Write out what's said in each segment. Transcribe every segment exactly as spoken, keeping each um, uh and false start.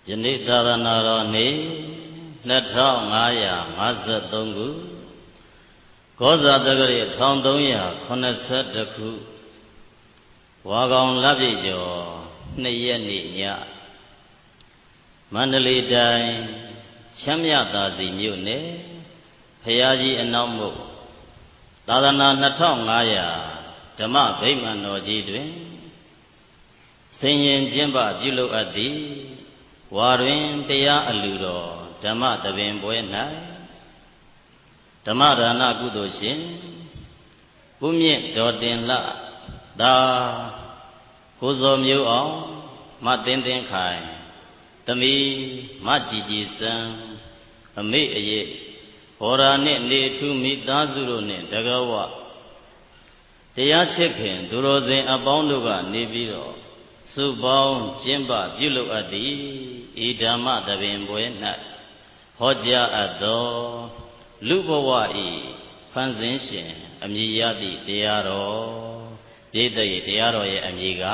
ယနေ့သာသနာတော်နေ့နှစ်ထောင်ငါးရာငါးဆယ်သုံးခုကောဇာတက္ကရာတစ်ထောင်သုံးရာခုနှစ်ဆယ်တစ်ခုဝါကောင်လပြည့်ကျော်နှစ်ရက်နေ့ညမန္တလေးတိုင်းချမ်းမြသာစီမြို့နယ်ဖရာကြီးအနောက်မုတ်သာသနာနှစ်ထောင်ငါးရာဓမ္မဗိမာန်တော်ကြီးတွင်ဆင်ញင်ကျင်းပပြုလုပ်အပ်သည်ဝါတွင်တရားအလူတော်ဓမ္မသဘင်ပွဲ၌ဓမ္မဒါနကုသိုလ်ရှင်ပုမြင့်ဒေါ်တင်လသာကိုဇော်မျိုးအောင်မသင်းသင်းခိုင်သမီးမကြည်ကြည်စံအမေအရေးဘောရာနှင့်နေထူးမိသားစုတို့နှင့်တကဝတရားချစ်ခင်သူတော်စင်အပေါင်းတို့ကနေပြီးတော့စုပေါင်းကျင်းပပြုလုပ်အပ်သည်ဤဓမ္မသဘင်ပွဲ၌ဟောကြားအပ်သောလူဘဝဤဖန်ဆင်းရှင်အမည်ရသည့်တရားတော်ပြည့်တဲ့တရားတော်ရဲ့အမည်က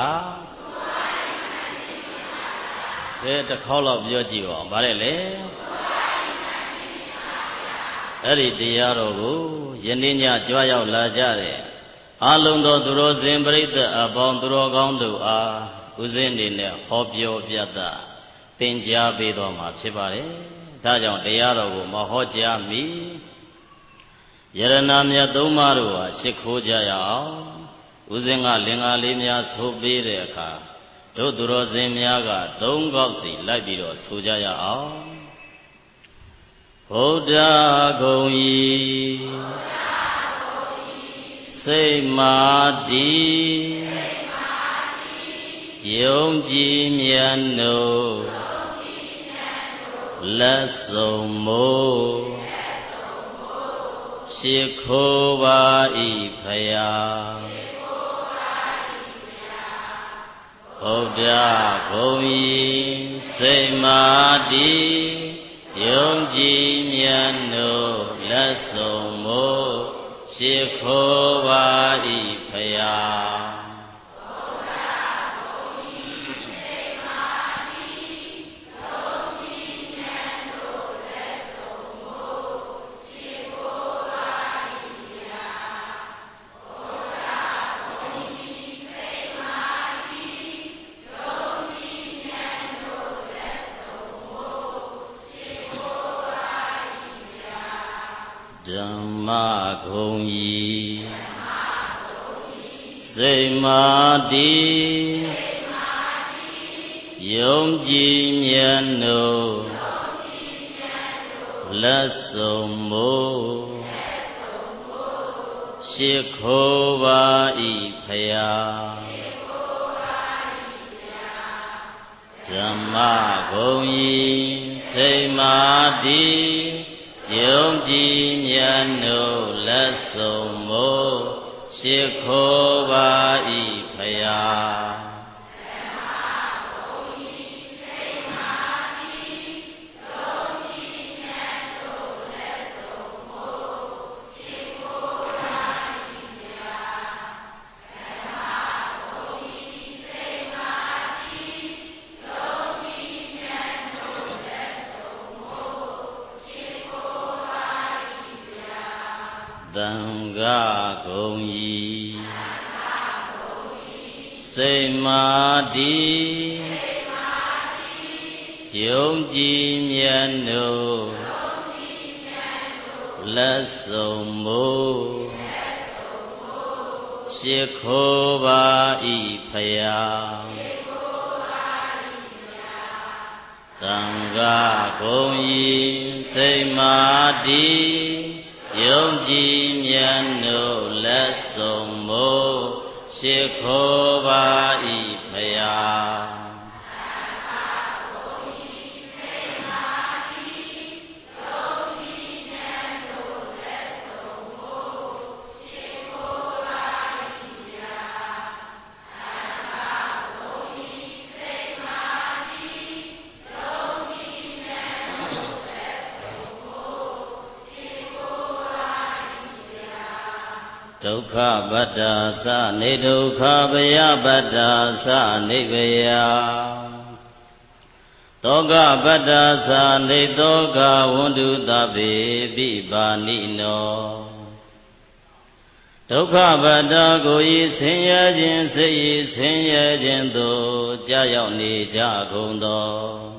ဘယ်တစ်ခေါက်လောက်ပြောကြည့်ပါဗါတယ်လေအဲ့ဒီတရားတော်ကိုယနေ့ညကြွားရောက်လာကြတဲ့အာလုံသောသူတော်စင်ပရိသတ်အပေါင်းသူတော်ကောင်းတို့အားဥစဉ်အနေနဲ့ဟောပြောပြသသင်ကြားပေးတော်မှာဖြစ်ပါတယ်။ဒါကြောင့်တရားတော်ကိုမဟောကြားမီယရဏမြတ်သုံးပါးတို့ဟာရှ िख ိုးကြရအောင်ဥစဉ်ကလင်္ကာလေးများဆိုပေးတဲ့အခါတို့သူတော်စင်များကသုံးခေါက်စီလိုက်ပြီးတော့ဆိုကြရအောင်ဗုဒ္ဓဂုံဤစိတ်မာတိယုံကြည်မြတ်တို့လက်စုံမို့ရှ िख ိုးပါဤဖယားဗုဒ္ဓဂုံဤစိတ်မာတိယုံကြည်မြတ်တို့လက်စုံမို့ရှ िख ိုးပါဤဖယားဓမ္မဂုံဤစိတ်မာတိယုံကြည်မြတ်တို့လက်စုံမို့ရှ िख ိုးပါဤဖယားဓမ္မဂုံဤစိတ်မာတိယုံကြည်မြတ်တို့လက်စုံမို့ရှ िख ိုးပါဤဖယားသံဃာဂုံဤစိတ်မာတိယုံကြည်မြတ်တို့လက်စုံမို့ရှ िख ိုးပါဤဖယားသံဃာဂုံဤစိတ်မာတိယုံကြည်မြတ်တို့လက်စုံမို့ရှ िख ိုးပါဤဖယားဒုက္ခပတ္တာသနေဒုက္ခဘယပတ္တာသနိဗ္ဗယတောကပတ္တာသာနေတောကဝန္တုတပေပိပါဏိနောဒုက္ခပတ္တာကိုဤဆင်းရဲခြင်းစိတ်ဤဆင်းရဲခြင်းသို့ကြာရောက်နေကြကုန်သော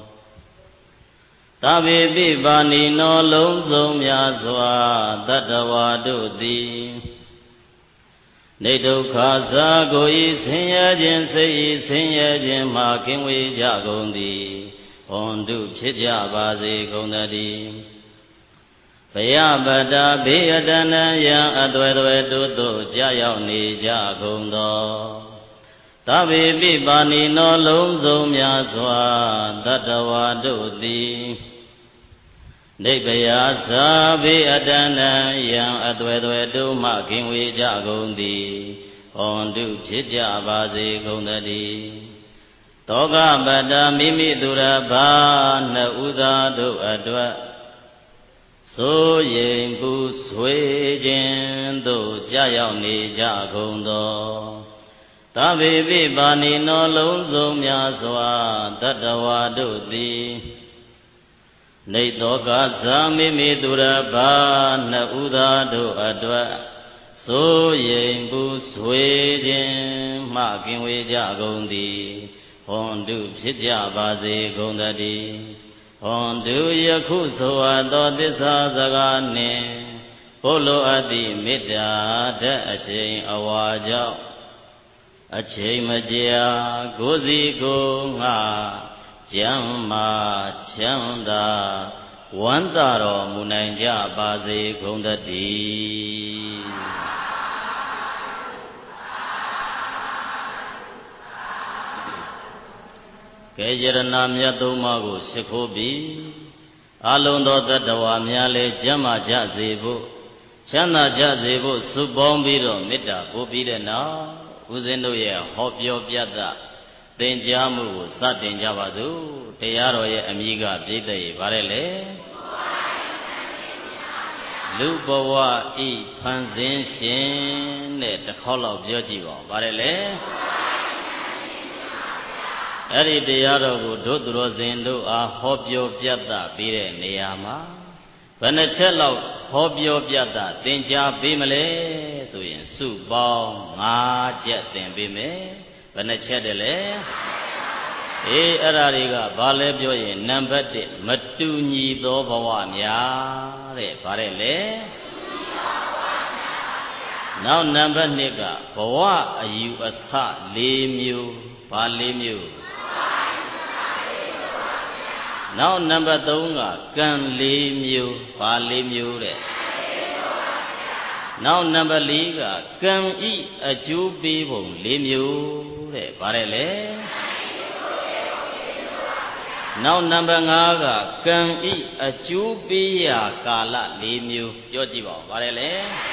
တပေပိပါဏိနောလုံးစုံများစွာတတ္တဝါတို့သည်နေဒုက္ခသာကိုဤဆင်းရဲခြင်းစိတ်ဤဆင်းရဲခြင်းမှကင်းဝေးကြကုန်သည်ဟွန်တုဖြစ်ကြပါစေကုန်သတည်းဘယပတ္တာဘေးအတဏယံအသွဲသွဲတို့သို့ကြာရောက်နေကြကုန်သောသဗ္ဗေပိပါဏိနောလုံးစုံများစွာတတ္တဝါတို့သည်နိဗ္ဗယသာဘေးအတဏယံအသွဲသွဲတို့မှကင်းဝေးကြကုန်သည်ဟွန်တုဖြစ်ကြပါစေကုန်သတည်းတောကပတ္တာမိမိသူရဘာနှဥသာတို့အတွက်ဆိုရင်ပူဆွေးခြင်းသို့ကြာရောက်နေကြကုန်သောသဗ္ဗေပိပါဏိနောလုံးစုံများစွာတတ္တဝါတို့သည်နေတောကဇာမိမိသူရဘာနှဥသာတို့အတွက်ဆိုရင်ပူဆွေးခြင်းမှကင်းဝေးကြကုန်သည်ဟွန်တုဖြစ်ကြပါစေကုန်သတည်းဟွန်တုယခုဆိုအပ်သောသစ္စာစကားနှင့်ဘုလိုအပ်သည့်မေတ္တာဓာတ်အရှိန်အဝါကြောင့်အချိန်မကြာကိုယ်စီကိုယ်ငါကျမ်းမာချမ်းသာဝမ်းသာတော်မူနိုင်ကြပါစေကုန်သတည်းကဲယရဏမြတ်သုံးပါးကိုရှိခိုးပြီးအလုံးသောတတ္တဝါများလည်းကျမ်းမာကြစေဖို့ချမ်းသာကြစေဖို့စုပေါင်းပြီးတော့မေတ္တာပို့ပြီးတဲ့နောက်ဦးဇင်းတို့ရဲ့ဟောပြောပြသသင်ကြားမှုကိုစတင်ကြပါစို့တရားတော်ရဲ့အမိကပြည့်တဲ့ဗါတယ်လေလူဘဝဤဖန်ဆင်းရှင်တဲ့တစ်ခေါက်လောက်ပြောကြည့်ပါဦးဗါတယ်လေအဲ့ဒီတရားတော်ကိုတို့သူတော်စင်တို့အားဟောပြောပြသပေးတဲ့နေရာမှာဘယ်နှချက်လောက်ဟောပြောပြသသင်ကြားပေးမလဲဆိုရင်စုပေါင်း၅ချက်သင်ပေးမယ်ဘယ်နှချက်တည်းလဲအေးအဲ့ဒါတွေကဘာလဲပြောရင်နံပါတ်တစ်မတူညီသောဘဝများတဲ့ဗါတယ်လေနောက်နံပါတ်နှစ်ကဘဝအယူအဆ၄မျိုးဘာ၄မျိုးနောက်နံပါတ်သုံးကကံ၄မျိုးဘာ၄မျိုးတဲ့နောက်နံပါတ်၄ကကံဤအကျိုးပေးပုံ၄မျိုးတဲ့ဗါတယ်လေနောက်နံပါတ်၅ကကံဤအကျိုးပေးရာကာလ၄မျိုးပြောကြည့်ပါဦးဗါတယ်လေ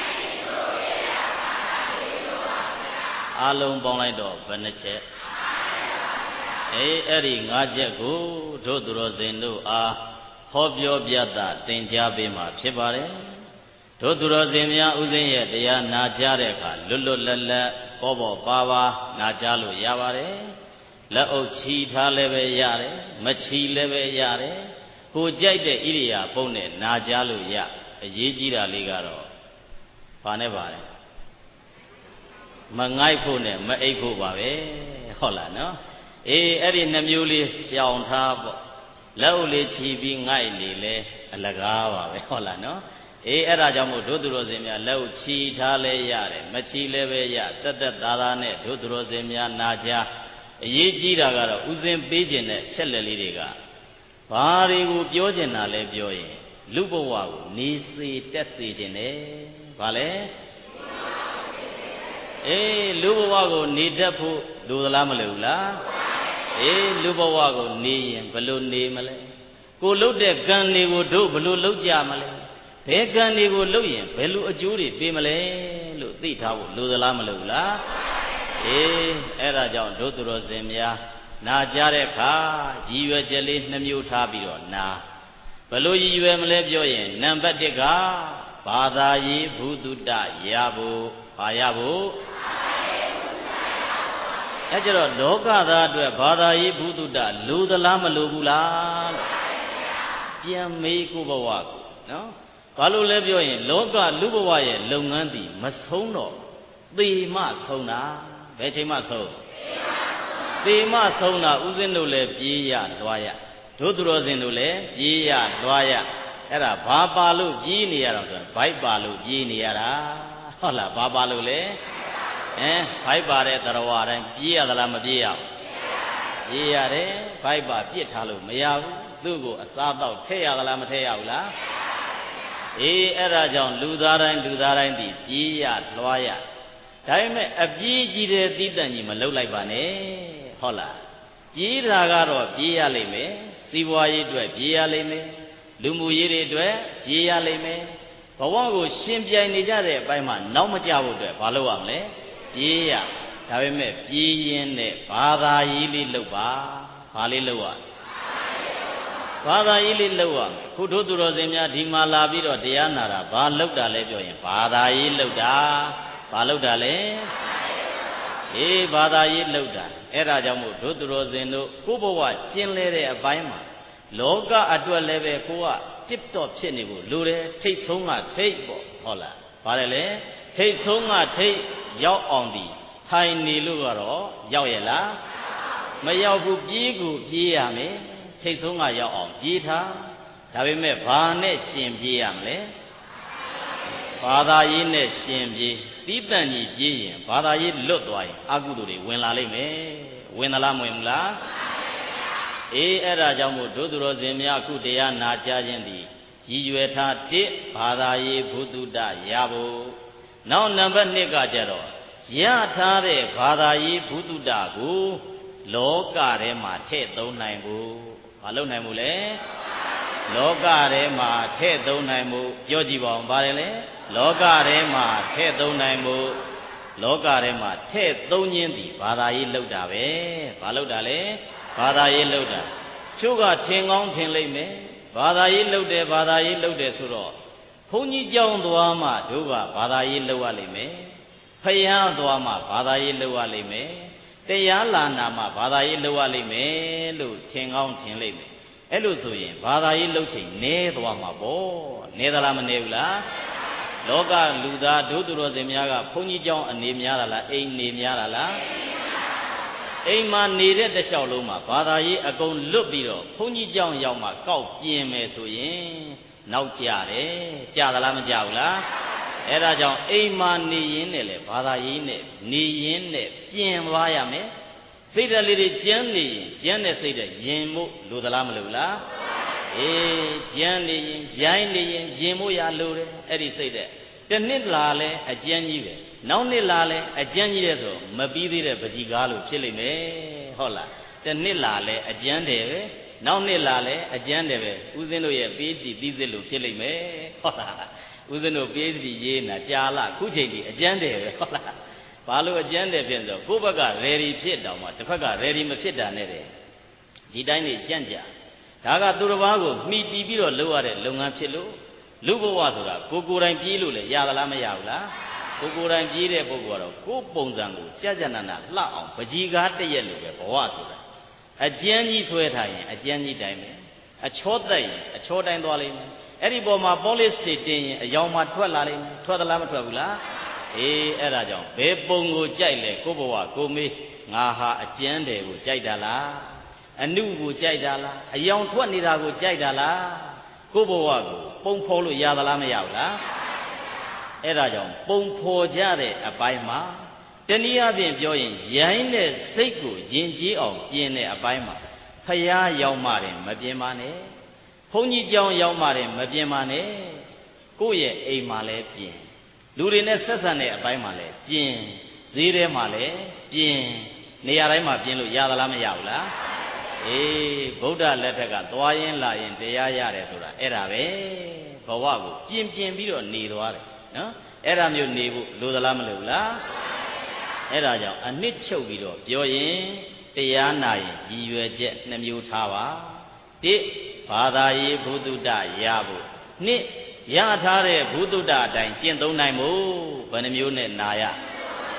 အားလုံးပေါင်းလိုက်တော့ဘယ်နှချက်အေးအဲ့ဒီ၅ချက်ကိုတို့သူတော်စင်တို့အားဟောပြောပြသသင်ကြားပေးမှာဖြစ်ပါတယ်တို့သူတော်စင်များဥစဉ်ရဲ့တရားနာကြားတဲ့အခါလွတ်လွတ်လပ်လပ်ပေါ်ပေါ်ပါပါနာကြားလို့ရပါတယ်လက်အုပ်ချီထားလည်းပဲရတယ်မချီလည်းပဲရတယ်ကိုကြိုက်တဲ့ဣရိယာပုနဲ့နာကြားလို့ရအရေးကြီးတာလေးကတော့ဘာနဲ့ပါလဲမငိုက်ဖို့နဲ့မအိပ်ဖို့ပါပဲဟုတ်လားနော်အေးအဲ့ဒီနှမျိုးလေးရှောင်ထားပေါ့လက်အုပ်လေးချီပြီးငိုက်နေလဲအလကားပါပဲဟုတ်လားနော်အေးအဲ့ဒါကြောင့်မို့ဒုသူတော်စင်များလက်အုပ်ချီထားလဲရတယ်မချီလဲပဲရတက်တက်သားသားနဲ့ဒုသူတော်စင်များနာကြားအရေးကြီးတာကတော့ဥစဉ်ပေးခြင်းတဲ့ချက်လက်လေးတွေကဘာတွေကိုပြောချင်တာလဲပြောရင်လူဘဝကိုနေစေတက်စေခြင်းနဲ့ဘာလဲအေးလူဘဝကိုနေတတ်ဖို့လိုသလားမလိုဘူးလားအေးလူဘဝကိုနေရင်ဘယ်လိုနေမလဲကိုလှုပ်တဲ့ကံတွေကိုတို့ဘယ်လိုလှုပ်ကြမလဲဘယ်ကံတွေကိုလှုပ်ရင်ဘယ်လိုအကျိုးတွေပေးမလဲလို့သိထားဖို့လိုသလားမလိုဘူးလားအေးအဲ့ဒါကြောင့်တို့သူတော်စင်များနာကြားတဲ့အခါရည်ရွယ်ချက်လေးနှမျိုးထားပြီးတော့နာဘယ်လိုရည်ရွယ်မလဲပြောရင်နံပါတ်တစ်ကဘာသာရေးဘုဒ္ဓတရဖို့ဘာရဖို့အဲကြတော့လောကသားအတွက်ဘာသာရေးဘုဒ္ဓလူသလားမလူဘူးလားလို့ပြန်မေးကိုဘဝကိုနော်ဘာလို့လဲပြောရင်လောကလူဘဝရဲ့လုပ်ငန်းသည်မဆုံးတော့သေမှဆုံးတာဘယ်ချိန်မှဆုံးသေမှဆုံးတာဥစဉ်တို့လည်းပြေးရလွှားရတို့သူတော်စင်တို့လည်းပြေးရလွှားရအဲ့ဒါဘာပါလို့ပြေးနေရတော့ဆိုဘိုက်ပါလို့ပြေးနေရတာဟုတ်လားဘာပါလို့လဲအဲဘိုက်ပါတဲ့တရားဝတိုင်းပြေးရသလားမပြေးရဘူးပြေးရတယ်ဘိုက်ပါပြစ်ထားလို့မရဘူးသူ့ကိုအစားတော့ထည့်ရသလားမထည့်ရဘူးလားအေးအဲ့ဒါကြောင့်လူသားတိုင်းလူသားတိုင်းဒီပြေးရလွှားရဒါပေမဲ့အပြေးကြီးတဲ့သီးတန့်ကြီးမလှုပ်လိုက်ပါနဲ့ဟုတ်လားပြေးတာကတော့ပြေးရလိမ့်မယ်စီးပွားရေးအတွက်ပြေးရလိမ့်မယ်လူမှုရေးတွေအတွက်ပြေးရလိမ့်မယ်ဘဝကိုရှင်ပြိုင်နေကြတဲ့အပိုင်းမှာနောက်မကျဖို့အတွက်ဘာလုပ်ရမလဲပြေးရဒါပေမဲ့ပြေးရင်းနဲ့ဘာသာရေးလေးလုပ်ပါဘာလေးလုပ်ရဘာသာရေးလေးလုပ်ရခုတို့သူတော်စင်များဒီမှာလာပြီးတော့တရားနာတာဘာလုပ်တာလဲပြောရင်ဘာသာရေးလုပ်တာဘာလုပ်တာလဲအေးဘာသာရေးလုပ်တာအဲ့ဒါကြောင့်မို့တို့သူတော်စင်တို့ကိုယ့်ဘဝကျင်လဲတဲ့အပိုင်းမှာလောကအတွက်လည်းပဲကိုကတစ်တော့ဖြစ်နေဖို့လိုတယ်ထိတ်ဆုံးကထိတ်ပေါ့ဟုတ်လားဘာလဲလဲထိတ်ဆုံးကထိတ်ရောက်အောင်ဒီထိုင်နေလို့ကတော့ရောက်ရဲ့လားမရောက်ဘူးပြေးကိုပြေးရမယ်ထိတ်ဆုံးကရောက်အောင်ပြေးထားဒါပေမဲ့ဘာနဲ့ရှင်ပြေးရမလဲဘာသာရေးနဲ့ရှင်ပြေးတိတန့်ကြီးပြေးရင်ဘာသာရေးလွတ်သွားရင်အကုသိုလ်တွေဝင်လာလိမ့်မယ်ဝင်သလားမဝင်ဘူးလားအေးအဲ့ဒါကြောင့်မို့ဒုသူတော်စင်များအခုတရားနာကြားခြင်းသည်ရည်ရွယ်ထားတစ်ဘာသာရေးဘုဒ္ဓတရဖို့နောက်နံပါတ်နှစ်ကကြတော့ရထားတဲ့ဘာသာရေးဘုဒ္ဓတကိုလောကထဲမှာထည့်သုံးနိုင်ဖို့မလုပ်နိုင်ဘူးလေလောကထဲမှာထည့်သုံးနိုင်မှုပြောကြည့်ပါဦးပါတယ်လေလောကထဲမှာထည့်သုံးနိုင်မှုလောကထဲမှာထည့်သုံးခြင်းသည်ဘာသာရေးလောက်တာပဲဘာလောက်တာလဲဘာသာရေးလောက်တာချို့ကထင်ကောင်းထင်လိမ့်မယ်ဘာသာရေးလောက်တယ်ဘာသာရေးလောက်တယ်ဆိုတော့ဘုန်းကြီးကျောင်းသွားမှတို့ကဘာသာရေးလောက်ရလိမ့်မယ်ဖယားသွားမှဘာသာရေးလောက်ရလိမ့်မယ်တရားလာနာမှဘာသာရေးလောက်ရလိမ့်မယ်လို့ထင်ကောင်းထင်လိမ့်မယ်အဲ့လိုဆိုရင်ဘာသာရေးလှုပ်ချိန်နည်းသွားမှာပေါ့နည်းသလားမနည်းဘူးလားလောကလူသားဒုသူတော်စင်များကဘုန်းကြီးကျောင်းအနေများတာလားအိမ်နေများတာလားအိမ်မှာနေတဲ့တလျှောက်လုံးမှာဘာသာရေးအကုန်လွတ်ပြီးတော့ဘုန်းကြီးကျောင်းရောက်မှကောက်ပြင်းမယ်ဆိုရင်နောက်ကြတယ်ကြသလားမကြဘူးလားအဲ့ဒါကြောင့်အိမ်မှာနေရင်းနဲ့လေဘာသာရေးနဲ့နေရင်းနဲ့ပြင်သွားရမယ်စိတ်ဓာတ်လေးတွေကျမ်းနေရင်ကျမ်းတဲ့စိတ်ဓာတ်ယင်မို့လိုသလားမလိုလားအေးကျမ်းနေရင်ရိုင်းနေရင်ယင်မို့ရလိုတယ်အဲ့ဒီစိတ်ဓာတ်တစ်နှစ်လာလဲအကျမ်းကြီးပဲနောက်နှစ်လာလဲအကျမ်းကြီးတဲ့ဆိုမပြီးသေးတဲ့ပကြီးကားလို့ဖြစ်လိမ့်မယ်ဟုတ်လားတစ်နှစ်လာလဲအကျမ်းတယ်ပဲနောက်နှစ်လာလဲအကျမ်းတယ်ပဲဦးဇင်းတို့ရဲ့ ပီအေ့ချ်ဒီ ပြီးစစ်လို့ဖြစ်လိမ့်မယ်ဟုတ်လားဦးဇင်းတို့ ပီအေ့ချ်ဒီ ရေးနာကြာလာခုချိန်ဒီအကျမ်းတယ်ပဲဟုတ်လားဘာလို့အကျမ်းတယ်ဖြစ်ဆိုကိုယ့်ဘက်က ready ဖြစ်တောင်မှတစ်ဖက်က ready မဖြစ်တာနဲ့တဲ့ဒီတိုင်းနေကြံ့ကြာဒါကသူတစ်ပါးကိုမှီတီးပြီးတော့လုပ်ရတဲ့လုပ်ငန်းဖြစ်လို့လူဘဝဆိုတာကိုကိုယ်တိုင်ပြေးလို့လေရသလားမရဘူးလားကိုကိုယ်တိုင်ပြေးတဲ့ပုဂ္ဂိုလ်ကတော့ကိုယ်ပုံစံကိုကြကြနနလှအောင်ပကြီးကားတရက်လို့ပဲဘဝဆိုတာအကျဉ်းကြီးဆွဲထားရင်အကျဉ်းကြီးတိုင်းပဲအချောတိုက်ရင်အချောတိုင်းသွားလိမ့်မယ်အဲ့ဒီပေါ်မှာ polish တွေတင်ရင်အယောင်မှာထွက်လာလိမ့်မယ်ထွက်သလားမထွက်ဘူးလားအေးအဲ့ဒါကြောင့်ဘယ်ပုံကိုကြိုက်လဲကိုဘဝကိုမေးငါဟာအကျဉ်းတယ်ကိုကြိုက်တာလားအနုကိုကြိုက်တာလားအယောင်ထွက်နေတာကိုကြိုက်တာလားကိုဘဝကိုပုံဖော်လို့ရသလားမရဘူးလားအဲ့ဒါကြောင့်ပုံဖော်ကြတဲ့အပိုင်းမှာတနည်းအားဖြင့်ပြောရင်ရိုင်းတဲ့စိတ်ကိုယဉ်ကျေးအောင်ပြင်တဲ့အပိုင်းမှာဖယားရောက်မှတယ်မပြင်ပါနဲ့ဘုန်းကြီးကျောင်းရောက်မှတယ်မပြင်ပါနဲ့ကိုယ့်ရဲ့အိမ်မှာလည်းပြင်လူတွေနဲ့ဆက်ဆံတဲ့အပိုင်းမှာလည်းပြင်ဈေးထဲမှာလည်းပြင်နေရာတိုင်းမှာပြင်လို့ရသလားမရဘူးလားအေးဗုဒ္ဓလက်ထက်ကသွားရင်လာရင်တရားရတယ်ဆိုတာအဲ့ဒါပဲဘဝကိုပြင်ပြင်ပြီးတော့နေသွားတယ်နော်အဲ့ဒါမျိုးနေဖို့လိုသလားမလိုဘူးလားအဲ့ဒါကြောင့်အနှစ်ချုပ်ပြီးတော့ပြောရင်တရားနာရင်ရည်ရွယ်ချက်နှမျိုးထားပါတစ်ဘာသာရေးဘုဒ္ဓတရဖို့နှစ်ရထားတဲ့ဘုဒ္ဓတအတိုင်းကျင့်သုံးနိုင်ဖို့ဘယ်နှမျိုးနဲ့နာရ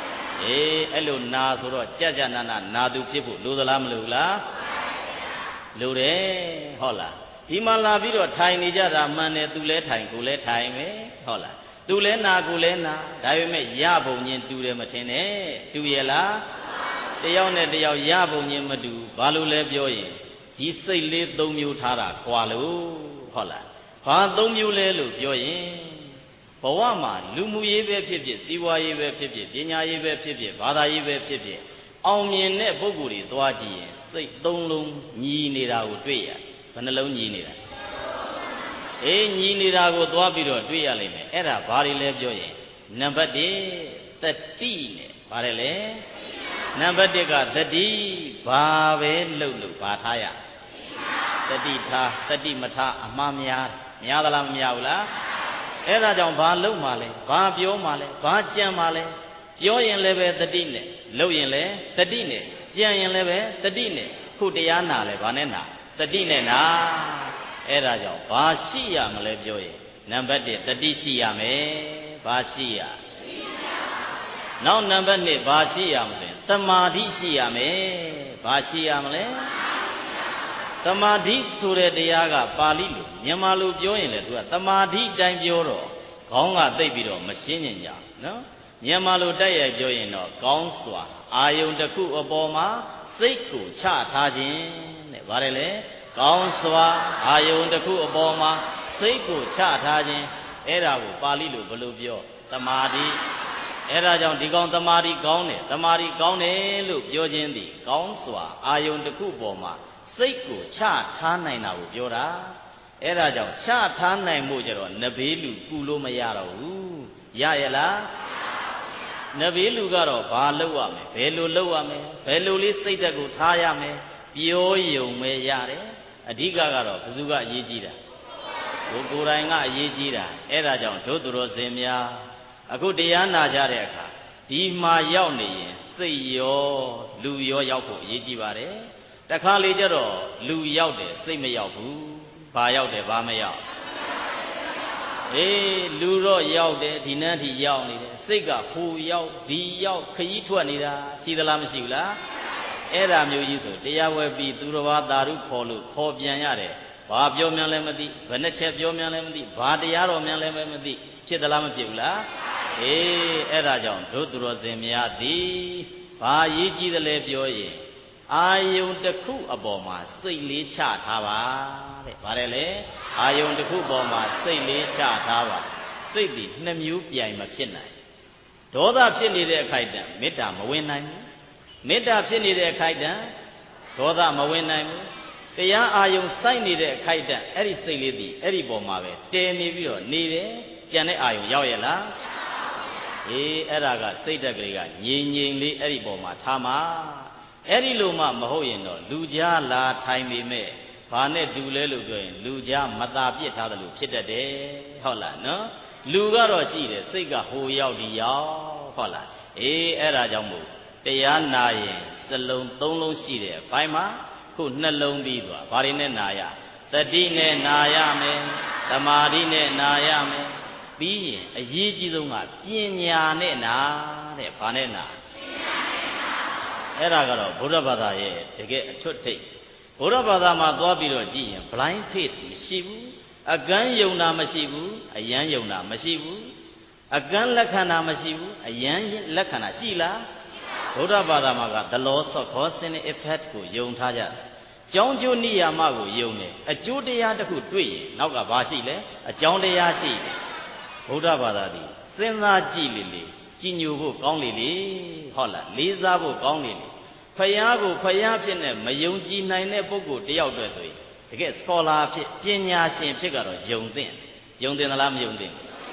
အေးအဲ့လိုနာဆိုတော့ကြကြနာနာနာသူဖြစ်ဖို့လိုသလားမလိုလားလိုတယ်ဟုတ်လားဒီမှာလာပြီးတော့ထိုင်နေကြတာမှန်တယ်သူလဲထိုင်ကိုလဲထိုင်ပဲဟုတ်လားသူလဲနာကိုလဲနာဒါပေမဲ့ရပုံချင်းတူတယ်မထင်နဲ့တူရဲ့လားတယောက်နဲ့တယောက်ရပုံချင်းမတူဘာလို့လဲပြောရင်ဒီစိတ်လေးသုံးမျိုးထားတာကွာလို့ဟုတ်လားဘာသုံးမျိုးလဲလို့ပြောရင်ဘဝမှာလူမှုရေးပဲဖြစ်ဖြစ်စီးပွားရေးပဲဖြစ်ဖြစ်ပညာရေးပဲဖြစ်ဖြစ်ဘာသာရေးပဲဖြစ်ဖြစ်အောင်မြင်တဲ့ပုဂ္ဂိုလ်တွေသွားကြည့်ရင်စိတ်သုံးလုံးညီနေတာကိုတွေ့ရဘယ်နှလုံးညီနေတာအေးညီနေတာကိုသွားပြီးတော့တွေ့ရလိမ့်မယ်အဲ့ဒါဘာတွေလဲပြောရင်နံပါတ်တစ်တတိနဲ့ဘာလဲလဲနံပါတ်တစ်ကတတိဘာပဲလှုပ်လို့ဘာထားရတတိထားတတိမထားအမှားများများသလားမများဘူးလားအဲ့ဒါကြောင့်ဘာလှုပ်မှလဲဘာပြောမှလဲဘာကြံမှလဲပြောရင်လည်းပဲတတိနဲ့လှုပ်ရင်လည်းတတိနဲ့ကြံရင်လည်းပဲတတိနဲ့ခုတရားနာလဲဘာနဲ့နာတတိနဲ့နာအဲ့ဒါကြောင့်ဘာရှိရမလဲပြောရင်နံပါတ်တစ်တတိရှိရမယ်ဘာရှိရနောက်နံပါတ်နှစ်ဘာရှိရမလဲသမာဓိရှိရမယ်ဘာရှိရမလဲသမာဓိဆိုတဲ့တရားကပါဠိလိုမြန်မာလိုပြောရင်လည်းသူကသမာဓိတိုင်းပြောတော့ခေါင်းကသိပ်ပြီးတော့မရှင်းညင်ကြနော်မြန်မာလိုတိုက်ရိုက်ပြောရင်တော့ကောင်းစွာအာယုန်တစ်ခုအပေါ်မှာစိတ်ကိုချထားခြင်းတဲ့ဗါတယ်လေကောင်းစွာအာယုန်တစ်ခုအပေါ်မှာစိတ်ကိုချထားခြင်းအဲ့ဒါကိုပါဠိလိုဘယ်လိုပြောသမာဓိအဲ့ဒါကြောင့်ဒီကောင်သမာဓိကောင်းတယ်သမာဓိကောင်းတယ်လို့ပြောခြင်းသည်ကောင်းစွာအာယုန်တစ်ခုပေါ်မှာစိတ်ကိုချထားနိုင်တာကိုပြောတာအဲ့ဒါကြောင့်ချထားနိုင်မှုကြတော့နဘေးလူကူလို့မရတော့ဘူးရရဲ့လားနဘေးလူကတော့ဘာလုပ်ရမလဲဘယ်လိုလုပ်ရမလဲဘယ်လိုလေးစိတ်ဓာတ်ကိုထားရမယ်ပြောယုံပဲရတယ်အဓိကကတော့ဘယ်သူကအရေးကြီးတာကိုကိုယ်တိုင်ကအရေးကြီးတာအဲ့ဒါကြောင့်ဒုသူတော်စင်များအခုတရားနာကြတဲ့အခါဒီမှာရောက်နေရင်စိတ်ရောလူရောရောက်ဖို့အရေးကြီးပါတယ်တခါလေကျတော့လူရောက်တယ်စိတ်မရောက်ဘူးဘာရောက်တယ်ဘာမရောက်အေးလူတော့ရောက်တယ်ဒီနန်းထိရောက်နေတယ်စိတ်ကဟိုရောက်ဒီရောက်ခရီးထွက်နေတာရှိသလားမရှိဘူးလားအဲ့ဒါမျိုးကြီးဆိုတရားဝဲပြီးသူတော်ဘာသာဓုခေါ်လို့ခေါ်ပြန်ရတယ်ဘာပြောမြန်လဲမသိဘယ်နှချက်ပြောမြန်လဲမသိဘာတရားတော်မြန်လဲမသိဖြစ်သလားမဖြစ်ဘူးလားအေးအဲ့ဒါကြောင့်တို့သူတော်စင်များသည်ဘာရေးကြည့်တယ်လဲပြောရင်အာယုန်တစ်ခုအပေါ်မှာစိတ်လေးချထားပါတဲ့ဗါတယ်လေအာယုန်တစ်ခုပေါ်မှာစိတ်လေးချထားပါစိတ်ဒီနှစ်မျိုးပြိုင်မဖြစ်နိုင်ဒေါသဖြစ်နေတဲ့အခိုက်အတန့်မေတ္တာမဝင်နိုင်ဘူးမေတ္တာဖြစ်နေတဲ့အခိုက်အတန့်ဒေါသမဝင်နိုင်ဘူးတရားအာယုန်စိုက်နေတဲ့အခိုက်အတန့်အဲ့ဒီစိတ်လေးဒီအဲ့ဒီပေါ်မှာပဲတည်နေပြီးတော့နေတယ်ကြံတဲ့အာယုန်ရောက်ရဲ့လားအေးအဲ့ဒါကစိတ်ဓာတ်ကလေးကငြိမ်ငြိမ်လေးအဲ့ဒီပေါ်မှာထားမှာအဲ့ဒီလိုမှမဟုတ်ရင်တော့လူကြားလာထိုင်ပေမဲ့ဘာနဲ့တူလဲလို့ပြောရင်လူကြားမသာပြစ်ထားတယ်လို့ဖြစ်တတ်တယ်ဟုတ်လားနော်လူကတော့ရှိတယ်စိတ်ကဟိုရောက်ဒီရောက်ဟုတ်လားအေးအဲ့ဒါကြောင့်မို့တရားနာရင်စလုံးသုံးလုံးရှိတယ်ဘိုင်းမှာခုနှလုံးပြီးသွားဘာတွေနဲ့နာရတတိနဲ့နာရမယ်သမာဓိနဲ့နာရမယ်ပြီးရင်အရေးကြီးဆုံးကပညာနဲ့နာတဲ့ဘာနဲ့နာအဲ့ဒါကတော့ဗုဒ္ဓဘာသာရဲ့တကယ်အထွတ်ထိပ်ဗုဒ္ဓဘာသာမှာသွားပြီးတော့ကြည့်ရင် blind faith မရှိဘူးအကန်းယုံတာမရှိဘူးအယမ်းယုံတာမရှိဘူးအကန်းလက်ခံတာမရှိဘူးအယမ်းလက်ခံတာရှိလားဗုဒ္ဓဘာသာမှာက the laws of cause and effect ကိုယုံထားကြတယ်ကြောင်းကျိုးနိယာမကိုယုံတယ်အကျိုးတရားတစ်ခုတွေ့ရင်နောက်ကဘာရှိလဲအကြောင်းတရားရှိတယ်ဗုဒ္ဓဘာသာသည်စဉ်းစားကြည့်လေလေကြည်ညိုဖို့ကောင်းလေလေဟုတ်လားလေးစားဖို့ကောင်းလေလေဖယားကိုဖယားဖြစ်နေမယုံကြည်နိုင်တဲ့ပုဂ္ဂိုလ်တယောက်တည်းဆိုရင်တကယ် scholar ဖြစ်ပညာရှင်ဖြစ်ကတော့ယုံသင့်ယုံသင့်သလားမယုံသင့်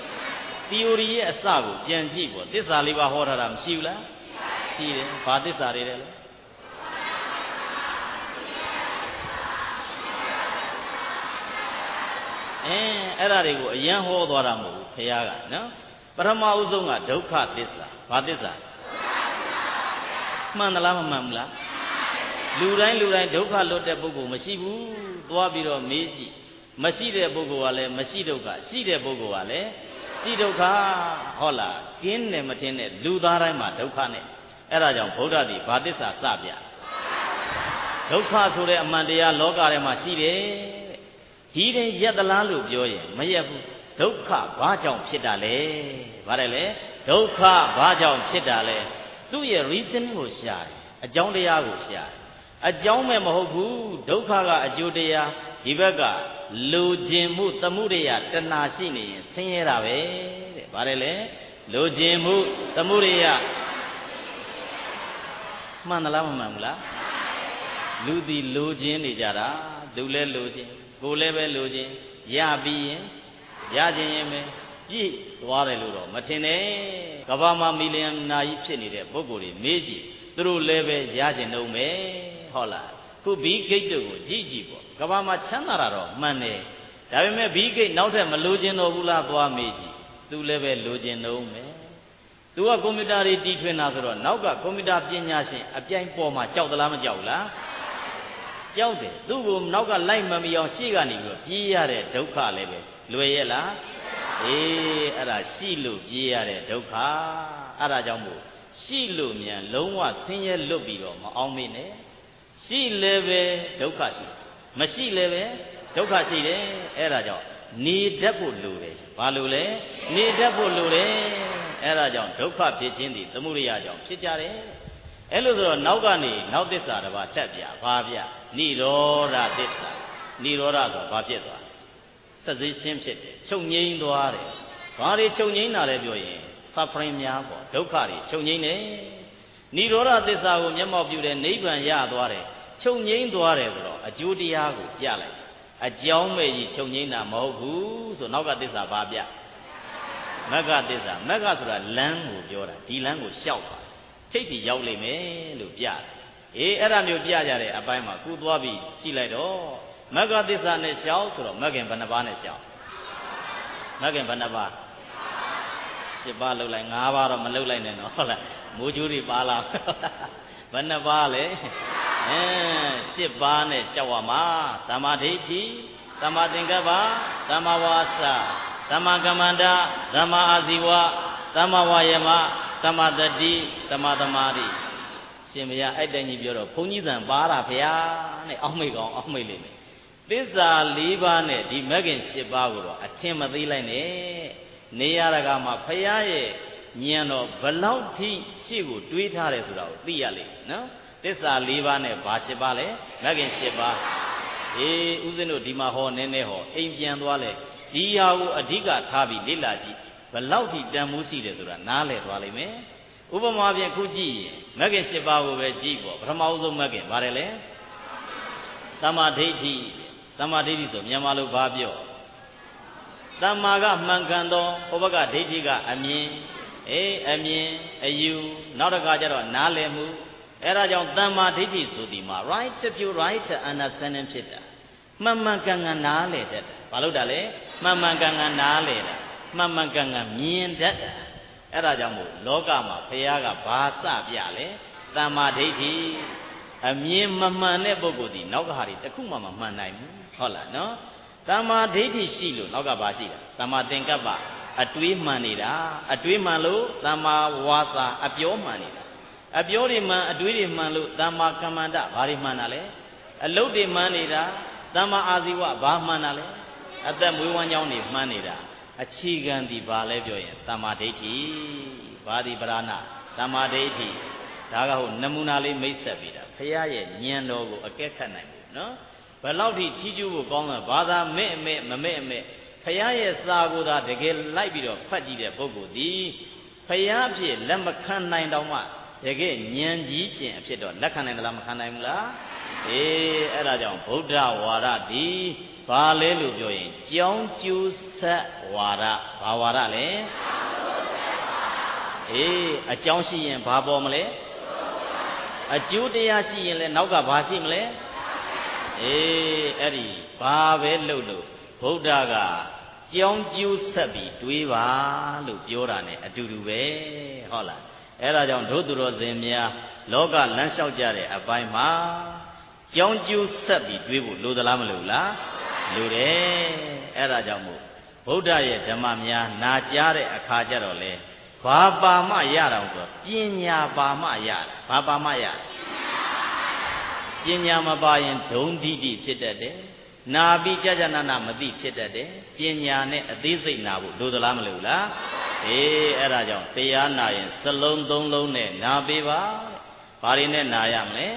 theory ရဲ့အစကိုပြန်ကြည့်ပေါ့သစ္စာလေးပါးဟောထားတာမရှိဘူးလားရှိတယ်ဘာသစ္စာတွေလဲအဲအဲ့ဒါတွေကိုအယံဟောသွားတာမဟုတ်ဘူးဖယားကနော်ပထမဦးဆုံးကဒုက္ခသစ္စာဘာသစ္စာမှန်သလားမမှန်ဘူးလားလူတိုင်းလူတိုင်းဒုက္ခလွတ်တဲ့ပုဂ္ဂိုလ်မရှိဘူးသွားပြီးတော့မေးကြည့်မရှိတဲ့ပုဂ္ဂိုလ်ကလည်းမရှိဒုက္ခရှိတဲ့ပုဂ္ဂိုလ်ကလည်းရှိဒုက္ခဟုတ်လားကင်းတယ်မထင်တဲ့လူသားတိုင်းမှာဒုက္ခနဲ့အဲ့ဒါကြောင့်ဗုဒ္ဓသည်ဘာသစ္စာစပြဒုက္ခဆိုတဲ့အမှန်တရားလောကထဲမှာရှိတယ်ဒီတဲ့ရက်သလားလို့ပြောရင်မရက်ဘူးဒုက္ခဘာကြောင့်ဖြစ်တာလဲဗါတယ်လေဒုက္ခဘာကြောင့်ဖြစ်တာလဲသူ့ရဲ့ reason ကိုရှာတယ်အကြောင်းတရားကိုရှာတယ်အကြောင်းမဲ့မဟုတ်ဘူးဒုက္ခကအကျိုးတရားဒီဘက်ကလိုချင်မှုသမှုရိယတဏှာရှိနေရင်ဆင်းရဲတာပဲတဲ့ဗါတယ်လေလိုချင်မှုသမှုရိယမှန်သလားမမှန်ဘူးလားလူသည်လိုချင်နေကြတာသူလည်းလိုချင်ကိုယ်လည်းပဲလိုချင်ရပြီးရင်ရခြင်းရင်ပဲပြည့်သွားတယ်လို့တော့မထင်နဲ့ကမ္ဘာမှာမီလီယံနာကြီးဖြစ်နေတဲ့ပုဂ္ဂိုလ်တွေမေးကြည့်သူတို့လည်းပဲရခြင်းတော့မယ်ဟုတ်လားခုဘီဂိတ်တို့ကိုကြည့်ကြည့်ပေါ့ကမ္ဘာမှာချမ်းသာတာတော့မှန်တယ်ဒါပေမဲ့ဘီဂိတ်နောက်ထပ်မလိုချင်တော့ဘူးလားသွားမေးကြည့်သူလည်းပဲလိုချင်တော့မယ်သူကကွန်ပျူတာတွေတီထွင်တာဆိုတော့နောက်ကကွန်ပျူတာပညာရှင်အပြိုင်ပေါ်မှာကြောက်သလားမကြောက်ဘူးလားကြောက်တယ်သူ့ကိုနောက်ကလိုက်မမီအောင်ရှေ့ကနေပြီးပြေးရတဲ့ဒုက္ခလည်းပဲလွယ်ရဲ့လားအေးအဲ့ဒါရှိလို့ပြေးရတဲ့ဒုက္ခအဲ့ဒါကြောင့်မို့ရှိလို့မြန်လုံးဝဆင်းရဲလွတ်ပြီးတော့မအောင်မေးနဲ့ရှိလည်းပဲဒုက္ခရှိမရှိလည်းပဲဒုက္ခရှိတယ်အဲ့ဒါကြောင့်နေတတ်ဖို့လိုတယ်ဘာလို့လဲနေတတ်ဖို့လိုတယ်အဲ့ဒါကြောင့်ဒုက္ခဖြစ်ခြင်းဒီသမုဒိယကြောင့်ဖြစ်ကြတယ်အဲ့လိုဆိုတော့နောက်ကနေနောက်သစ္စာတစ်ပါးထပ်ပြဘာပြနိရောဓသစ္စာနိရောဓဆိုဘာဖြစ်သွားစသိရှင်းဖြစ်တယ်ချုပ်ငိမ့်သွားတယ်ဘာတွေချုပ်ငိမ့်တာလဲပြောရင် suffering များပေါ့ဒုက္ခတွေချုပ်ငိမ့်တယ်နိရောဓသစ္စာကိုမျက်မှောက်ပြုတယ်နိဗ္ဗာန်ရသွားတယ်ချုပ်ငိမ့်သွားတယ်ဆိုတော့အကျိုးတရားကိုပြလိုက်အကြောင်းမဲ့ကြီးချုပ်ငိမ့်တာမဟုတ်ဘူးဆိုနောက်ကသစ္စာဘာပြမဂ္ဂသစ္စာမဂ္ဂဆိုတာလမ်းကိုပြောတာဒီလမ်းကိုလျှောက်ပါထိတ်ထိရောက်လိမ့်မယ်လို့ပြတယ်အေးအဲ့ဒါမျိုးပြကြတဲ့အပိုင်းမှာကုသွားပြီးကြည့်လိုက်တော့မဂ္ဂသစ္စာနဲ့လျှောက်ဆိုတော့မဂ္ဂင်ဘယ်နှပါးနဲ့လျှောက်မဂ္ဂင်ဘယ်နှပါးရှစ်ပါးလှုပ်လိုက်ငါးပါးတော့မလှုပ်လိုက်နဲ့နော်ဟုတ်လားမိုးချိုးတွေပါလာဘယ်နှပါးလဲအဲရှစ်ပါးနဲ့လျှောက်ရမှာသမ္မာဒိဋ္ဌိသမ္မာသင်္ကပ္ပသမ္မာဝါစာသမ္မာကမ္မန္တသမ္မာအာဇီဝသမ္မာဝါယမသမ္မာတတိသမ္မာသမာဓိရှင်မရအဲ့တိုင်ကြီးပြောတော့ဘုန်းကြီးသံပါတာဗျာနဲ့အောက်မိတ်ကောင်အောက်မိတ်လိမ့်မယ်သစ္စာ၄ပါးနဲ့ဒီမဂ္ဂင်၈ပါးကိုတော့အထင်မသေးလိုက်နဲ့နေရတာကမှဖရာရဲ့ဉာဏ်တော်ဘလောက်ထိရှေ့ကိုတွေးထားတယ်ဆိုတာကိုသိရလိမ့်မယ်နော်သစ္စာ၄ပါးနဲ့ဘာ၈ပါးလဲမဂ္ဂင်၈ပါးအေးဦးဇင်းတို့ဒီမှာဟောနည်းနည်းဟောအိမ်ပြန်သွားလဲဒီဟာကိုအဓိကထားပြီးလေ့လာကြည့်ဘလောက်ထိတန်မိုးရှိတယ်ဆိုတာနားလည်သွားလိမ့်မယ်ဥပမာဖြင့်ခုကြည့်ရင်မဂ္ဂင်၈ပါးကိုပဲကြည့်ပေါ့ပထမဦးဆုံးမဂ္ဂင်ဗါတယ်လေသမ္မာဒိဋ္ဌိသမ္မာဒိဋ္ဌိဆိုမြန်မာလိုဘာပြောသမ္မာကမှန်ကန်သောဟိုဘက်ကဒိဋ္ဌိကအမြင်အေးအမြင်အယူနောက်တစ်ခါကျတော့နားလည်မှုအဲ့ဒါကြောင့်သမ္မာဒိဋ္ဌိဆိုဒီမှာ right view right understanding ဖြစ်တာမှန်မှန်ကန်ကန်နားလည်တတ်တာဘာလို့တာလဲမှန်မှန်ကန်ကန်နားလည်တာမှန်မှန်ကန်ကန်မြင်တတ်တာအဲ့ဒါကြောင့်မို့လောကမှာဘုရားကဘာစပြလဲသမ္မာဒိဋ္ဌိအမြင်မမှန်တဲ့ပုဂ္ဂိုလ်ဒီနောက်ကဟာတွေတခုမှမမှန်နိုင်ဘူးဟုတ်လားနော်သမ္မာဒိဋ္ဌိရှိလို့နောက်ကဘာရှိတာသမ္မာသင်္ကပ္ပအတွေးမှန်နေတာအတွေးမှန်လို့သမ္မာဝါစာအပြောမှန်နေတာအပြောတွေမှန်အတွေးတွေမှန်လို့သမ္မာကမ္မန္တဘာတွေမှန်တာလဲအလုတ်တွေမှန်နေတာသမ္မာအာဇီဝဘာမှန်တာလဲအသက်မွေးဝမ်းကြောင်းတွေမှန်နေတာအခြေခံဒီဘာလဲပြောရင်သမ္မာဒိဋ္ဌိဘာဒီပရဏသမ္မာဒိဋ္ဌိဒါကဟုတ်နမူနာလေးမိတ်ဆက်ပေးတာဘုရားရဲ့ဉာဏ်တော်ကိုအကဲခတ်နိုင်ဘူးနော်ဘယ်လောက်ထိချီးကျူးဖို့ကောင်းလဲဘာသာမဲ့အမဲ့မမဲ့အမဲ့ဘုရားရဲ့စာကိုသာတကယ်လိုက်ပြီးတော့ဖတ်ကြည့်တဲ့ပုဂ္ဂိုလ်ဒီဘုရားအဖြစ်လက်မခံနိုင်တော့မှတကယ်ဉာဏ်ကြီးရှင်အဖြစ်တော့လက်ခံနိုင်သလားမခံနိုင်ဘူးလားအေးအဲ့ဒါကြောင့်ဗုဒ္ဓဝါဒဒီဘာလဲလို့ပြောရင်ကြောင်းကျိုးဆက်ဝါဒဘာဝါဒလဲအေးအကြောင်းရှိရင်ဘာပေါ်မလဲအကျိုးတရားရှိရင်လည်းနောက်ကဘာရှိမလဲအေးအဲ့ဒီဘာပဲလို့လို့ဗုဒ္ဓကကြောင်းကျိုးဆက်ပြီးတွေးပါလို့ပြောတာ ਨੇ အတူတူပဲဟုတ်လားအဲ့ဒါကြောင့်တို့သူတော်စင်များလောကလမ်းလျှောက်ကြတဲ့အပိုင်းမှာကြောင်းကျိုးဆက်ပြီးတွေးဖို့လိုသလားမလိုလားလိုတယ်အဲ့ဒါကြောင့်မို့ဗုဒ္ဓရဲ့ဓမ္မများနာကြားတဲ့အခါကျတော့လေဘာပါမရတော့ဆိုပညာပါမရဘာပါမရပညာမပါရင်ဒုံဒိဋ္ဌိဖြစ်တတ်တယ်နာပြီးကြာကြာနာနာမသိဖြစ်တတ်တယ်ပညာနဲ့အသေးစိတ်နာဖို့လိုသလားမလိုဘူးလားအေးအဲ့ဒါကြောင့်တရားနာရင်စလုံးသုံးလုံးနဲ့နာပေးပါဘာတွေနဲ့နာရမလဲ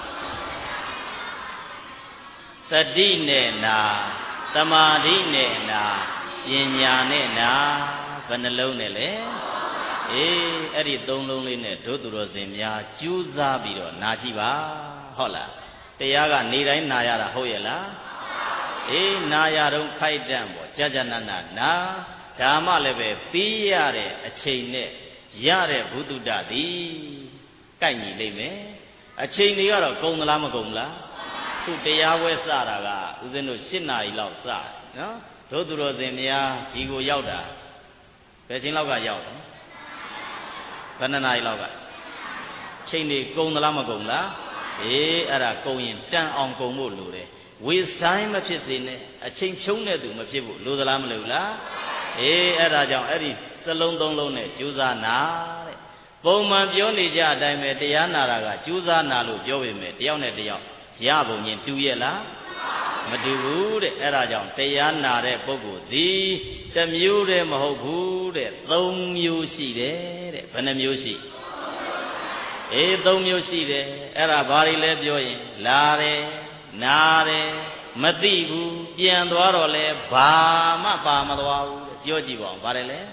သတိနဲ့နာသမာဓိနဲ့နာပညာနဲ့နာဘယ်နှလုံးနဲ့လဲအေးအဲ့ဒီသုံးလုံးလေးနဲ့ဒုသူတော်စင်များကြိုးစားပြီးတော့နာကြည့်ပါဟုတ်လားတရားကနေတိုင်းနာရတာဟုတ်ရဲ့လားအေးနာရတော့ခိုက်တန့်ပေါ့ကြာကြာနာနာနာဒါမှလည်းပဲပြီးရတဲ့အချိန်နဲ့ရတဲ့ဘုဒ္ဓတသည်ကိုက်ညီလိမ့်မယ်အချိန်တွေကတော့ကုန်သလားမကုန်လားသူတရားဝဲစတာကဦးဇင်းတို့၈နာရီလောက်စတယ်နော်ဒုသူတော်စင်များဒီကိုရောက်တာဘယ်ချိန်လောက်ကရောက်တယ်ဘယ်နှစ်နာရီလောက်ကချိန်တွေကုန်သလားမကုန်လားအေးအဲ့ဒါကုန်ရင်တန်အောင်ကုန်ဖို့လိုတယ်ဝေဆိုင်မဖြစ်စေနဲ့အချိန်ဖြုံးတဲ့သူမဖြစ်ဖို့လိုသလားမလိုလားအေးအဲ့ဒါကြောင့်အဲ့ဒီစလုံးသုံးလုံးနဲ့ကြိုးစားနာတဲ့ပုံမှန်ပြောနေကြအတိုင်းပဲတရားနာတာကကြိုးစားနာလို့ပြောပေမဲ့တယောက်နဲ့တယောက်ရပုံချင်းတူရဲ့လားမတူဘူးတဲ့အဲ့ဒါကြောင့်တရားနာတဲ့ပုဂ္ဂိုလ်သည်တစ်မျိုးတည်းမဟုတ်ဘူးတဲ့သုံးမျိုးရှိတယ်တဲ့ဘယ်နှမျိုးရှိအေးသုံးမျိုးရှိတယ်အဲ့ဒါဘာတွေလဲပြောရင်လာတယ်နာတယ်မသိဘူးပြန်သွားတော့လဲဘာမှပါမသွားဘူးတဲ့ပြောကြည့်ပါဦးဘာလဲလဲ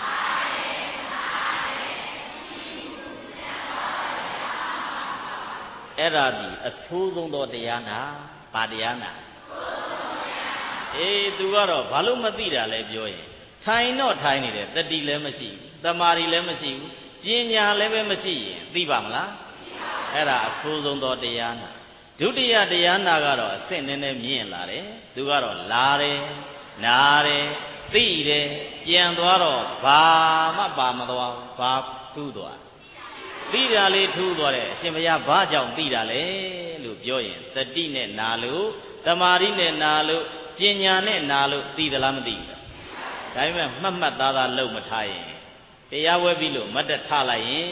အဲ့ဒါဒီအဆိုးဆုံးသောတရားနာဘာတရားနာအေးသူကတော့ဘာလို့မသိတာလဲပြောရင်ထိုင်တော့ထိုင်နေတယ်တတိလည်းမရှိဘူးတမာရီလည်းမရှိဘူးပညာလည်းပဲမရှိရင်သိပါမလားအဲ့ဒါအဆိုးဆုံးသောတရားနာဒုတိယတရားနာကတော့အဆင့်နည်းနည်းမြင့်လာတယ်သူကတော့လာတယ်နာတယ်သိတယ်ပြန်သွားတော့ဘာမှပါမသွားဘူးဘာထူးသွားသိတာလေးထူးသွားတယ်အရှင်ဘုရားဘာကြောင့်သိတာလဲလို့ပြောရင်တတိနဲ့နာလို့တမာရီနဲ့နာလို့ပညာနဲ့နာလို့သိသလားမသိဘူးဒါပေမဲ့မှတ်မှတ်သားသားလုံမထားရင်တရားဝဲပြီးလို့မတ်တထလိုက်ရင်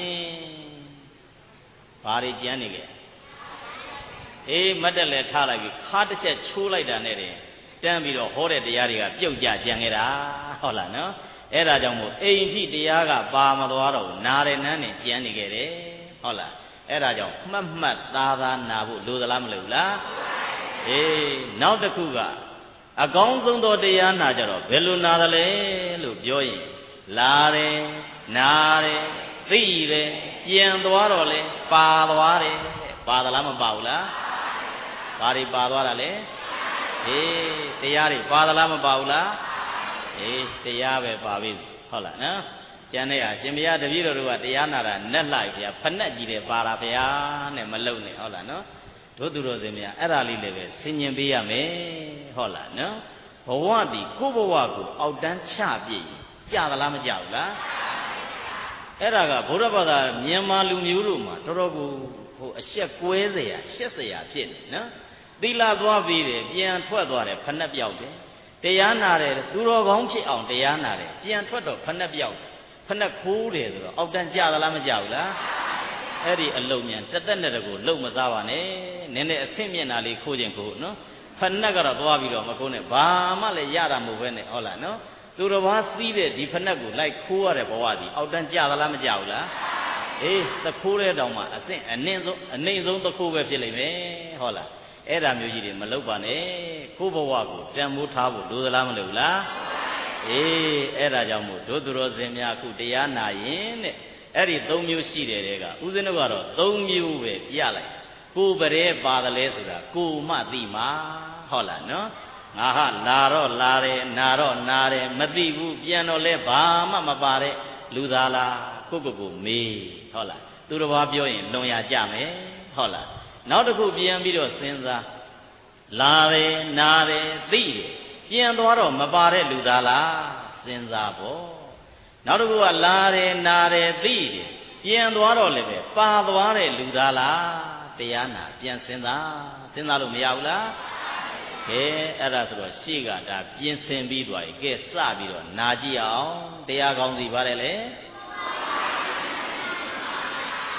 ဘာတွေကြမ်းနေလဲအေးမတ်တက်လည်းထားလိုက်ပြီးခါတစ်ချက်ချိုးလိုက်တာနဲ့တင်တန်းပြီးတော့ဟောတဲ့တရားတွေကပြုတ်ကြကြံခဲ့တာဟုတ်လားနော်အဲ့ဒါကြောင့်မို့အိမ်ထိတရားကပါမသွားတော့နားတယ်နန်းနဲ့ကြံနေခဲ့တယ်ဟုတ်လားအဲ့ဒါကြောင့်မှတ်မှတ်သားသားနာဖို့လိုသလားမလိုဘူးလားအေးနောက်တစ်ခုကအကောင်းဆုံးသောတရားနာကြတော့ဘယ်လိုနာသလဲလို့ပြောရင်လာတယ်နာတယ်သိတယ်ပြန်သွားတော့လေပါသွားတယ်ပါသလားမပါဘူးလားဘာတွေပါသွားတာလဲအေးတရားတွေပါသလားမပါဘူးလားအေးတရားပဲပါပြီဟုတ်လားနော်ကျန်တဲ့ဟာရှင်ဘုရားတပည့်တော်တို့ကတရားနာတာနဲ့လိုက်ဗျာဖက်နဲ့ကြီးတယ်ပါတာဗျာနဲ့မလုံနဲ့ဟုတ်လားနော်တို့သူတော်စင်များအဲ့ဒါလေးလည်းပဲဆင်ញင်ပေးရမယ်ဟုတ်လားနော်ဘဝတည်ကိုယ့်ဘဝကိုအောက်တန်းချပြည့်ကြာသလားမကြာဘူးလားအဲ့ဒါကဗုဒ္ဓဘာသာမြန်မာလူမျိုးတို့မှာတော်တော်ကိုဟိုအဆက်ကွဲเสียရှက်เสียဖြစ်နေနော်သီလသွားပြီးတယ်ပြန်ထွက်သွားတယ်ဖက်နဲ့ပြောက်တယ်တရားနာတယ်သူတော်ကောင်းဖြစ်အောင်တရားနာတယ်ပြန်ထွက်တော့ဖက်နဲ့ပြောက်ဖက်နဲ့ခိုးတယ်ဆိုတော့အောက်တန်းကြာသလားမကြာဘူးလားအဲ့ဒီအလုံးမြန်တသက်နဲ့တကူလုံမစားပါနဲ့နည်းနည်းအဆင့်မြင့်တာလေးခိုးခြင်းခိုးနော်ဖက်နဲ့ကတော့သွားပြီးတော့မခိုးနဲ့ဘာမှလည်းရတာမဟုတ်ပဲနဲ့ဟုတ်လားနော်သူတော်ဘာစီးတဲ့ဒီဖက်နဲ့ကိုလိုက်ခိုးရတဲ့ဘဝစီအောက်တန်းကြာသလားမကြာဘူးလားအေးသခိုးတဲ့တောင်မှအဆင့်အနှင်းဆုံးအနှိမ့်ဆုံးသခိုးပဲဖြစ်လိမ့်မယ်ဟုတ်လားအဲ့ဒါမျိုးကြီးတွေမလုပ်ပါနဲ့ကိုယ့်ဘဝကိုတန်ဖိုးထားဖို့လိုသလားမလိုဘူးလားအေးအဲ့ဒါကြောင့်မို့တို့သူတော်စင်များအခုတရားနာရင်တဲ့အဲ့ဒီသုံးမျိုးရှိတယ်တဲ့ကဦးဇင်းတို့ကတော့သုံးမျိုးပဲပြလိုက်ကိုယ်ပရဲပါတယ်လဲဆိုတာကိုမှသိမှာဟုတ်လားနော်ငါဟာလာတော့လာတယ်နာတော့နာတယ်မသိဘူးပြန်တော့လဲဘာမှမပါတဲ့လူသားလားကိုကိုကိုမေးဟုတ်လားသူတစ်ပါးပြောရင်လွန်ရကြမယ်ဟုတ်လားနောက်တစ်ခုပြန်ပြီးတော့စဉ်းစားလာတယ်နာတယ်သိတယ်ပြန်သွားတော့မပါတဲ့လူသားလားစဉ်းစားပေါ့နောက်တစ်ခုကလာတယ်နာတယ်သိတယ်ပြန်သွားတော့လည်းပဲပါသွားတဲ့လူသားလားတရားနာပြန်စဉ်းစားစဉ်းစားလို့မရဘူးလားကဲအဲ့ဒါဆိုတော့ရှေ့ကဒါပြင်ဆင်ပြီးသွားပြီကဲစပြီးတော့နာကြည့်အောင်တရားကောင်းစီပါတယ်လေ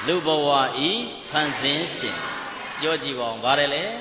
လူဘဝဤဖန်ဆင်းရှင်ပြောကြည့်ပါဦးဗါတယ်လေ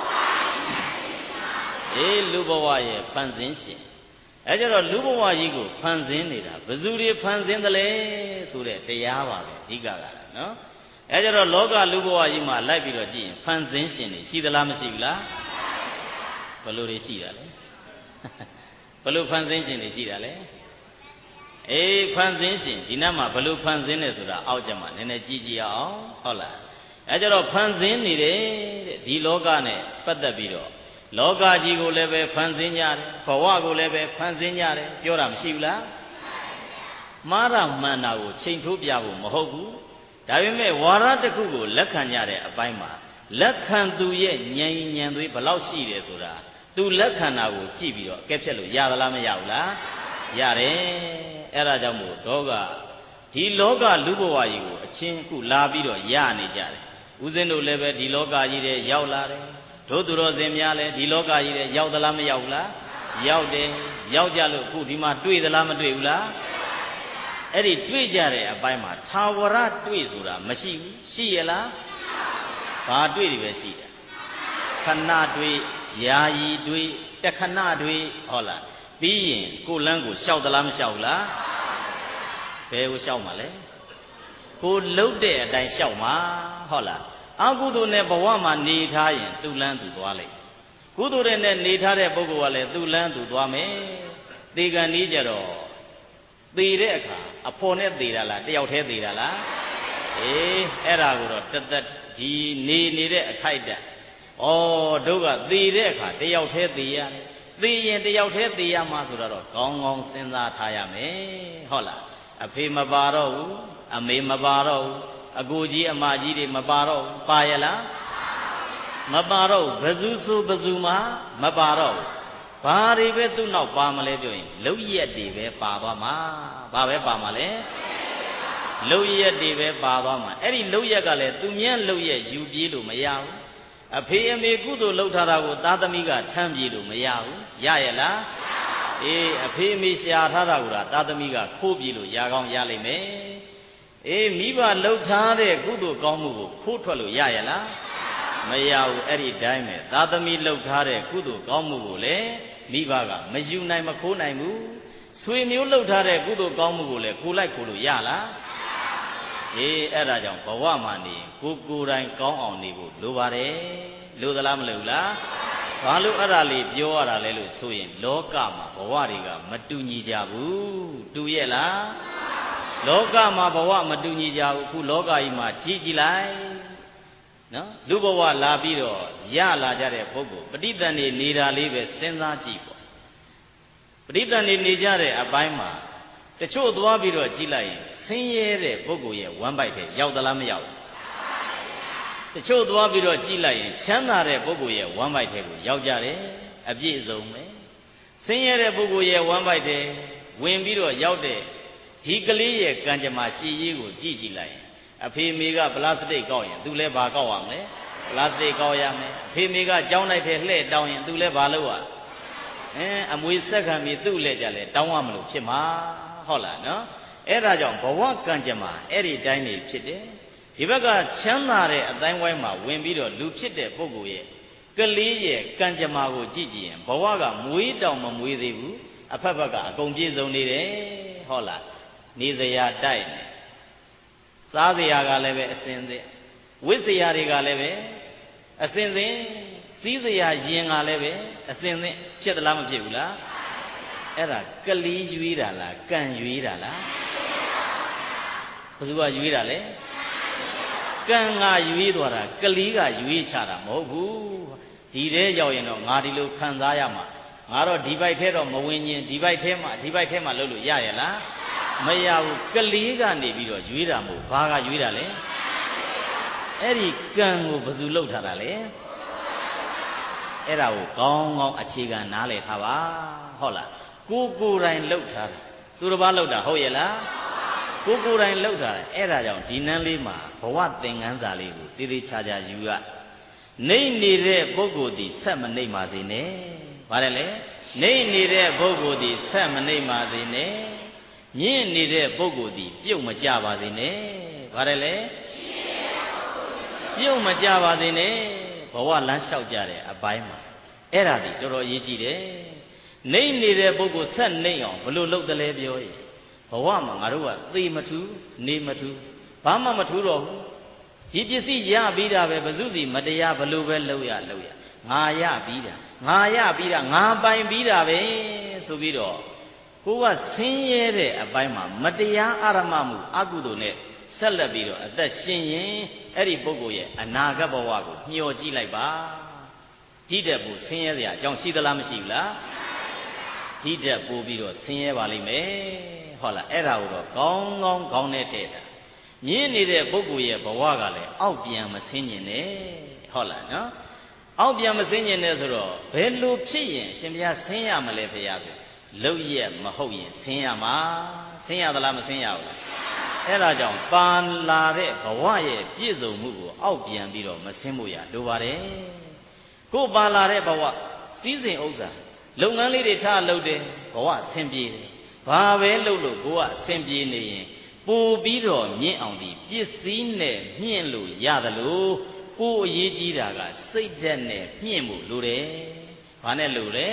အေးလူဘဝရဲ့ဖန်ဆင်းရှင်အဲကြတော့လူဘဝကြီးကိုဖန်ဆင်းနေတာဘယ်သူတွေဖန်ဆင်းသလဲဆိုတဲ့တရားပါပဲအဓိကကနော်အဲကြတော့လောကလူဘဝကြီးမှာလိုက်ပြီးတော့ကြည့်ရင်ဖန်ဆင်းရှင်တွေရှိသလားမရှိဘူးလားဘယ်လိုတွေရှိတာလဲဘယ်လိုဖန်ဆင်းရှင်တွေရှိတာလဲအေးဖန်ဆင်းရှင်ဒီနတ်မှာဘယ်လိုဖန်ဆင်းတယ်ဆိုတာအောက်ကျမှနည်းနည်းကြည့်ကြည့်အောင်ဟုတ်လားအဲကြတော့ဖန်ဆင်းနေတယ်တဲ့ဒီလောကနဲ့ပတ်သက်ပြီးတော့လောကကြီးကိုလည်းပဲဖန်ဆင်းကြတယ်ဘဝကိုလည်းပဲဖန်ဆင်းကြတယ်ပြောတာမရှိဘူးလားမှားတာမှန်တာကိုချိန်ထိုးပြဖို့မဟုတ်ဘူးဒါပေမဲ့ဝါရတစ်ခုကိုလက်ခံကြတဲ့အပိုင်းမှာလက်ခံသူရဲ့ဉာဏ်ဉာဏ်သွေးဘယ်လောက်ရှိတယ်ဆိုတာသူလက်ခံတာကိုကြည့်ပြီးတော့အကဲဖြတ်လို့ရသလားမရဘူးလားရတယ်အဲ့ဒါကြောင့်မို့တော့ကဒီလောကလူဘဝကြီးကိုအချင်းခုလာပြီးတော့ရနေကြတယ်ဦးဇင်းတို့လည်းပဲဒီလောကကြီးထဲရောက်လာတယ်တို့သူတော်စင်များလည်းဒီလောကကြီးထဲရောက်သလားမရောက်ဘူးလားရောက်တယ်ရောက်ကြလို့ခုဒီမှာတွေ့သလားမတွေ့ဘူးလားအဲ့ဒီတွေ့ကြတဲ့အပိုင်းမှာသာဝရတွေ့ဆိုတာမရှိဘူးရှိရလားဘာတွေ့တွေပဲရှိတယ်ခဏတွေ့ယာယီတွေ့တခဏတွေ့ဟုတ်လားပြီးရင်ကိုလန်းကိုလျှောက်သလားမလျှောက်ဘူးလားဘယ်ကိုလျှောက်မှာလဲကိုလှုပ်တဲ့အတိုင်းလျှောက်မှာဟုတ်လားအကုသိုလ်နဲ့ဘဝမှာနေထားရင်သူ့လန်းသူသွားလိမ့်ကုသိုလ်နဲ့နေထားတဲ့ပုဂ္ဂိုလ်ကလည်းသူ့လန်းသူသွားမယ်သေကံนี้ကြတော့သေတဲ့အခါအဖော်နဲ့သေတာလားတယောက်တည်းသေတာလားအေးအဲ့ဒါကိုတော့တသက်ဒီနေနေတဲ့အခိုက်အတန့်ဩတို့ကသေတဲ့အခါတယောက်တည်းသေရတယ်သေရင်တယောက်တည်းသေရမှာဆိုတော့ကောင်းကောင်းစဉ်းစားထားရမယ်ဟုတ်လားအဖေမပါတော့ဘူးအမေမပါတော့ဘူးအကိုကြီးအမကြီးတွေမပါတော့ဘူးပါရလားမပါတော့ဘယ်သူဆိုဘယ်သူမှမပါတော့ဘူးဘာတွေပဲသူ့နောက်ပါမလဲပြောရင်လုံရက်တွေပဲပါသွားမှာဘာပဲပါမှာလဲလုံရက်တွေပဲပါသွားမှာအဲ့ဒီလုံရက်ကလည်းသူမြတ်လုံရက်ယူပြေးလို့မရဘူးအဖေအမေကုသိုလ်လှုပ်ထားတာကိုသားသမီးကထမ်းပြေးလို့မရဘူးရရဲ့လားအေးအဖေအမေရှာထားတာကသားသမီးကခိုးပြေးလို့ရကောင်းရလိမ့်မယ်အေးမိဘလှုပ်ထားတဲ့ကုသိုလ်ကောင်းမှုကိုခိုးထွက်လို့ရရဲ့လားမရဘူးအဲ့ဒီတိုင်းပဲသားသမီးလှုပ်ထားတဲ့ကုသိုလ်ကောင်းမှုကိုလည်းမိဘကမယူနိုင်မခိုးနိုင်ဘူးဆွေမျိုးလှုပ်ထားတဲ့ကုသိုလ်ကောင်းမှုကိုလည်းကိုလိုက်ခိုးလို့ရလားအေးအဲ့ဒါကြောင့်ဘဝမှာနေကိုကိုယ်တိုင်ကောင်းအောင်နေဖို့လိုပါတယ်လိုသလားမလိုဘူးလားဘာလို့အဲ့ဒါလေးပြောရတာလဲလို့ဆိုရင်လောကမှာဘဝတွေကမတူညီကြဘူးတူရဲ့လားလောကမှာဘဝမတူညီကြဘူးခုလောကကြီးမှာကြည့်ကြည့်လိုက်နော်လူဘဝလာပြီးတော့ရလာကြတဲ့ပုဂ္ဂိုလ်ပဋိသန္ဓေနေတာလေးပဲစဉ်းစားကြည့်ပေါ့ပဋိသန္ဓေနေကြတဲ့အပိုင်းမှာတချို့သွားပြီးတော့ကြည့်လိုက်ရင်ဆင်းရဲတဲ့ပုဂ္ဂိုလ်ရဲ့ဝမ်းပိုက်တဲ့ရောက်သလားမရောက်ဘူးတချို့သွားပြီးတော့ကြည့်လိုက်ရင်ချမ်းသာတဲ့ပုဂ္ဂိုလ်ရဲ့ဝမ်းပိုက်တဲ့ကိုရောက်ကြတယ်အပြည့်စုံပဲဆင်းရဲတဲ့ပုဂ္ဂိုလ်ရဲ့ဝမ်းပိုက်တဲ့ဝင်ပြီးတော့ရောက်တဲ့ဒီကလေးရဲ့ကံကြမ္မာရှည်ရေးကိုကြည့်ကြည့်လိုက်ရင်အဖေမေကပလတ်စတစ်ကောက်ရင်သူလည်းဘာကောက်ရမလဲပလတ်စတစ်ကောက်ရမယ်အဖေမေကကြောင်းလိုက်တဲ့လှဲ့တောင်းရင်သူလည်းဘာလုပ်ရအဲအမွေဆက်ခံပြီးသူ့လက်ကြလဲတောင်းရမလို့ဖြစ်မှာဟုတ်လားနော်အဲ့ဒါကြောင့်ဘဝကံကြမ္မာအဲ့ဒီတိုင်းနေဖြစ်တယ်ဒီဘက်ကချမ်းသာတဲ့အတိုင်းဝိုင်းမှာဝင်ပြီးတော့လူဖြစ်တဲ့ပုဂ္ဂိုလ်ရဲ့ကလေးရဲ့ကံကြမ္မာကိုကြည့်ကြည့်ရင်ဘဝကမွေးတောင်မမွေးသေးဘူးအဖက်ဘက်ကအကုန်ပြည့်စုံနေတယ်ဟုတ်လားနေစရာတိုက်နေစားစရာကလည်းပဲအစင်စင်ဝိစရာတွေကလည်းပဲအစင်စင်စီးစရာရင်ကလည်းပဲအစင်စင်ဖြစ်သလားမဖြစ်ဘူးလားအဲ့ဒါကလေးရွေးတာလားကံရွေးတာလားဘယ်သူကရွေးတာလဲကံကရွေးသွားတာကလေးကရွေးချတာမဟုတ်ဘူးဒီထဲရောက်ရင်တော့ငါဒီလိုခံစားရမှာငါတော့ဒီဘိုက်ထဲတော့မဝင်ရင်ဒီဘိုက်ထဲမှာဒီဘိုက်ထဲမှာလုပ်လို့ရရလားမရဘူးကလေးကနေပြီးတော့ရွေးတာမဟုတ်ဘာကရွေးတာလဲအဲ့ဒီကံကိုဘယ်သူလှုပ်ထားတာလဲအဲ့ဒါကိုကောင်းကောင်းအခြေခံနားလည်ထားပါဟုတ်လားကိုကိုယ်တိုင်လှုပ်ထားတာသူတစ်ပါးလှုပ်တာဟုတ်ရဲ့လားကိုကိုယ်တိုင်လှုပ်ထားတယ်အဲ့ဒါကြောင့်ဒီနန်းလေးမှာဘဝသင်္ကန်းစာလေးကိုတေးသေးချာချာယူရနေနေတဲ့ပုဂ္ဂိုလ်ဒီဆက်မနေပါစေနဲ့ဗါတယ်လေနေနေတဲ့ပုဂ္ဂိုလ်ဒီဆက်မနေပါစေနဲ့မြင့်နေတဲ့ပုဂ္ဂိုလ်ဒီပြုတ်မကြပါစေနဲ့ဗါတယ်လေပြုံးမကြပါသေးနဲ့ဘဝလမ်းလျှောက်ကြတယ်အပိုင်းမှာအဲ့ဒါဒီတော်တော်အရေးကြီးတယ်နှိမ့်နေတဲ့ပုဂ္ဂိုလ်ဆက်နှိမ့်အောင်ဘလို့လုပ်တယ်လဲပြောရင်ဘဝမှာငါတို့ကသေမထူးနေမထူးဘာမှမထူးတော့ဘူးဒီပစ္စည်းရပြီးတာပဲဘယ်သူစီမတရားဘလို့ပဲလုပ်ရလုပ်ရငါရပြီးတာငါရပြီးတာငါပိုင်ပြီးတာပဲဆိုပြီးတော့ကိုကဆင်းရဲတဲ့အပိုင်းမှာမတရားအာရမမှုအကုသိုလ်နဲ့ဆက်လက်ပြီးတော့အသက်ရှင်ရင်အဲ့ဒီပုဂ္ဂိုလ်ရဲ့အနာဂတ်ဘဝကိုမျှော်ကြည့်လိုက်ပါဒီတက်ပူဆင်းရဲစရာအကြောင်းရှိသလားမရှိဘူးလားဒီတက်ပို့ပြီးတော့ဆင်းရဲပါလိမ့်မယ်ဟုတ်လားအဲ့ဒါကိုတော့ကောင်းကောင်းကောင်းနဲ့တဲ့တာမြင်နေတဲ့ပုဂ္ဂိုလ်ရဲ့ဘဝကလည်းအောက်ပြန်မဆင်းကျင်နဲ့ဟုတ်လားနော်အောက်ပြန်မဆင်းကျင်နဲ့ဆိုတော့ဘယ်လိုဖြစ်ရင်အရှင်ဘုရားဆင်းရမလဲဘုရားဆိုလုံရက်မဟုတ်ရင်ဆင်းရမှာဆင်းရသလားမဆင်းရဘူးလားအဲ့ဒါကြောင့်ပါလာတဲ့ဘဝရဲ့ပြည့်စုံမှုကိုအောက်ပြန်ပြီးတော့မဆင်းဖို့ရလိုပါတယ်ကိုပါလာတဲ့ဘဝစည်းစိမ်ဥစ္စာလုပ်ငန်းလေးတွေထားလုပ်တယ်ဘဝဆင်ပြေတယ်ဘာပဲလုပ်လို့ကိုကဆင်ပြေနေရင်ပို့ပြီးတော့မြင့်အောင်ဒီပစ္စည်းနဲ့မြင့်လို့ရတယ်လို့ကိုအရေးကြီးတာကစိတ်ဓာတ်နဲ့မြင့်ဖို့လိုတယ်ဘာနဲ့လိုလဲ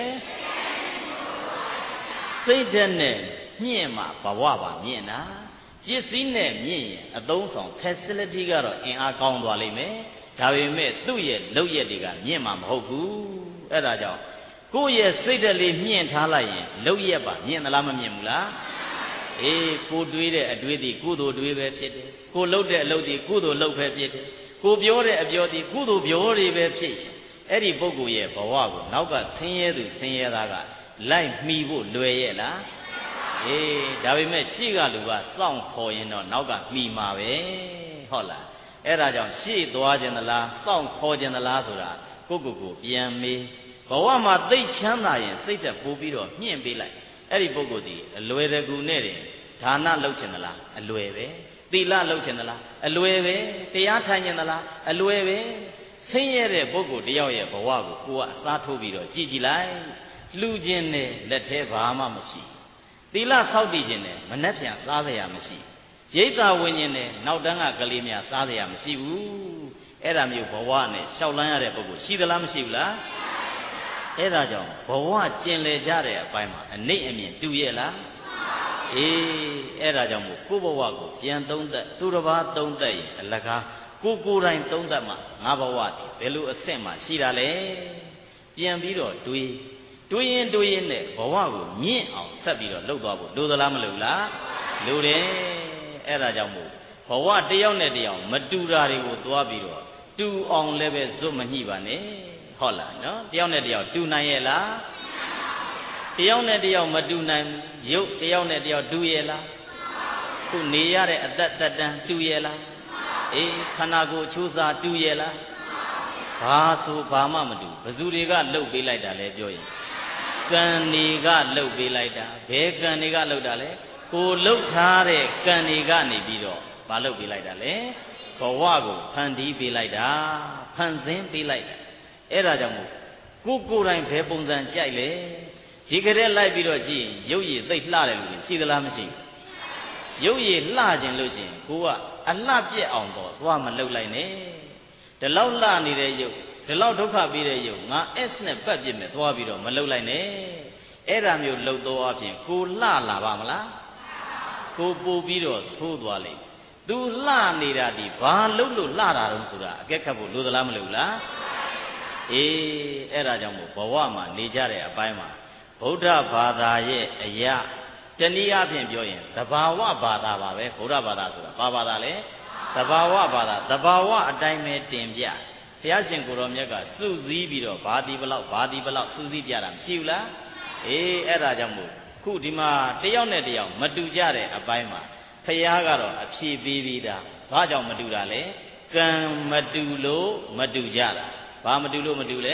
စိတ်ဓာတ်နဲ့မြင့်မှဘဝပါမြင့်တာပစ္စည်းနဲ့မြင့်ရင်အသုံးဆောင် facility ကတော့အင်အားကောင်းသွားလိမ့်မယ်ဒါပေမဲ့သူ့ရဲ့လုပ်ရက်တွေကမြင့်မှာမဟုတ်ဘူးအဲ့ဒါကြောင့်ကိုယ့်ရဲ့စိတ်ဓာတ်လေးမြင့်ထားလိုက်ရင်လုပ်ရက်ပါမြင့်သလားမမြင့်ဘူးလားအေးကိုတွေးတဲ့အတွေးသည်ကုသိုလ်တွေးပဲဖြစ်တယ်ကိုလုပ်တဲ့အလုပ်သည်ကုသိုလ်လုပ်ပဲဖြစ်တယ်ကိုပြောတဲ့အပြောသည်ကုသိုလ်ပြောတွေပဲဖြစ်အဲ့ဒီပုဂ္ဂိုလ်ရဲ့ဘဝကိုနောက်ကဆင်းရဲသူဆင်းရဲသားကလိုက်မှီဖို့လွယ်ရဲ့လားအေးဒါပေမဲ့ရှေ့ကလူကစောင့်ခေါ်ရင်တော့နောက်ကမှီမှာပဲဟုတ်လားအဲ့ဒါကြောင့်ရှေ့သွားခြင်းသလားစောင့်ခေါ်ခြင်းသလားဆိုတာကိုယ့်ကိုယ်ကိုပြန်မေးဘဝမှာသိချမ်းသာရင်စိတ်သက်ပိုးပြီးတော့မြင့်ပေးလိုက်အဲ့ဒီပုဂ္ဂိုလ်ဒီအလွယ်တကူနဲ့တင်ဒါနလုပ်ခြင်းသလားအလွယ်ပဲသီလလုပ်ခြင်းသလားအလွယ်ပဲတရားထိုင်ခြင်းသလားအလွယ်ပဲဆင်းရဲတဲ့ပုဂ္ဂိုလ်တယောက်ရဲ့ဘဝကိုကိုကအစားထိုးပြီးတော့ကြည်ကြည်လိုက်လှူခြင်းနဲ့လက်ထဲဘာမှမရှိသီလဆောက်တည်ခြင်းနဲ့မနှက်ပြန်စားရမရှိရိတ်သာဝင်ခြင်းနဲ့နောက်တန်းကကလေးများစားရမရှိဘူးအဲ့ဒါမျိုးဘဝနဲ့ရှောက်လန်းရတဲ့ပုဂ္ဂိုလ်ရှိသလားမရှိဘူးလားအဲ့ဒါကြောင့်ဘဝကျင်လေကြတဲ့အပိုင်းမှာအနိမ့်အမြင့်တူရဲ့လားအေးအဲ့ဒါကြောင့်မို့ကိုယ့်ဘဝကိုပြန်သုံးသက်သူတစ်ပါးသုံးသက်ရင်အလကားကိုကိုယ်တိုင်သုံးသက်မှငါဘဝဒီဘယ်လိုအဆင့်မှရှိတာလဲပြန်ပြီးတော့တွေးတွေးရင်တွေးရင်နဲ့ဘဝကိုမြင့်အောင်ဆက်ပြီးတော့လှုပ်သွားဖို့လိုသလားမလိုလားလိုတယ်အဲ့ဒါကြောင့်မို့ဘဝတယောက်နဲ့တယောက်မတူတာတွေကိုသွားပြီးတော့တူအောင်လည်းပဲဇွတ်မညှိပါနဲ့ဟုတ်လားနော်တယောက်နဲ့တယောက်တူနိုင်ရဲ့လားတယောက်နဲ့တယောက်မတူနိုင်ရုပ်တယောက်နဲ့တယောက်တူရဲ့လားခုနေရတဲ့အသက်သက်တမ်းတူရဲ့လားအေးခန္ဓာကိုယ်အချိုးစားတူရဲ့လားဘာဆိုဘာမှမတူဘယ်သူတွေကလှုပ်ပေးလိုက်တာလဲပြောရင်ကံတွေကလှုပ်ပေးလိုက်တာဘယ်ကံတွေကလှုပ်တာလဲကိုလှုပ်ထားတဲ့ကံတွေကနေပြီးတော့ဘာလှုပ်ပေးလိုက်တာလဲဘဝကိုဖန်တီးပေးလိုက်တာဖန်ဆင်းပေးလိုက်တာအဲ့ဒါကြောင့်မို့ကိုကိုယ်တိုင်ဘယ်ပုံစံကြိုက်လဲဒီကလေးလိုက်ပြီးတော့ကြည့်ရုပ်ရည်သိပ်လှတယ်လို့ရှိသလားမရှိဘူးရုပ်ရည်လှခြင်းလို့ရှိရင်ကိုကအလှပြက်အောင်တော့သွားမလှုပ်လိုက်နဲ့ဒီလောက်လှနေတဲ့ရုပ်ဒီလောက်ဒုက္ခပေးတဲ့ရုပ်ငါ S နဲ့ပတ်ပြစ်မယ်သွားပြီးတော့မလှုပ်လိုက်နဲ့အဲ့ဒါမျိုးလှုပ်တော့အပြင်ကိုလှလာပါမလားကိုပို့ပြီးတော့သိုးသွားလိမ့်သူလှနေတာဒီဘာလှုပ်လို့လှတာတုံးဆိုတာအကဲခတ်ဖို့လိုသလားမလိုဘူးလားအေးအဲ့ဒါကြောင့်မို့ဘဝမှာနေကြတဲ့အပိုင်းမှာဗုဒ္ဓဘာသာရဲ့အရာတနည်းအားဖြင့်ပြောရင်သဘာဝဘာသာပါပဲဗုဒ္ဓဘာသာဆိုတာဘာဘာသာလဲသဘာဝဘာသာသဘာဝအတိုင်းပဲတင်ပြဘုရားရှင်ကိုယ်တော်မြတ်ကစုစည်းပြီးတော့ဘာဒီဘလောက်ဘာဒီဘလောက်စုစည်းပြတာမရှိဘူးလားအေးအဲ့ဒါကြောင့်မို့ခုဒီမှာတယောက်နဲ့တယောက်မတူကြတဲ့အပိုင်းမှာဘုရားကတော့အဖြေပေးပြီးသားဘာကြောင့်မတူတာလဲကံမတူလို့မတူကြတာဘာမတူလို့မတူလဲ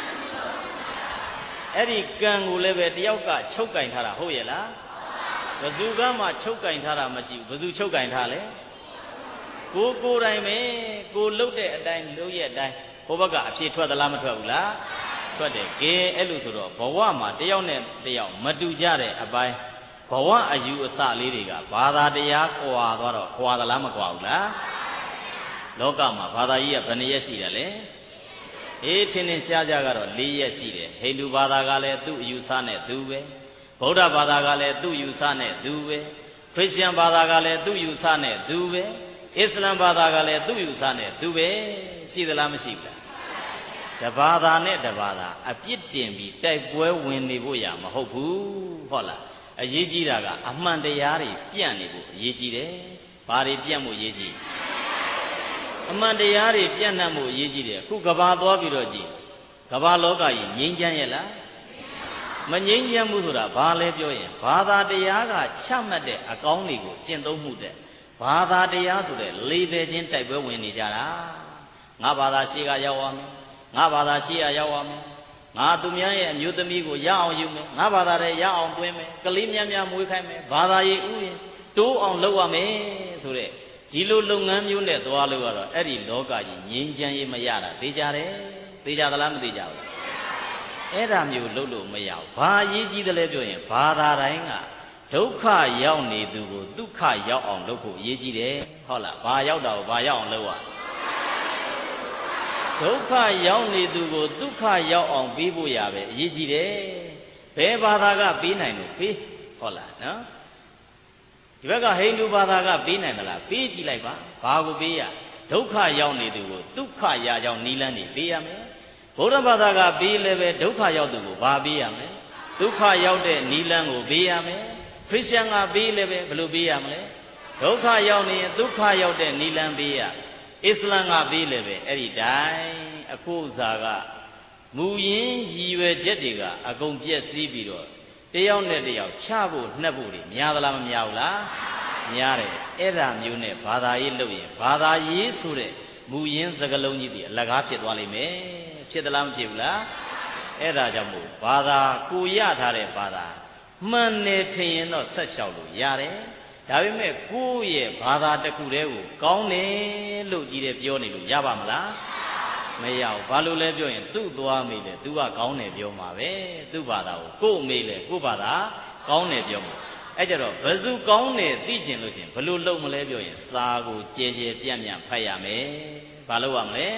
အဲ့ဒီကံကိုလည်းပဲတယောက်ကချုပ်ကင်ထားတာဟုတ်ရဲ့လားဘယ်သူကမှချုပ်ကင်ထားတာမရှိဘူးဘယ်သူချုပ်ကင်ထားလဲကိုကိုယ်တိုင်ပဲကိုလှုပ်တဲ့အတိုင်းလှုပ်ရဲ့အတိုင်းဘုဘကအဖြေထွက်သလားမထွက်ဘူးလားထွက်တယ်ကဲအဲ့လိုဆိုတော့ဘဝမှာတယောက်နဲ့တယောက်မတူကြတဲ့အပိုင်းဘဝအယူအဆလေးတွေကဘာသာတရားကွာသွားတော့ကွာသလားမကွာဘူးလားလောကမှာဘာသာကြီးကဘယ်နှရက်ရှိတယ်လဲအေးထင်ထင်ရှားရှားကတော့၄ရက်ရှိတယ်ဟိန္ဒူဘာသာကလည်းသူ့အယူဆနဲ့သူပဲဗုဒ္ဓဘာသာကလည်းသူ့ယူဆနဲ့သူပဲခရစ်ယာန်ဘာသာကလည်းသူ့ယူဆနဲ့သူပဲအစ္စလမ်ဘာသာကလည်းသူ့ယူဆနဲ့သူပဲရှိသလားမရှိဘူးလားတဘာသာနဲ့တဘာသာအပြစ်တင်ပြီးတိုက်ပွဲဝင်နေဖို့ရမဟုတ်ဘူးဟုတ်လားအရေးကြီးတာကအမှန်တရားတွေပြန့်နေဖို့အရေးကြီးတယ်ဘာတွေပြန့်ဖို့အရေးကြီးအမှန်တရားတွေပြန့်နှံ့ဖို့အရေးကြီးတယ်အခုကဘာသွားပြီးတော့ကြည့်ကဘာလောကကြီးငြိမ်းချမ်းရဲ့လားမငြိမ်းချမ်းမှုဆိုတာဘာလဲပြောရင်ဘာသာတရားကချမှတ်တဲ့အကောင်းတွေကိုကျင့်သုံးမှုတဲ့ဘာသာတရားဆိုတဲ့လေးပဲချင်းတိုက်ပွဲဝင်နေကြတာငါဘာသာရှိကရောက်အောင်ငါဘာသာရှိရရောက်အောင်ငါသူများရဲ့အမျိုးသမီးကိုရအောင်ယူမယ်ငါဘာသာရဲ့ရအောင်သွင်းမယ်ကလေးများများမွေးခိုင်းမယ်ဘာသာရေးဥယျာဉ်တိုးအောင်လုပ်ရမယ်ဆိုတဲ့ဒီလိုလုပ်ငန်းမျိုးနဲ့သွားလို့ကတော့အဲ့ဒီလောကကြီးငြိမ်းချမ်းရေးမရတာသိကြတယ်သိကြသလားမသိကြဘူးအဲ့ဒါမျိုးလုပ်လို့မရဘူးဘာအရေးကြီးတယ်လဲပြောရင်ဘာသာတိုင်းကဒုက္ခရောက်နေသူကိုဒုက္ခရောက်အောင်လုပ်ဖို့အရေးကြီးတယ်ဟုတ်လားဘာရောက်တာကိုဘာရောက်အောင်လုပ်ရဒုက္ခရောက်နေသူကိုဒုက္ခရောက်အောင်ပေးဖို့ရပဲအရေးကြီးတယ်ဘယ်ဘာသာကပေးနိုင်လို့ပေးဟုတ်လားနော်ဒီဘက်ကဟိန္ဒူဘာသာကပေးနိုင်သလားပေးကြည့်လိုက်ပါဘာကိုပေးရဒုက္ခရောက်နေသူကိုဒုက္ခရကြောင်းနိလန်းနေပေးရမယ်ဗုဒ္ဓဘာသာကပေးလည်းပဲဒုက္ခရောက်သူကိုဘာပေးရမလဲဒုက္ခရောက်တဲ့နိလန်းကိုပေးရမယ်ခရစ်ယာန်ကပေးလည်းပဲဘယ်လိုပေးရမလဲဒုက္ခရောက်နေရင်ဒုက္ခရောက်တဲ့နိလန်းပေးရအစ္စလမ်ကပေးလည်းပဲအဲ့ဒီတိုင်းအခုစားကမူရင်းရည်ရွယ်ချက်တွေကအကုန်ပြည့်စည်ပြီးတော့တယောက်နဲ့တယောက်ချဖို့နှက်ဖို့တွေများသလားမများဘူးလားများတယ်အဲ့ဒါမျိုးနဲ့ဘာသာရေးလုပ်ရင်ဘာသာရေးဆိုတဲ့မူရင်းစကားလုံးကြီးတွေအလကားဖြစ်သွားလိမ့်မယ်ဖြစ်သလားမဖြစ်ဘူးလားအဲ့ဒါကြောင့်မို့ဘာသာကိုရထားတဲ့ဘာသာမှန်နေထင်ရင်တော့ဆက်လျှောက်လို့ရတယ်ဒါပေမဲ့ကိုယ့်ရဲ့ဘာသာတစ်ခုတည်းကိုကောင်းတယ်လို့ကြီးတယ်ပြောနေလို့ရပါမလားမရဘူးဘာလို့လဲပြောရင်သူ့သွားမေးတယ်သူကကောင်းတယ်ပြောမှာပဲသူ့ဘာသာကိုကိုယ်မေးလေကိုယ့်ဘာသာကောင်းတယ်ပြောမှာအဲ့ကြတော့ဘယ်သူကောင်းတယ်သိကျင်လို့ရှင်ဘယ်လိုလုပ်မလဲပြောရင်စာကိုကြဲကြဲပြန့်ပြန့်ဖတ်ရမယ်ဘာလုပ်ရမလဲ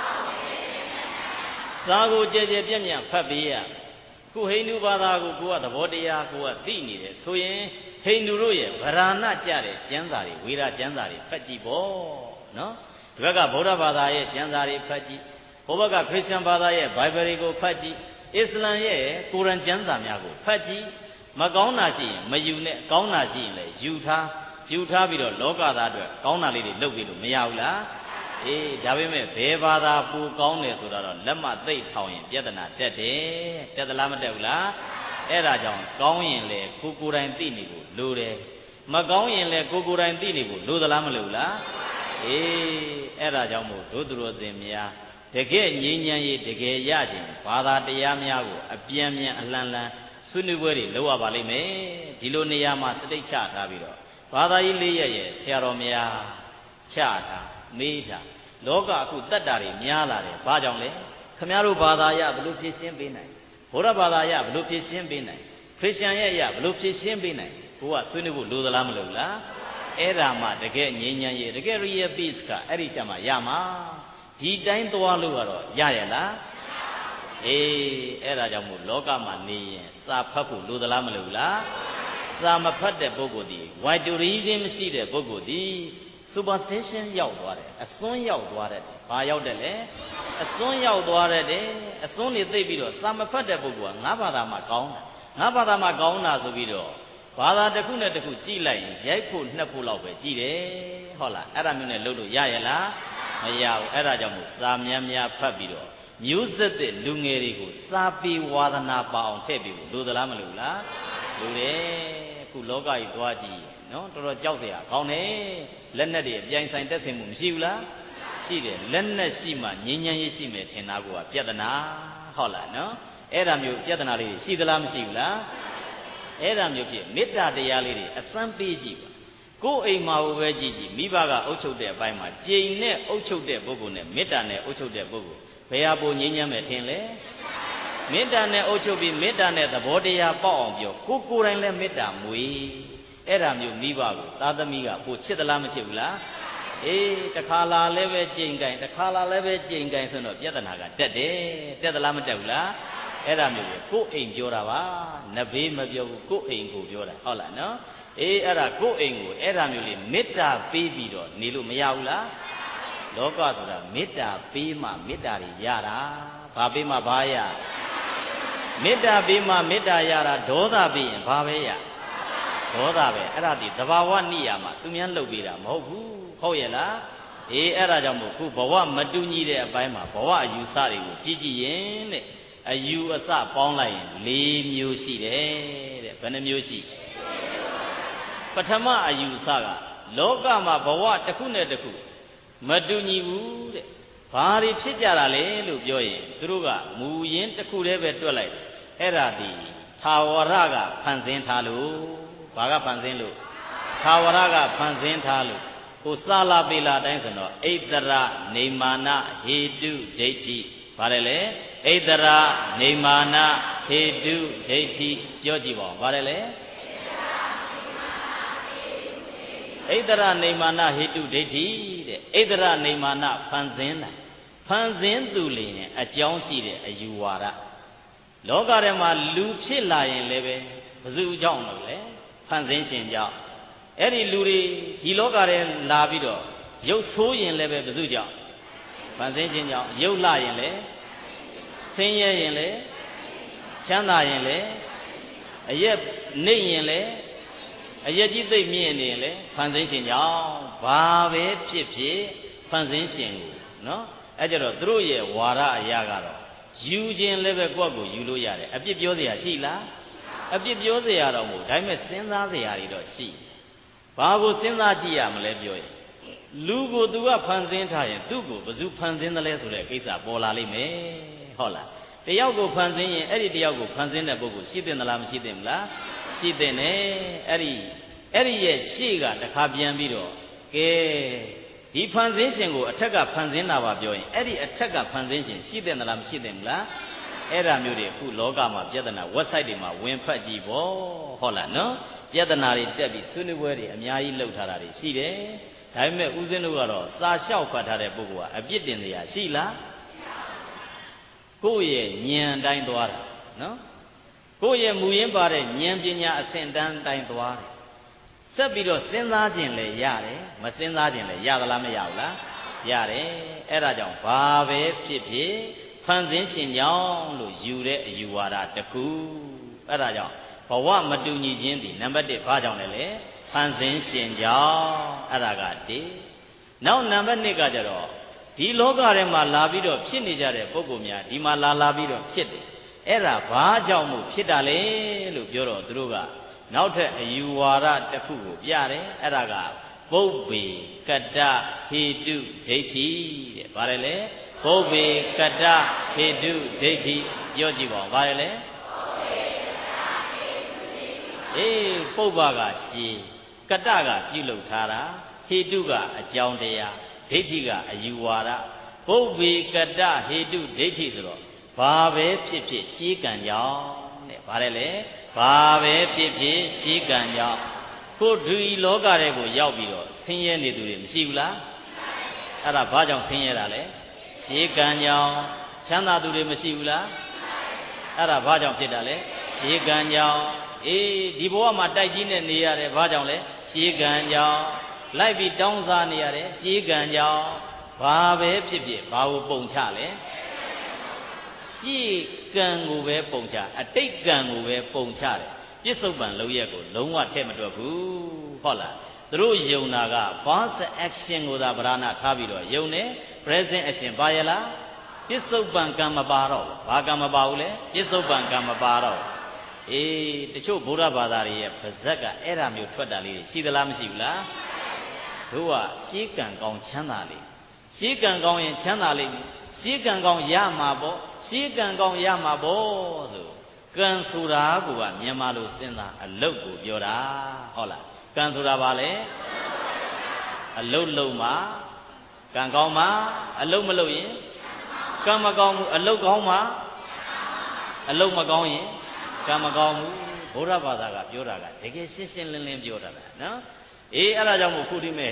စာကိုကြဲကြဲပြန့်ပြန့်ဖတ်ပေးရခုဟိန္ဒူဘာသာကိုကိုကသဘောတရားကိုကသိနေတယ်ဆိုရင်ဟိန္ဒူတို့ရဲ့ဗราဏကြတဲ့ကျမ်းစာတွေဝေဒကျမ်းစာတွေဖတ်ကြည့်ပေါ့နော်ဒီဘက်ကဗုဒ္ဓဘာသာရဲ့ကျမ်းစာတွေဖတ်ကြည့်ဟိုဘက်ကခရစ်ယာန်ဘာသာရဲ့ဘိုင်ဘယ်တွေကိုဖတ်ကြည့်အစ္စလမ်ရဲ့ကုရ်အာန်ကျမ်းစာများကိုဖတ်ကြည့်မကောင်းတာရှိရင်မယူနဲ့ကောင်းတာရှိရင်လည်းယူထားယူထားပြီးတော့လောကသားအတွက်ကောင်းတာလေးတွေလုပ်ပြီးလို့မရဘူးလားအေးဒါပေမဲ့ဘယ်ဘာသာပူကောင်းတယ်ဆိုတာတော့လက်မသိပ်ထောင်ရင်ပြဿနာတက်တယ်တက်သလားမတက်ဘူးလားအဲ့ဒါကြောင့်ကောင်းရင်လေကိုကိုယ်တိုင်သိနေဖို့လိုတယ်မကောင်းရင်လေကိုကိုယ်တိုင်သိနေဖို့လိုသလားမလိုဘူးလားအေးအဲ့ဒါကြောင့်မို့ဒုသူတော်စင်များတကယ်ငြိမ်းချမ်းရေးတကယ်ရခြင်းဘာသာတရားများကိုအပြင်းပြင်းအလှန်လှန်ဆွေးနွေးပွဲတွေလုပ်ရပါလိမ့်မယ်ဒီလိုနေရာမှာစတိတ်ချထားပြီးတော့ဘာသာရေးလေးရဲ့ဆရာတော်များချထားမေးထားလောကအခုတတ်တာတွေများလာတယ်ဘာကြောင့်လဲခမည်းတော်ဘာသာရဘလို့ဖြည့်ရှင်းပေးနိုင်ဘုရားဘာသာရဘလို့ဖြည့်ရှင်းပေးနိုင်ခရစ်ယာန်ရဲ့ရဘလို့ဖြည့်ရှင်းပေးနိုင်ကိုကဆွေးနွေးဖို့လိုသလားမလိုဘူးလားအဲ့ဒါမှတကယ်ငြိမ်းချမ်းရေးတကယ် real peace ကအဲ့ဒီကြမှာရမှာဒီတိုင်းသွားလို့ကတော့ရရလားအေးအဲ့ဒါကြောင့်မို့လောကမှာနေရင်စာဖတ်ဖို့လိုသလားမလိုဘူးလားစာမဖတ်တဲ့ပုဂ္ဂိုလ်ဒီ white reading မရှိတဲ့ပုဂ္ဂိုလ်ဒီ superstition ရောက်သွားတယ်အစွန်းရောက်သွားတယ်ဘာရောက်တယ်လဲအစွန်းရောက်သွားတယ်အစွန်းနေသိပြီးတော့စာမဖတ်တဲ့ပုဂ္ဂိုလ်ကငါးဘာသာမှာကောင်းတာငါးဘာသာမှာကောင်းတာဆိုပြီးတော့ဘာသာတစ်ခုနဲ့တစ်ခုကြည့်လိုက်ရင်ရိုက်ဖို့နှက်ဖို့လောက်ပဲကြည့်တယ်ဟုတ်လားအဲ့ဒါမျိုးနဲ့လုပ်လို့ရရလားမရဘူးအဲ့ဒါကြောင့်မို့စာများများဖတ်ပြီးတော့မျိုးဆက်တဲ့လူငယ်တွေကိုစာပေဝါဒနာပါအောင်ထည့်ပြီးလို့သလားမလို့လားလူတယ်အခုလောကကြီးသွားကြည့်နော်တော်တော်ကြောက်เสียကောင်းတယ်လက်နဲ့တွေအပြိုင်ဆိုင်တက်ဆင်မှုမရှိဘူးလားရှိတယ်လက်နဲ့ရှိမှငြိမ်းချမ်းရေးရှိမယ်ထင်တာကပြဿနာဟုတ်လားနော်အဲ့ဒါမျိုးပြဿနာလေးရှိသလားမရှိဘူးလားအဲ့ဒါမျိုးဖြစ်မေတ္တာတရားလေးတွေအစမ်းပေးကြည့်ပါကိုယ်အိမ်မှာပဲကြည့်ကြည့်မိဘကအုပ်ချုပ်တဲ့အပိုင်းမှာကြိမ်နဲ့အုပ်ချုပ်တဲ့ပုဂ္ဂိုလ်နဲ့မေတ္တာနဲ့အုပ်ချုပ်တဲ့ပုဂ္ဂိုလ်ဘယ်ဟာပိုငြိမ်းချမ်းမယ်ထင်လဲမေတ္တာနဲ့အုပ်ချုပ်ပြီးမေတ္တာနဲ့သဘောတရားပေါက်အောင်ပြောကိုကိုယ်တိုင်လည်းမေတ္တာမွေးအဲ့ဒါမျိုးမိဘကိုသာသမီကပိုချစ်သလားမချစ်ဘူးလားအေးတခါလာလည်းပဲကြိမ်ကြိုင်တခါလာလည်းပဲကြိမ်ကြိုင်ဆိုတော့ပြဿနာကတက်တယ်တက်သလားမတက်ဘူးလားအဲ့ဒါမျိုးကိုယ့်အိမ်ပြောတာပါနဘေးမပြောဘူးကိုယ့်အိမ်ကိုပြောတာဟုတ်လားနော်အေးအဲ့ဒါကိုယ့်အိမ်ကိုအဲ့ဒါမျိုးလေးမေတ္တာပေးပြီးတော့နေလို့မရဘူးလားလောကဆိုတာမေတ္တာပေးမှမေတ္တာတွေရတာဘာပေးမှဘာရမေတ္တာပေးမှမေတ္တာရတာဒေါသပေးရင်ဘာပဲရဒေါသပဲအဲ့ဒါဒီသဘာဝနိယာမသူများလှုပ်ပေးတာမဟုတ်ဘူးဟုတ်ရဲ့လားအေးအဲ့ဒါကြောင့်မို့ခုဘဝမတူညီတဲ့အပိုင်းမှာဘဝအယူဆတွေကိုကြည့်ကြည့်ရင်တဲ့အယူအဆပေါင်းလိုက်ရင်၄မျိုးရှိတယ်တဲ့ဘယ်နှမျိုးရှိပထမအယူဆကလောကမှာဘဝတစ်ခုနဲ့တစ်ခုမတူညီဘူးတဲ့ဘာတွေဖြစ်ကြတာလဲလို့ပြောရင်သူတို့ကမူရင်းတစ်ခုတည်းပဲတွက်လိုက်အဲ့ဒါဒီသာဝရကဖန်ဆင်းထားလို့ဘာကဖန်ဆင်းလို့သာဝရကဖန်ဆင်းထားလို့ကိုစာလာပေလာတိုင်းဆိုတော့ဣတရနေမာနဟေတုဒိဋ္ဌိပါတယ်လေဣတရနေမာနဟေတုဒိဋ္ဌိပြောကြည့်ပါဦးပါတယ်လေဣတရနေမာနဟေတုဒိဋ္ဌိတဲ့ဣတရနေမာနဖန်ဆင်းတာဖန်ဆင်းသူလျင်အကြောင်းရှိတဲ့အယူဝါဒလောကထဲမှာလူဖြစ်လာရင်လည်းပဲဘယ်သူကြောင့်လို့လဲဖန်ဆင်းရှင်ကြောင့်အဲ့ဒီလူတွေဒီလောကထဲလာပြီးတော့ရုပ်ဆိုးရင်လည်းပဲဘယ်သူကြောင့်ဖန်ဆင်းခြင်းကြောင့်ရုပ်လာရင်လည်းဆင်းရဲရင်လည်းချမ်းသာရင်လည်းအရက်နှိမ့်ရင်လည်းအရက်ကြီးသိမ့်မြင့်နေရင်လည်းဖန်ဆင်းရှင်ကြောင့်ဘာပဲဖြစ်ဖြစ်ဖန်ဆင်းရှင်ကိုနော်အဲ့ကြတော့သူတို့ရဲ့ဝါဒအရာကတော့ယူခြင်းလည်းပဲကိုယ့်ကိုယူလို့ရတယ်အပြစ်ပြောစရာရှိလားအပြစ်ပြောစရာတော့မဟုတ်ဒါပေမဲ့စဉ်းစားစရာတွေတော့ရှိဘာကိုစဉ်းစားကြည့်ရမလဲပြောရင်လူကိုသူကဖန်ဆင်းထားရင်သူ့ကိုဘယ်သူဖန်ဆင်းသလဲဆိုတဲ့ကိစ္စပေါ်လာလိမ့်မယ်ဟုတ်လားတယောက်ကိုဖန်ဆင်းရင်အဲ့ဒီတယောက်ကိုဖန်ဆင်းတဲ့ပုဂ္ဂိုလ်ရှိတဲ့သလားမရှိတဲ့မလားရှိတဲ့နဲ့အဲ့ဒီအဲ့ဒီရဲ့ရှေ့ကတခါပြန်ပြီးတော့ကဲဒီဖန်ဆင်းရှင်ကိုအထက်ကဖန်ဆင်းတာပါပြောရင်အဲ့ဒီအထက်ကဖန်ဆင်းရှင်ရှိတဲ့သလားမရှိတဲ့မလားအဲ့ဒါမျိုးတွေအခုလောကမှာပြဿနာ website တွေမှာဝင်ဖတ်ကြည့်ပေါ့ဟုတ်လားနော်ပြဿနာတွေတက်ပြီးဆွေးနွေးပွဲတွေအများကြီးလုပ်ထားတာတွေရှိတယ်ဒါပေမဲ့ဦးဇင်းတို့ကတော့စာလျှောက်ဖတ်ထားတဲ့ပုဂ္ဂိုလ်ကအပြစ်တင်စရာရှိလားကိုယ့်ရဲ့ဉာဏ်တိုင်းသွားတာနော်ကိုယ့်ရဲ့မူရင်းပါတဲ့ဉာဏ်ပညာအဆင့်တန်းတိုင်းသွားတယ်ဆက်ပြီးတော့စဉ်းစားခြင်းလည်းရတယ်မစဉ်းစားခြင်းလည်းရသလားမရဘူးလားရတယ်အဲ့ဒါကြောင့်ဘာပဲဖြစ်ဖြစ်ဖန်ဆင်းရှင်ကြောင့်လို့ယူတဲ့အယူဝါဒတစ်ခုအဲ့ဒါကြောင့်ဘဝမတူညီခြင်းဒီနံပါတ်တစ်ဘာကြောင့်လဲလဲဖန်ဆင်းရှင်ကြောင့်အဲ့ဒါကဒီနောက်နံပါတ်နှစ်ကကြတော့ဒီလောကထဲမှာလာပြီးတော့ဖြစ်နေကြတဲ့ပုဂ္ဂိုလ်များဒီမှာလာလာပြီးတော့ဖြစ်တယ်အဲ့ဒါဘာကြောင့်မို့ဖြစ်တာလဲလို့ပြောတော့သူတို့ကနောက်ထပ်အယူဝါဒတစ်ခုကိုပြတယ်အဲ့ဒါကပုပ္ပေကတ္တဟေတုဒိဋ္ဌိတဲ့ဗါတယ်လေပုပ္ပေကတ္တဟေတုဒိဋ္ဌိပြောကြည့်ပါဦးဗါတယ်လေအေးပုပ္ပကရှည်ကတ္တကပြုလုပ်ထားတာဟေတုကအကြောင်းတရားဒိဋ္ဌိကအယူဝါဒပုပ္ပေကတ္တဟေတုဒိဋ္ဌိဆိုတော့ဘာပဲဖြစ်ဖြစ်ရှေးကံကြောင့်တဲ့ဗါတယ်လေဘာပဲဖြစ်ဖြစ်ရှေးကံကြောင့်ကိုဒီလောကထဲကိုရောက်ပြီးတော့ဆင်းရဲနေသူတွေမရှိဘူးလားအဲ့ဒါဘာကြောင့်ဆင်းရဲတာလဲရှေးကံကြောင့်ချမ်းသာသူတွေမရှိဘူးလားအဲ့ဒါဘာကြောင့်ဖြစ်တာလဲရှေးကံကြောင့်အေးဒီဘဝမှာတိုက်ကြီးနဲ့နေရတယ်ဘာကြောင့်လဲရှေးကံကြောင့်လိုက်ပြီးတောင်းစားနေရတယ်ရှေးကံကြောင့်ဘာပဲဖြစ်ဖြစ်ဘာကိုပုံချလဲရှေးကံကိုပဲပုံချအတိတ်ကံကိုပဲပုံချတယ်ပြစ္ဆုတ်ပံလုံးရက်ကိုလုံးဝထည့်မတွက်ဘူးဟုတ်လားသူတို့ယုံတာက past action ကိုသာဗราဏထားပြီးတော့ယုံတယ် present action ပါရလားပြစ္ဆုတ်ပံကံမပါတော့ဘာကံမပါဘူးလဲပြစ္ဆုတ်ပံကံမပါတော့အေးတချို့ဗုဒ္ဓဘာသာတွေရဲ့ပါဇက်ကအဲ့ဒါမျိုးထွက်တာလေးရှိသလားမရှိဘူးလားတို့ကရှေးကံကောင်းချမ်းသာလေးရှေးကံကောင်းရင်ချမ်းသာလိမ့်မယ်ရှေးကံကောင်းရမှာပေါ့ရှေးကံကောင်းရမှာပေါ့ဆိုကံဆိုတာကမြန်မာလိုစဉ်းစားအလုတ်ကိုပြောတာဟုတ်လားကံဆိုတာဘာလဲအလုတ်လုံးမှာကံကောင်းမှာအလုတ်မလုပ်ရင်ကံမကောင်းဘူးအလုတ်ကောင်းမှာအလုတ်မကောင်းရင်ကံမကောင်းဘူးဘုရားဘာသာကပြောတာကတကယ်ရှင်းရှင်းလင်းလင်းပြောတာလားနော်အေးအဲ့ဒါကြောင့်မို့ခုဒီမဲ့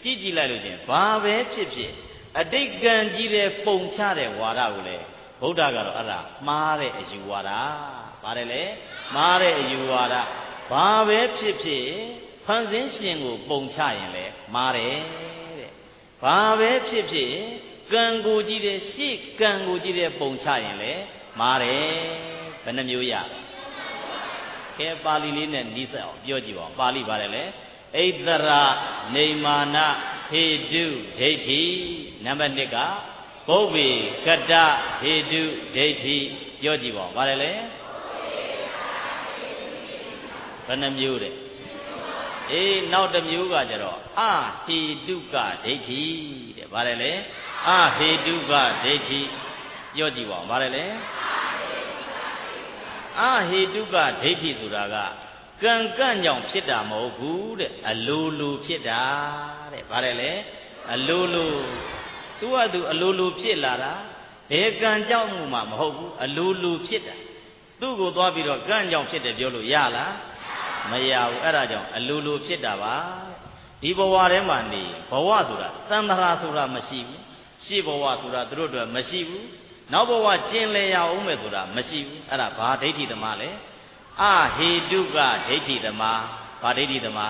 ကြည့်ကြည့်လိုက်လို့ချင်းဘာပဲဖြစ်ဖြစ်အတိတ်ကံကြီးတဲ့ပုံချတဲ့ဝါဒကိုလေဗုဒ္ဓကတော့အဲ့ဒါမှားတဲ့အယူဝါဒပါတယ်လေမှားတဲ့အယူဝါဒဘာပဲဖြစ်ဖြစ်ဖန်ဆင်းရှင်ကိုပုံချရင်လေမှားတယ်တဲ့ဘာပဲဖြစ်ဖြစ်ကံကိုကြည့်တဲ့ရှေ့ကံကိုကြည့်တဲ့ပုံချရင်လေမှားတယ်ဘယ်နှမျိုးရကဲပါဠိလေးနဲ့နီးစပ်အောင်ပြောကြည့်ပါဦးပါဠိပါတယ်လေဣတရနေမာနဟေတုဒိဋ္ဌိနံပါတ်နှစ်ကပုဗ္ဗေကတ္တဟေတုဒိဋ္ဌိပြောကြည့်ပါဦးပါတယ်လေဘယ်နှမျိုးတဲ့အေးနောက်တစ်မျိုးကကြတော့အဟေတုကဒိဋ္ဌိတဲ့ပါတယ်လေအဟေတုကဒိဋ္ဌိပြောကြည့်ပါဦးပါတယ်လေအဟေတုကဒိဋ္ဌိဆိုတာကကံကံ့ကြောင့်ဖြစ်တာမဟုတ်ဘူးတဲ့အလိုလိုဖြစ်တာတဲ့ဗါတယ်လေအလိုလိုသူကသူအလိုလိုဖြစ်လာတာဘယ်ကံကြောင့်မှမဟုတ်ဘူးအလိုလိုဖြစ်တာသူ့ကိုသွားပြီးတော့ကံ့ကြောင့်ဖြစ်တယ်ပြောလို့ရလားမရဘူးအဲ့ဒါကြောင့်အလိုလိုဖြစ်တာပါဒီဘဝထဲမှာနေဘဝဆိုတာသံဃာဆိုတာမရှိဘူးရှေ့ဘဝဆိုတာသူတို့တို့မရှိဘူးနောက်ဘဝကျင်လည်ရအောင်မယ်ဆိုတာမရှိဘူးအဲ့ဒါဘာဒိဋ္ဌိသမားလဲအဟေတုကဒိဋ္ဌိသမားဘာဒိဋ္ဌိသမား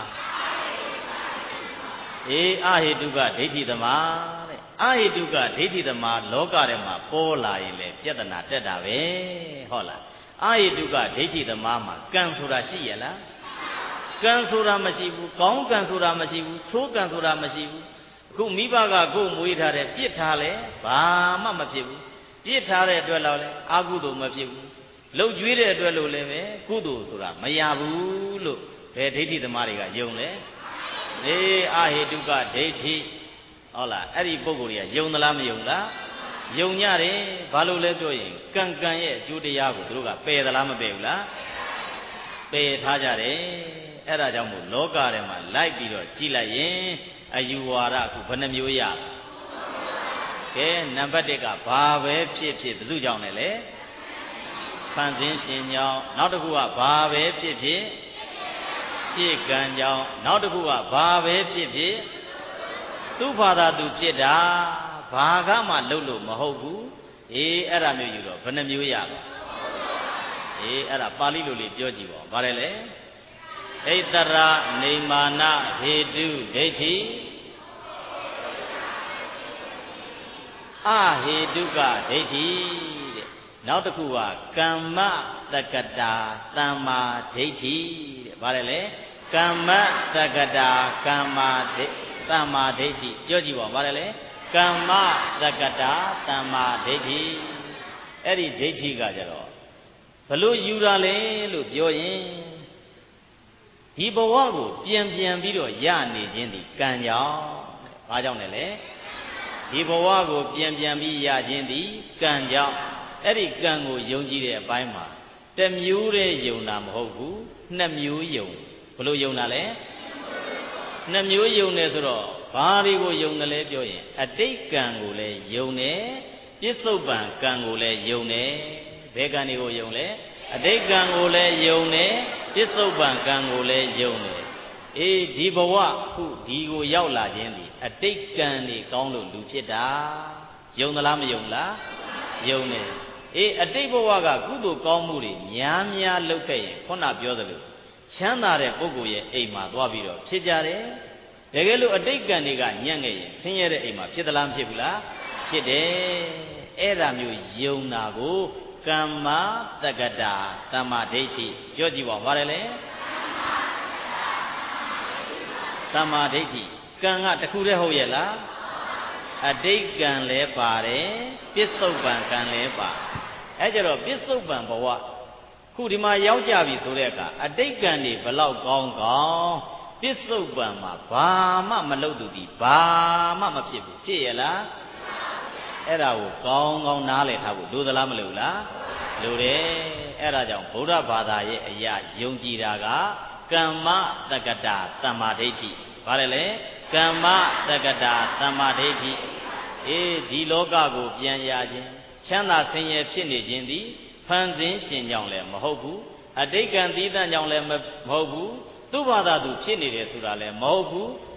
အေးအဟေတုကဒိဋ္ဌိသမားတဲ့အဟေတုကဒိဋ္ဌိသမားလောကထဲမှာပေါ်လာရင်လေပြဿနာတက်တာပဲဟုတ်လားအဟေတုကဒိဋ္ဌိသမားမှာကံဆိုတာရှိရလားကံဆိုတာမရှိဘူးကောင်းကံဆိုတာမရှိဘူးဆိုးကံဆိုတာမရှိဘူးအခုမိဘကကိုယ်မွေးထားတဲ့ပြစ်ထားလဲဘာမှမဖြစ်ဘူးပြစ်ထားတဲ့အတွက်တော့လေအကုသိုလ်မဖြစ်ဘူးလှုပ်ကြွေးတဲ့အတွက်လို့လည်းပဲကုသိုလ်ဆိုတာမရဘူးလို့ဘယ်ဒိဋ္ဌိသမားတွေကယုံလဲအေးအဟေတုကဒိဋ္ဌိဟုတ်လားအဲ့ဒီပုဂ္ဂိုလ်တွေကယုံသလားမယုံလားယုံကြတယ်ဘာလို့လဲပြောရင်ကံကံရဲ့အကျိုးတရားကိုသူတို့ကပယ်သလားမပယ်ဘူးလားပယ်ထားကြတယ်အဲ့ဒါကြောင့်မို့လောကထဲမှာလိုက်ပြီးတော့ကြည့်လိုက်ရင်အယူဝါဒအခုဘယ်နှမျိုးရကဲနံပါတ်တစ်ကဘာပဲဖြစ်ဖြစ်ဘယ်သူကြောင့်လဲလေဖန်ဆင်းရှင်ကြောင့်နောက်တစ်ခုကဘာပဲဖြစ်ဖြစ်ရှေ့ကံကြောင့်နောက်တစ်ခုကဘာပဲဖြစ်ဖြစ်သူ့ဘာသာသူဖြစ်တာဘာကမှလုပ်လို့မဟုတ်ဘူးအေးအဲ့ဒါမျိုးယူတော့ဘယ်နှမျိုးရလဲအေးအဲ့ဒါပါဠိလိုလေးပြောကြည့်ပါဦးဗါတယ်လေဣတရနေမာနဟေတုဒိဋ္ဌိအဟေတုကဒိဋ္ဌိတဲ့နောက်တစ်ခုကကမ္မတက္ကတာသမ္မာဒိဋ္ဌိတဲ့ဗါတယ်လေကမ္မတက္ကတာကမ္မာဒိသမ္မာဒိဋ္ဌိပြောကြည့်ပါဗါတယ်လေကမ္မတက္ကတာသမ္မာဒိဋ္ဌိအဲ့ဒီဒိဋ္ဌိကကြတော့ဘလို့ယူတာလဲလို့ပြောရင်ဒီဘဝကိုပြန်ပြန်ပြီးတော့ရနေခြင်းဒီကံကြောင့်ဘာကြောင့်လဲလဲဒီဘဝကိုပြန်ပြန်ပြီးရခြင်းဒီကံကြောင့်အဲ့ဒီကံကိုယုံကြည်တဲ့အပိုင်းမှာတစ်မျိုးတည်းယုံတာမဟုတ်ဘူးနှစ်မျိုးယုံဘလို့ယုံတာလဲနှစ်မျိုးယုံတယ်ဆိုတော့ဘာတွေကိုယုံတယ်လဲပြောရင်အတိတ်ကံကိုလည်းယုံတယ်ပြစ္ဆုတ်ပံကံကိုလည်းယုံတယ်ဘယ်ကံတွေကိုယုံလဲအတိတ်ကံကိုလည်းယုံတယ်ပြစ္ဆုတ်ပံကံကိုလည်းယုံတယ်အေးဒီဘဝခုဒီကိုရောက်လာခြင်းဒီအတိတ်ကံတွေကောင်းလို့လူဖြစ်တာယုံသလားမယုံလားယုံတယ်အေးအတိတ်ဘဝကကုသိုလ်ကောင်းမှုတွေများများလုပ်ခဲ့ရင်ခုနပြောသလိုချမ်းသာတဲ့ပုဂ္ဂိုလ်ရဲ့အိမ်မှာသွားပြီးတော့ဖြစ်ကြတယ်တကယ်လို့အတိတ်ကံတွေကညံ့ခဲ့ရင်ဆင်းရဲတဲ့အိမ်မှာဖြစ်သလားမဖြစ်ဘူးလားဖြစ်တယ်အဲ့ဒါမျိုးယုံတာကိုကမ္မတက္ကတာသမ္မာဒိဋ္ဌိပြောကြည့်ပါဦးဗါတယ်လေသမ္မာဒိဋ္ဌိကံကတစ်ခုတည်းဟုတ်ရဲ့လားအတိတ်ကံလည်းပါတယ်ပြစ္ဆုတ်ပံကံလည်းပါအဲ့ကြတော့ပြစ္ဆုတ်ပံဘဝခုဒီမှာရောက်ကြပြီဆိုတဲ့အခါအတိတ်ကံတွေဘလောက်ကောင်းကောင်းပြစ္ဆုတ်ပံမှာဘာမှမလုပ်သူဒီဘာမှမဖြစ်ဘူးဖြစ်ရဲ့လားအဲ့ဒါကိုကောင်းကောင်းနားလည်ထားဖို့လိုသလားမလိုလားလိုတယ်အဲ့ဒါကြောင့်ဗုဒ္ဓဘာသာရဲ့အရာယုံကြည်တာကကမ္မတက္ကတာသမ္မာဒိဋ္ဌိဘာလဲလဲကမ္မတက္ကတာသမ္မာဒိဋ္ဌိအေးဒီလောကကိုပြန်ရခြင်းချမ်းသာဆင်းရဲဖြစ်နေခြင်းသည်ဖန်ဆင်းရှင်ကြောင့်လည်းမဟုတ်ဘူးအတိတ်ကံသီးသန့်ကြောင့်လည်းမဟုတ်ဘူးသူ့ဘာသာသူဖြစ်နေတယ်ဆိုတာလည်းမဟုတ်ဘူး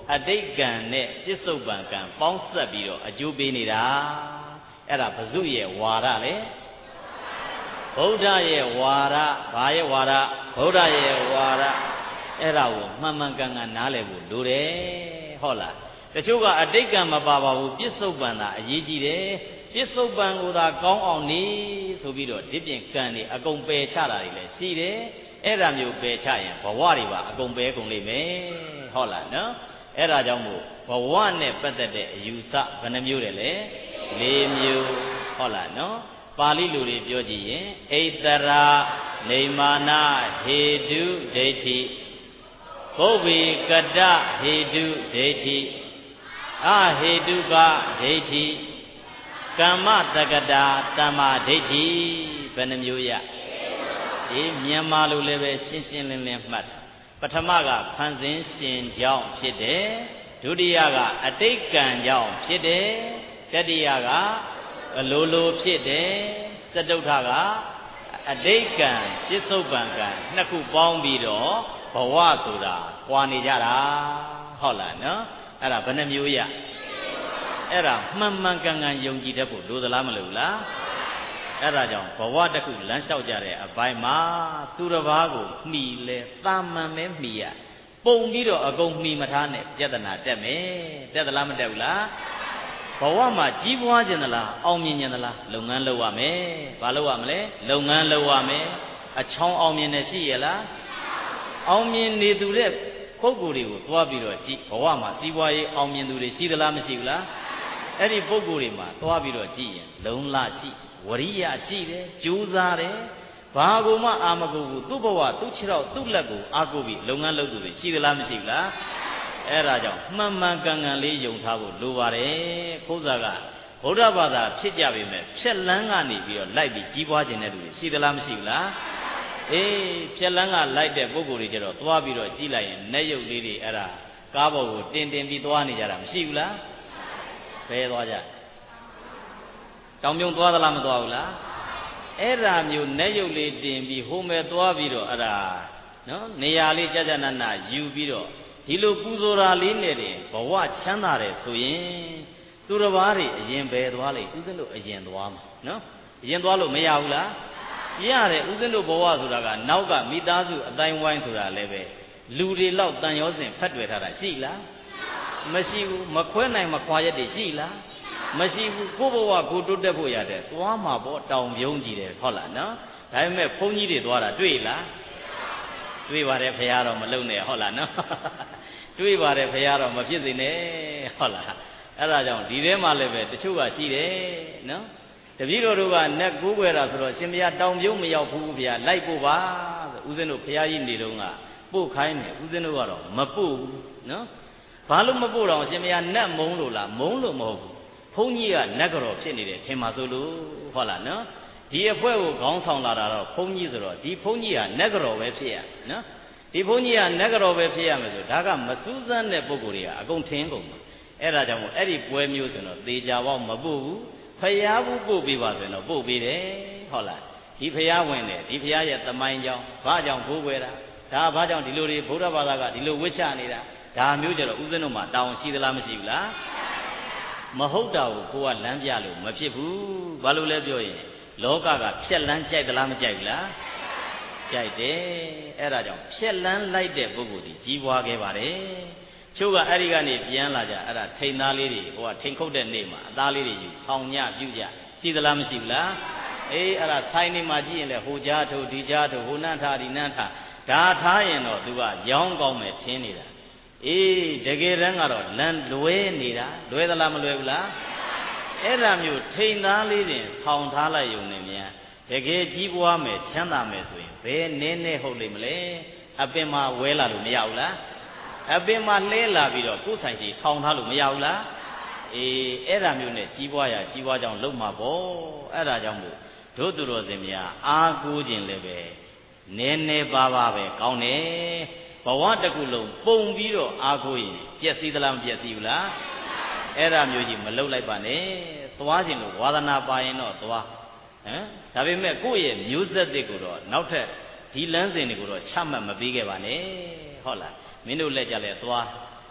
အတိတ်ကံနဲ့ပြစ္ဆုတ်ပံကံပေါင်းဆက်ပြီးတော့အကျိုးပေးနေတာအဲ့ဒါဘုဇုရဲ့ဝါဒလေဗုဒ္ဓရဲ့ဝါဒဘာရဲ့ဝါဒဗုဒ္ဓရဲ့ဝါဒအဲ့ဒါကိုမှန်မှန်ကန်ကန်နားလည်ဖို့လိုတယ်ဟုတ်လားတချို့ကအတိတ်ကံမပါပါဘူးပြစ္ဆုတ်ပံသာအရေးကြီးတယ်ပြစ္ဆုတ်ပံကိုသာကောင်းအောင်နေဆိုပြီးတော့ဒီပြင်ကံတွေအကုန်ပယ်ချတာတွေလည်းရှိတယ်အဲ့ဒါမျိုးပယ်ချရင်ဘဝတွေပါအကုန်ပယ်ကုန်လိမ့်မယ်ဟုတ်လားနော်အဲ့ဒါကြောင့်မို့ဘဝနဲ့ပတ်သက်တဲ့အယူဆဘယ်နှမျိုးတယ်လဲ၄မျိုးဟုတ်လားနော်ပါဠိလိုတွေပြောကြည့်ရင်ဣတရာနေမာနာဟေတုဒိဋ္ဌိပုဗ္ဗေကတဟေတုဒိဋ္ဌိအဟေတုကဒိဋ္ဌိကမ္မတက္ကတာတမ္မာဒိဋ္ဌိဘယ်နှမျိုးရအေးမြန်မာလိုလည်းပဲရှင်းရှင်းလင်းလင်းမှတ်ပထမကဖန်ဆင်းရှင်ကြောင့်ဖြစ်တယ်ဒုတိယကအတိတ်ကံကြောင့်ဖြစ်တယ်တတိယကအလိုလိုဖြစ်တယ်စတုထကအတိတ်ကံပြစ္ဆုတ်ပံကံနှစ်ခုပေါင်းပြီးတော့ဘဝဆိုတာကွာနေကြတာဟုတ်လားနော်အဲ့ဒါဘယ်နှမျိုးရအဲ့ဒါမှန်မှန်ကန်ကန်ယုံကြည်တတ်ဖို့လိုသလားမလိုဘူးလားအဲ့ဒါကြောင့်ဘဝတစ်ခုလမ်းလျှောက်ကြတဲ့အပိုင်းမှာသူတစ်ပါးကိုမှီလဲတာမန်ပဲမှီရပုံပြီးတော့အကုန်မှီမထားနဲ့ပြဿနာတက်မယ်တက်သလားမတက်ဘူးလားဘဝမှာကြီးပွားခြင်းသလားအောင်မြင်ခြင်းသလားလုပ်ငန်းလုပ်ရမယ်ဘာလုပ်ရမလဲလုပ်ငန်းလုပ်ရမယ်အချောင်းအောင်မြင်နေရှိရလားအောင်မြင်နေသူတဲ့ပုဂ္ဂိုလ်တွေကိုသွားပြီးတော့ကြည့်ဘဝမှာစီးပွားရေးအောင်မြင်သူတွေရှိသလားမရှိဘူးလားအဲ့ဒီပုဂ္ဂိုလ်တွေမှာသွားပြီးတော့ကြည့်ရင်လုံလရှိဝရိယရှိတယ်ကြိုးစားတယ်ဘာကူမှအာမကူဘူးသူ့ဘဝသူ့ခြေထောက်သူ့လက်ကိုအာကိုပြီးလုပ်ငန်းလုပ်သူတွေရှိသလားမရှိဘူးလားအဲ့ဒါကြောင့်မှန်မှန်ကန်ကန်လေးယုံထားဖို့လိုပါတယ်ခိုးစားကဗုဒ္ဓဘာသာဖြစ်ကြပေမဲ့ဖြက်လန်းကနေပြီးတော့လိုက်ပြီးကြီးပွားခြင်းတဲ့လူတွေရှိသလားမရှိဘူးလားအေးဖြက်လန်းကလိုက်တဲ့ပုဂ္ဂိုလ်တွေကျတော့သွားပြီးတော့ကြည့်လိုက်ရင်လက်ရုပ်လေးတွေအဲ့ဒါကားပေါ်ကိုတင်တင်ပြီးသွားနေကြတာမရှိဘူးလားဘယ်သွားကြတောင်ပြုံသွားသလားမသွားဘူးလားအဲ့ဒါမျိုးလက်ရုပ်လေးတင်ပြီးဟိုမဲ့သွားပြီးတော့အဲ့ဒါနော်နေရာလေးကြကြနနယူပြီးတော့ဒီလိုပူဇော်တာလေးနဲ့တင်ဘဝချမ်းသာတယ်ဆိုရင်သူတစ်ပါးတွေအရင်ပဲသွားလေဦးဇင်းတို့အရင်သွားမှာနော်အရင်သွားလို့မရဘူးလားရတယ်ဦးဇင်းတို့ဘဝဆိုတာကနောက်ကမိသားစုအတိုင်းဝိုင်းဆိုတာလည်းပဲလူတွေလောက်တန်ရောစင်ဖတ်တွေ့ထားတာရှိလားမရှိဘူးမခွဲနိုင်မခွာရက်တွေရှိလားမရှိဘူးကိုယ့်ဘဝကိုတိုးတက်ဖို့ရတဲ့သွားမှာပေါ့တောင်ပြုံးကြည့်တယ်ဟုတ်လားနော်ဒါပေမဲ့ဘုန်းကြီးတွေသွားတာတွေ့လားတွေ့ပါတယ်ဖရာတော့မလုံနဲ့ဟုတ်လားနော်တွေ့ပါတယ်ဖရာတော့မဖြစ်စေနဲ့ဟုတ်လားအဲ့ဒါကြောင့်ဒီထဲမှာလည်းပဲတချို့ကရှိတယ်နော်တပည့်တော်တို့ကနက်ကိုးွယ်တာဆိုတော့ရှင်ဘုရားတောင်ပြုံးမရောက်ဘူးဗျာလိုက်ပို့ပါဆိုဦးဇင်းတို့ဖရာကြီးနေတော့ကပို့ခိုင်းတယ်ဦးဇင်းတို့ကတော့မပို့ဘူးနော်ဘာလို့မပို့တော့ရှင်ဘုရားနက်မုံလို့လားမုံလို့မဟုတ်ဘူးဘုန်းကြီးကနက်ကြော်ဖြစ်နေတယ်ထင်ပါစို့လို့ဟုတ်လားနော်ဒီအဖွဲကိုခေါင်းဆောင်လာတာတော့ဘုန်းကြီးဆိုတော့ဒီဘုန်းကြီးကနက်ကြော်ပဲဖြစ်ရနော်ဒီဘုန်းကြီးကနက်ကြော်ပဲဖြစ်ရမယ်ဆိုဒါကမစူးစမ်းတဲ့ပုဂ္ဂိုလ်တွေကအကုန်ထင်းကုန်တယ်အဲ့ဒါကြောင့်မို့အဲ့ဒီပွဲမျိုးဆိုတော့သေချာပေါက်မပို့ဘူးဖယားဘူးပို့ပေးပါဆိုရင်တော့ပို့ပေးတယ်ဟုတ်လားဒီဖယားဝင်တယ်ဒီဖယားရဲ့သမိုင်းကြောင်းဘာကြောင့်ဘိုးကွယ်တာဒါဘာကြောင့်ဒီလိုတွေဗုဒ္ဓဘာသာကဒီလိုဝိချနေတာဒါမျိုးကြတော့ဦးဇင်းတို့မှာတောင်းရှိသလားမရှိဘူးလားမဟုတ်တာကိုကိုကလမ်းပြလို့မဖြစ်ဘူးဘာလို့လဲပြောရင်လောကကဖြက်လန်းကြိုက်သလားမကြိုက်ဘူးလားကြိုက်တယ်အဲ့ဒါကြောင့်ဖြက်လန်းလိုက်တဲ့ပုဂ္ဂိုလ်ဒီကြီးပွားခဲ့ပါတယ်ချို့ကအဲ့ဒီကနေပြန်လာကြအဲ့ဒါထိန်သားလေးတွေဟိုကထိန်ခုတ်တဲ့နေ့မှာအသားလေးတွေယူဆောင်ညပြုကြရှိသလားမရှိဘူးလားအေးအဲ့ဒါဆိုင်နေမှာကြည့်ရင်လေဟိုကြားထိုဒီကြားထိုဟိုနှမ်းထားဒီနှမ်းထားဒါထားရင်တော့ तू ကရောင်းကောင်းမယ်ထင်းနေတာအေးတကယ်တမ်းကတော့လမ်းလွဲနေတာလွဲသလားမလွဲဘူးလားအဲ့ဒါမျိုးထိန်သားလေးတွေထောင်ထားလိုက်ရုံနဲ့မြန်တကယ်ကြီးပွားမယ်ချမ်းသာမယ်ဆိုရင်ဘယ်နည်းနဲ့ဟုတ်လိမ့်မလဲအပင်မှာဝဲလာလို့မရဘူးလားအပင်မှာလှဲလာပြီးတော့ကိုယ်ဆိုင်စီထောင်ထားလို့မရဘူးလားအေးအဲ့ဒါမျိုးနဲ့ကြီးပွားရကြီးပွားကြောင်းလုံးမှာပေါ့အဲ့ဒါကြောင့်မို့တို့သူတော်စင်များအားကိုးခြင်းလည်းပဲနည်းနည်းပါးပါးပဲကောင်းတယ်ဘဝတစ်ခုလုံးပုံပြီးတော့အားကိုးရင်ပျက်စီးသလားမပျက်စီးဘူးလားအဲ့ဒါမျိုးကြီးမလုပ်လိုက်ပါနဲ့သွားခြင်းလို့ဝါသနာပါရင်တော့သွားဟမ်ဒါပေမဲ့ကိုယ့်ရဲ့မျိုးဆက်တွေကိုတော့နောက်ထပ်ဒီလမ်းစဉ်တွေကိုတော့ချမှတ်မပေးခဲ့ပါနဲ့ဟုတ်လားမင်းတို့လက်ကြလဲသွား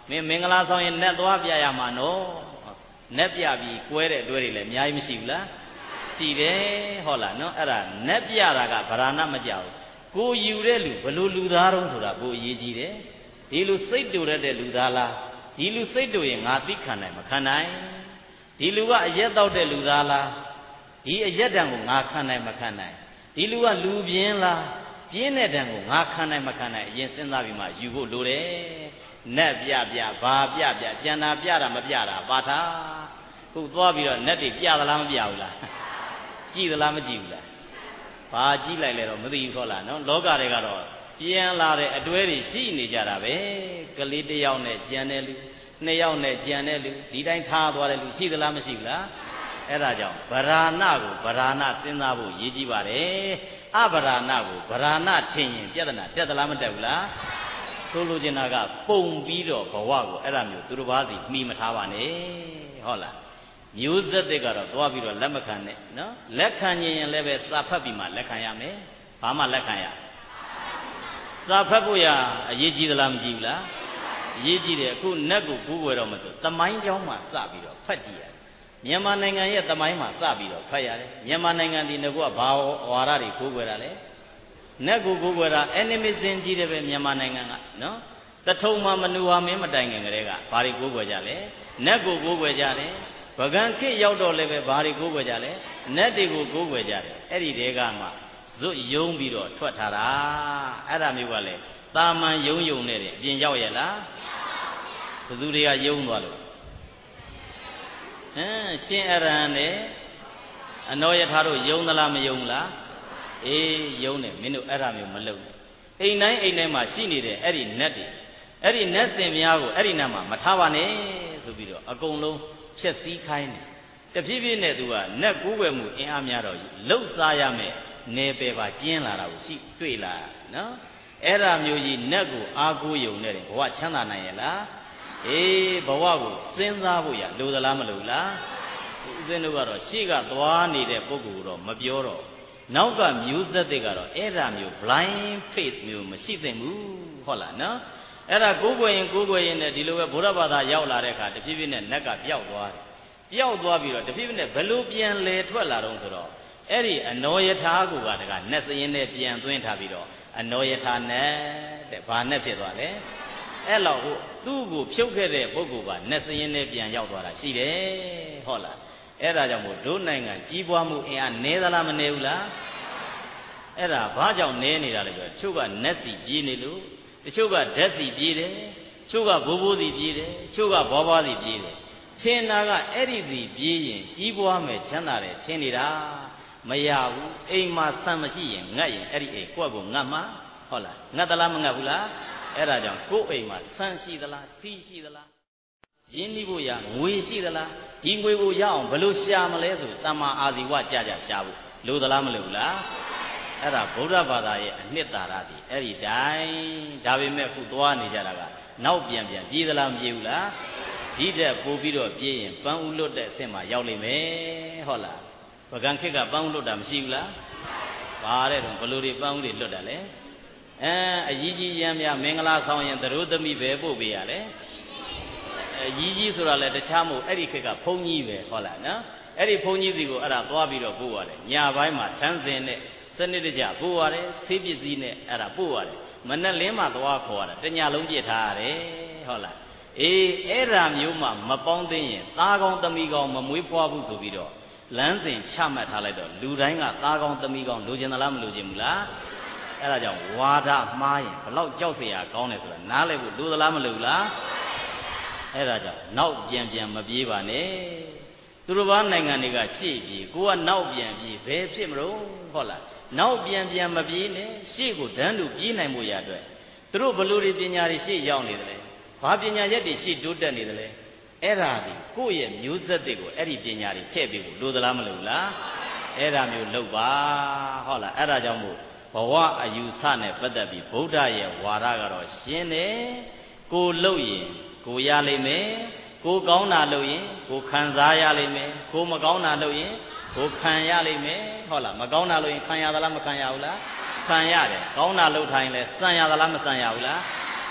မင်းမင်္ဂလာဆောင်ရင်နတ်သွားပြရမှာနော်နတ်ပြပြီးကွဲတဲ့တွဲတွေလည်းအများကြီးမရှိဘူးလားရှိတယ်ဟုတ်လားနော်အဲ့ဒါနတ်ပြတာကဗราဏမကြောက်ကိုယူတဲ့လူဘလို့လူသားတုံးဆိုတာကိုအရေးကြီးတယ်ဒီလူစိတ်တူရတဲ့လူသားလားဒီလူစိတ်တူရင်ငါသိခံနိုင်မခံနိုင်ဒီလူကအရက်တောက်တဲ့လူသားလားဒီအရက်တံကိုငါခံနိုင်မခံနိုင်ဒီလူကလူပြင်းလားပြင်းတဲ့တံကိုငါခံနိုင်မခံနိုင်အရင်စဉ်းစားပြီးမှယူဖို့လိုတယ်နတ်ပြပြဘာပြပြကျန်တာပြတာမပြတာပါထားခုသွားပြီးတော့နတ်တွေပြသလားမပြဘူးလားကြည်သလားမကြည်ဘူးလားဘာကြည့်လိုက်လဲတော့မသိဘူးခေါ်လားနော်လောကတွေကတော့ပြန်လာတဲ့အတွဲတွေရှိနေကြတာပဲကလေးတစ်ယောက်နဲ့ကြံတဲ့လူနှစ်ယောက်နဲ့ကြံတဲ့လူဒီတိုင်းထားသွားတဲ့လူရှိသလားမရှိဘူးလားအဲ့ဒါကြောင့်ဗราဏကိုဗราဏစဉ်းစားဖို့ရည်ကြီးပါတယ်အဗราဏကိုဗราဏထင်ရင်ပြဿနာတက်သလားမတက်ဘူးလားဆိုလိုချင်တာကပုံပြီးတော့ဘဝကိုအဲ့ဒါမျိုးသူတစ်ပါးစီမှီမထားပါနဲ့ဟုတ်လားမျိုးဆက်တွေကတော့သွားပြီးတော့လက်မခံနဲ့နော်လက်ခံရင်လည်းပဲစာဖတ်ပြီးမှလက်ခံရမယ်ဘာမှလက်ခံရစာဖတ်ဖို့ရအရေးကြီးသလားမကြီးဘူးလားအရေးကြီးတယ်အခုနတ်ကိုကူးွယ်တော့မဆိုသမိုင်းကြောင်းမှာစပြီးတော့ဖတ်ကြည့်ရတယ်မြန်မာနိုင်ငံရဲ့သမိုင်းမှာစပြီးတော့ဖတ်ရတယ်မြန်မာနိုင်ငံဒီငါကဘာဝါဒတွေကူးွယ်တာလဲနတ်ကိုကူးွယ်တာ enemy စင်ကြီးတယ်ပဲမြန်မာနိုင်ငံကနော်တထုံမှာမနူဟာမင်းမတိုင်ခင်ကလေးကဘာတွေကူးွယ်ကြလဲနတ်ကိုကူးွယ်ကြတယ်ဗကံခေတ်ရောက်တော့လည်းပဲဘာတွေကိုကိုွယ်ကြလဲနတ်တွေကိုကိုကိုွယ်ကြတယ်အဲ့ဒီတဲကမှဇွတ်ယုံပြီးတော့ထွက်ထားတာအဲ့ဒါမျိုးကလည်းတာမန်ယုံယုံနဲ့အပြင်ရောက်ရဲ့လားဘယ်သူတွေကယုံသွားလို့ဟမ်ရှင်အရဟံနဲ့အနောယထာတို့ယုံသလားမယုံလားအေးယုံတယ်မင်းတို့အဲ့ဒါမျိုးမလုပ်နဲ့အိမ်တိုင်းအိမ်တိုင်းမှာရှိနေတဲ့အဲ့ဒီနတ်တွေအဲ့ဒီနတ်စင်များကိုအဲ့ဒီနတ်မှာမထားပါနဲ့ဆိုပြီးတော့အကုန်လုံးဖြက်စီးခိုင်းတယ်တဖြည်းဖြည်းနဲ့သူကနတ်ကူးွယ်မှုအင်အားများတော့လှုပ်စားရမယ်နေပယ်ပါကျင်းလာတာကိုရှိတွေ့လာနော်အဲ့ဒါမျိုးကြီးနတ်ကိုအားကိုးယုံနေတယ်ဘဝချမ်းသာနိုင်ရဲ့လားအေးဘဝကိုစဉ်းစားဖို့ရလိုသလားမလိုလားဦးဇင်းတို့ကတော့ရှေ့ကသွားနေတဲ့ပုဂ္ဂိုလ်တော့မပြောတော့နောက်ကမျိုးသက်တွေကတော့အဲ့ဒါမျိုး blind faith မျိုးမရှိသင့်ဘူးဟုတ်လားနော်အဲ့ဒါကိုးကွယ်ရင်ကိုးကွယ်ရင်လည်းဒီလိုပဲဗုဒ္ဓဘာသာရောက်လာတဲ့အခါတဖြည်းဖြည်းနဲ့နတ်ကပျောက်သွားတယ်ပျောက်သွားပြီးတော့တဖြည်းဖြည်းနဲ့ဘလို့ပြန်လဲထွက်လာတော့ဆိုတော့အဲ့ဒီအနောယထာကိုကတကနတ်စရင်နဲ့ပြန်သွင်းထားပြီးတော့အနောယထာနဲ့တဲ့ဘာနဲ့ဖြစ်သွားလဲအဲ့လောက်ဟိုသူ့ကိုဖြုတ်ခဲ့တဲ့ပုဂ္ဂိုလ်ကနတ်စရင်နဲ့ပြန်ရောက်သွားတာရှိတယ်ဟုတ်လားအဲ့ဒါကြောင့်မို့ဒုနိုင်ငံကြီးပွားမှုအင်အားနည်းသလားမနည်းဘူးလားအဲ့ဒါဘာကြောင့်နည်းနေတာလဲဆိုတော့ချုပ်ကနတ်စီပြေးနေလို့တချို့ကဓာတ်စီပြေးတယ်ချို့ကဘိုးဘိုးစီပြေးတယ်ချို့ကဘောဘွားစီပြေးတယ်ထင်တာကအဲ့ဒီစီပြေးရင်ကြီးပွားမယ်ချမ်းသာတယ်ထင်နေတာမရဘူးအိမ်မှာဆံမရှိရင်ငတ်ရင်အဲ့ဒီအိမ်ကိုယ့်ကိုငတ်မှာဟုတ်လားငတ်သလားမငတ်ဘူးလားအဲ့ဒါကြောင့်ကိုယ့်အိမ်မှာဆံရှိသလားသီးရှိသလားရင်းနှီးဖို့ရငွေရှိသလားဒီငွေကိုရအောင်ဘယ်လိုရှာမလဲဆိုတမ္မာအာဇီဝကြကြရှာဖို့လိုသလားမလိုဘူးလားအဲ့ဒါဗုဒ္ဓဘာသာရဲ့အနှစ်သာရသည်အဲ့ဒီတိုင်းဒါပေမဲ့ခုသွားနေကြတာကနောက်ပြန်ပြန်ပြေးသလားမပြေးဘူးလားဒီတက်ပို့ပြီးတော့ပြေးရင်ပန်းဥလွတ်တဲ့အဆင့်မှာရောက်လိမ့်မယ်ဟုတ်လားပကံခေတ်ကပန်းဥလွတ်တာမရှိဘူးလားဘာတဲ့တော့ဘလို့တွေပန်းဥတွေလွတ်တာလဲအဲအကြီးကြီးရမ်းများမင်္ဂလာဆောင်ရင်သတို့သမီးပဲပို့ပေးရလဲအကြီးကြီးဆိုတာလဲတခြားမဟုတ်အဲ့ဒီခေတ်ကဘုန်းကြီးပဲဟုတ်လားနော်အဲ့ဒီဘုန်းကြီးစီကိုအဲ့ဒါသွားပြီးတော့ပို့ရတယ်ညပိုင်းမှာထန်းစင်နဲ့စနစ်တကျပို့ရတယ်ဆေးပစ္စည်းနဲ့အဲ့ဒါပို့ရတယ်မနဲ့လင်းမှသွားခေါ်ရတာတညလုံးပြစ်ထားရတယ်ဟုတ်လားအေးအဲ့ဒါမျိုးမှမပေါင်းသိရင်သားကောင်းသမီးကောင်းမမွေးဖွားဘူးဆိုပြီးတော့လမ်းစဉ်ချမှတ်ထားလိုက်တော့လူတိုင်းကသားကောင်းသမီးကောင်းလိုချင်သလားမလိုချင်ဘူးလားအဲ့ဒါကြောင့်ဝါဒမှားရင်ဘလောက်ကြောက်เสียရကောင်းတယ်ဆိုတာနားလည်ဖို့လိုသလားမလိုဘူးလားအဲ့ဒါကြောင့်နောက်ပြန်ပြန်မပြေးပါနဲ့သူတို့ဘာနိုင်ငံတွေကရှေ့ပြေးကိုကနောက်ပြန်ပြေးဘယ်ဖြစ်မလို့ဟုတ်လားနောက်ပြန်ပြန်မပြေးနဲ့ရှေ့ကိုတန်းတူပြေးနိုင်မှုရအတွက်သူတို့ဘလို့တွေပညာတွေရှေ့ရောက်နေတယ်ဘာပညာရက်တွေရှေ့တိုးတက်နေတယ်လဲအဲ့ဒါဒီကိုယ့်ရဲ့မျိုးဆက်တွေကိုအဲ့ဒီပညာတွေထည့်ပေးဖို့လိုသလားမလိုဘူးလားအဲ့ဒါမျိုးလုပ်ပါဟုတ်လားအဲ့ဒါကြောင့်မို့ဘဝအယူဆနဲ့ပတ်သက်ပြီးဗုဒ္ဓရဲ့ဝါဒကတော့ရှင်းတယ်ကိုလုပ်ရင်ကိုရလိမ့်မယ်ကိုကောင်းတာလုပ်ရင်ကိုခံစားရလိမ့်မယ်ကိုမကောင်းတာလုပ်ရင်ကိုခံရလိမ့်မယ်ဟုတ်လားမကောင်းတာလုပ်ရင်ခံရသလားမခံရဘူးလားခံရတယ်ကောင်းတာလုပ်ထိုင်လဲစံရသလားမစံရဘူးလား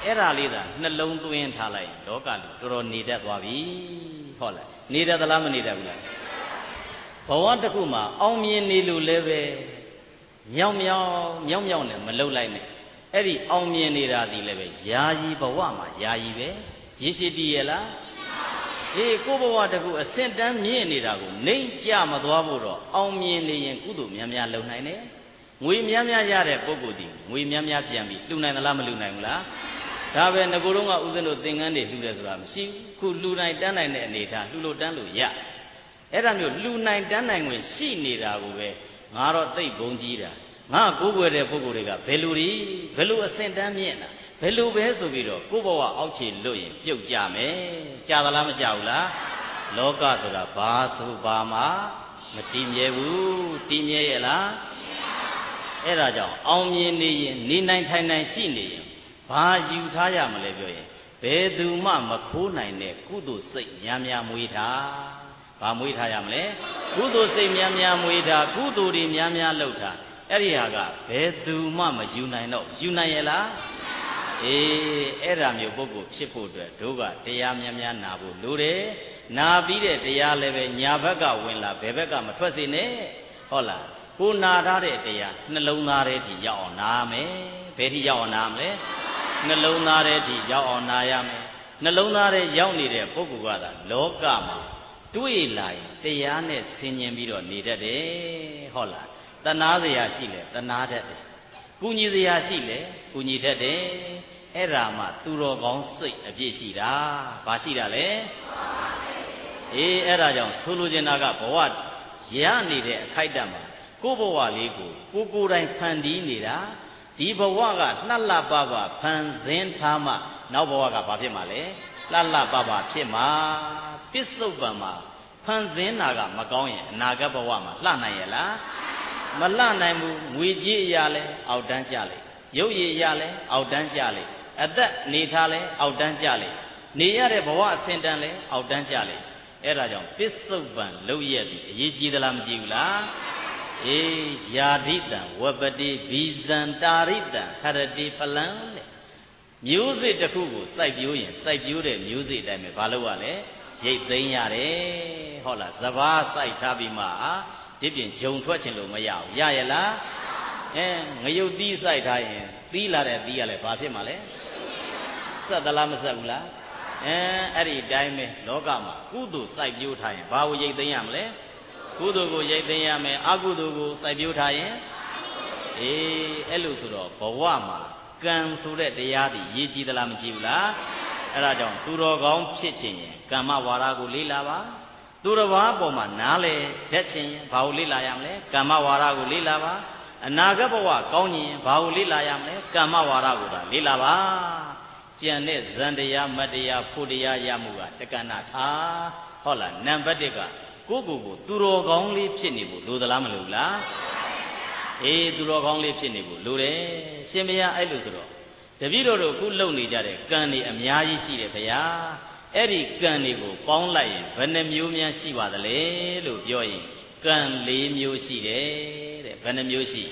အဲ့ဒါလေးသာနှလုံးသွင်းထားလိုက်လောကလူတော်တော်နေတတ်သွားပြီဟုတ်လားနေတတ်သလားမနေတတ်ဘူးလားဘဝတစ်ခုမှာအောင်မြင်နေလို့လည်းပဲမြောင်မြောင်မြောင်မြောင်နဲ့မလှုပ်လိုက်နဲ့အဲ့ဒီအောင်မြင်နေတာဒီလည်းပဲယာယီဘဝမှာယာယီပဲရရှိတည်ရလားအေးကိုဘဝတစ်ခုအစင်တန်းမြင့်နေတာကိုနှိမ့်ကြမသွားဖို့တော့အောင်မြင်နေရင်ကုသိုလ်များများလုပ်နိုင်တယ်ငွေများများရတဲ့ပုဂ္ဂိုလ်ဒီငွေများများပြန်ပြီးလှူနိုင်သလားမလှူနိုင်ဘူးလားဒါပဲငကိုယ်တော့ကဥစဉ်တို့သင်္ကန်းတွေလှူတယ်ဆိုတာမရှိဘူးခုလှူနိုင်တန်းနိုင်တဲ့အနေထားလှူလို့တန်းလို့ရအဲ့ဒါမျိုးလှူနိုင်တန်းနိုင်ဝင်ရှိနေတာကိုပဲငါတော့သိပ်ဘုံကြီးတာငါကိုးကွယ်တဲ့ပုဂ္ဂိုလ်တွေကဘယ်လိုဒီဘယ်လိုအစင်တန်းမြင့်တာဘယ်လိုပဲဆိုပြီးတော့ကိုယ့်ဘဝအောက်ခြေလွတ်ရင်ပြုတ်ကြမယ်ကြာသလားမကြာဘူးလားလောကဆိုတာဘာဆိုဘာမှမတည်မြဲဘူးတည်မြဲရဲ့လားအဲ့ဒါကြောင့်အောင်မြင်နေရင်နေနိုင်ထိုင်နိုင်ရှိနေရင်ဘာယူထားရမလဲပြောရင်ဘယ်သူမှမခိုးနိုင်တဲ့ကုသိုလ်စိတ်များများမွေးထားဘာမွေးထားရမလဲကုသိုလ်စိတ်များများမွေးထားကုသိုလ်တွေများများလုပ်ထားအဲ့ဒီဟာကဘယ်သူမှမယူနိုင်တော့ယူနိုင်ရဲ့လားအေးအဲ့ဒါမျိုးပုဂ္ဂိုလ်ဖြစ်ဖို့အတွက်တို့ကတရားများများနာဖို့လိုတယ်နာပြီးတဲ့တရားလည်းပဲညာဘက်ကဝင်လာဘယ်ဘက်ကမထွက်စေနဲ့ဟုတ်လားကိုနာထားတဲ့တရားနှလုံးသားထဲထိရောက်အောင်နာမယ်ဘယ်ထိရောက်အောင်နာမလဲနှလုံးသားထဲထိရောက်အောင်နာရမယ်နှလုံးသားထဲရောက်နေတဲ့ပုဂ္ဂိုလ်ကသာလောကမှာတွေ့လာရင်တရားနဲ့ဆင်ញင်ပြီးတော့နေတတ်တယ်ဟုတ်လားတဏှာစရာရှိလေတဏှာတတ်တယ်ကုညီစရာရှိလေကုညီတတ်တယ်အဲ့ဒါမှသူတော်ကောင်းစိတ်အပြည့်ရှိတာဘာရှိတာလဲအေးအဲ့ဒါကြောင့်ဆိုလိုချင်တာကဘဝရနေတဲ့အခိုက်အတန့်မှာကိုယ့်ဘဝလေးကိုကိုကိုယ်တိုင်ဖန်တီးနေတာဒီဘဝကလှလှပပဖန်ဆင်းထားမှနောက်ဘဝကဘာဖြစ်မှာလဲလှလှပပဖြစ်မှာပစ္စုပန်မှာဖန်ဆင်းတာကမကောင်းရင်အနာဂတ်ဘဝမှာလှနိုင်ရဲ့လားမလှနိုင်ဘူးငွေကြေးအရာလဲအောက်တန်းကြလေရုပ်ရည်အရာလဲအောက်တန်းကြလေအသက်နေထားလဲအောက်တန်းကြလေနေရတဲ့ဘဝအစဉ်တန်းလဲအောက်တန်းကြလေအဲ့ဒါကြောင့်ပစ္စုပန်လောက်ရသည်အရေးကြီးသလားမကြီးဘူးလားအေးယာဓိတံဝပတိဘိဇံတာရိတံခရတိပလံတဲ့မျိုးစေ့တစ်ခုကိုစိုက်ပျိုးရင်စိုက်ပျိုးတဲ့မျိုးစေ့အတိုင်းပဲဘာလို့ ရလဲရိတ်သိမ်းရတယ်ဟုတ်လားစဘာစိုက်ထားပြီးမှဒီပြင်ဂျုံထွက်ချင်လို့မရဘူးရရဲ့လားအဲငရုတ်သီးစိုက်ထားရင်သီးလာတဲ့သီးရလဲဘာဖြစ်မှာလဲဆက်သလားမဆက်ဘူးလားအဲအဲ့ဒီအတိုင်းပဲလောကမှာကုသိုလ်စိုက်ပျိုးထားရင်ဘာကိုရိတ်သိမ်းရမလဲကုသိုလ်ကိုရိတ်သိမ်းရမယ်အကုသိုလ်ကိုစိုက်ပျိုးထားရင်အေးအဲ့လိုဆိုတော့ဘဝမှာကံဆိုတဲ့တရားတွေရည်ကြည်သလားမကြည်ဘူးလားအဲ့ဒါကြောင့်သူတော်ကောင်းဖြစ်ခြင်းရင်ကမ္မဝါဒကိုလေ့လာပါသူတစ်ပါးအပေါ်မှာနားလေတတ်ခြင်းရင်ဘာကိုလေ့လာရမလဲကမ္မဝါဒကိုလေ့လာပါအနာဂတ်ဘဝကောင်းခြင်းဘာကိုလေ့လာရမလဲကမ္မဝါဒကိုဒါလေ့လာပါကျန်တဲ့ဇန်တရားမတရားဖို့တရားရမှုကတက္ကနာထားဟုတ်လားနံပါတ်တစ်ကကိုယ့်ကိုယ်ကိုသူတော်ကောင်းလေးဖြစ်နေဖို့လိုသလားမလိုဘူးလားအေးသူတော်ကောင်းလေးဖြစ်နေဖို့လိုတယ်ရှင်မယားအဲ့လိုဆိုတော့တပည့်တော်တို့အခုလုပ်နေကြတဲ့ကံတွေအများကြီးရှိတယ်ဗျာအဲ့ဒီကံတွေကိုပေါင်းလိုက်ရင်ဘယ်နှမျိုးများရှိပါသလဲလို့ပြောရင်ကံ၄မျိုးရှိတယ်တဲ့ဘယ်နှမျိုးရှိ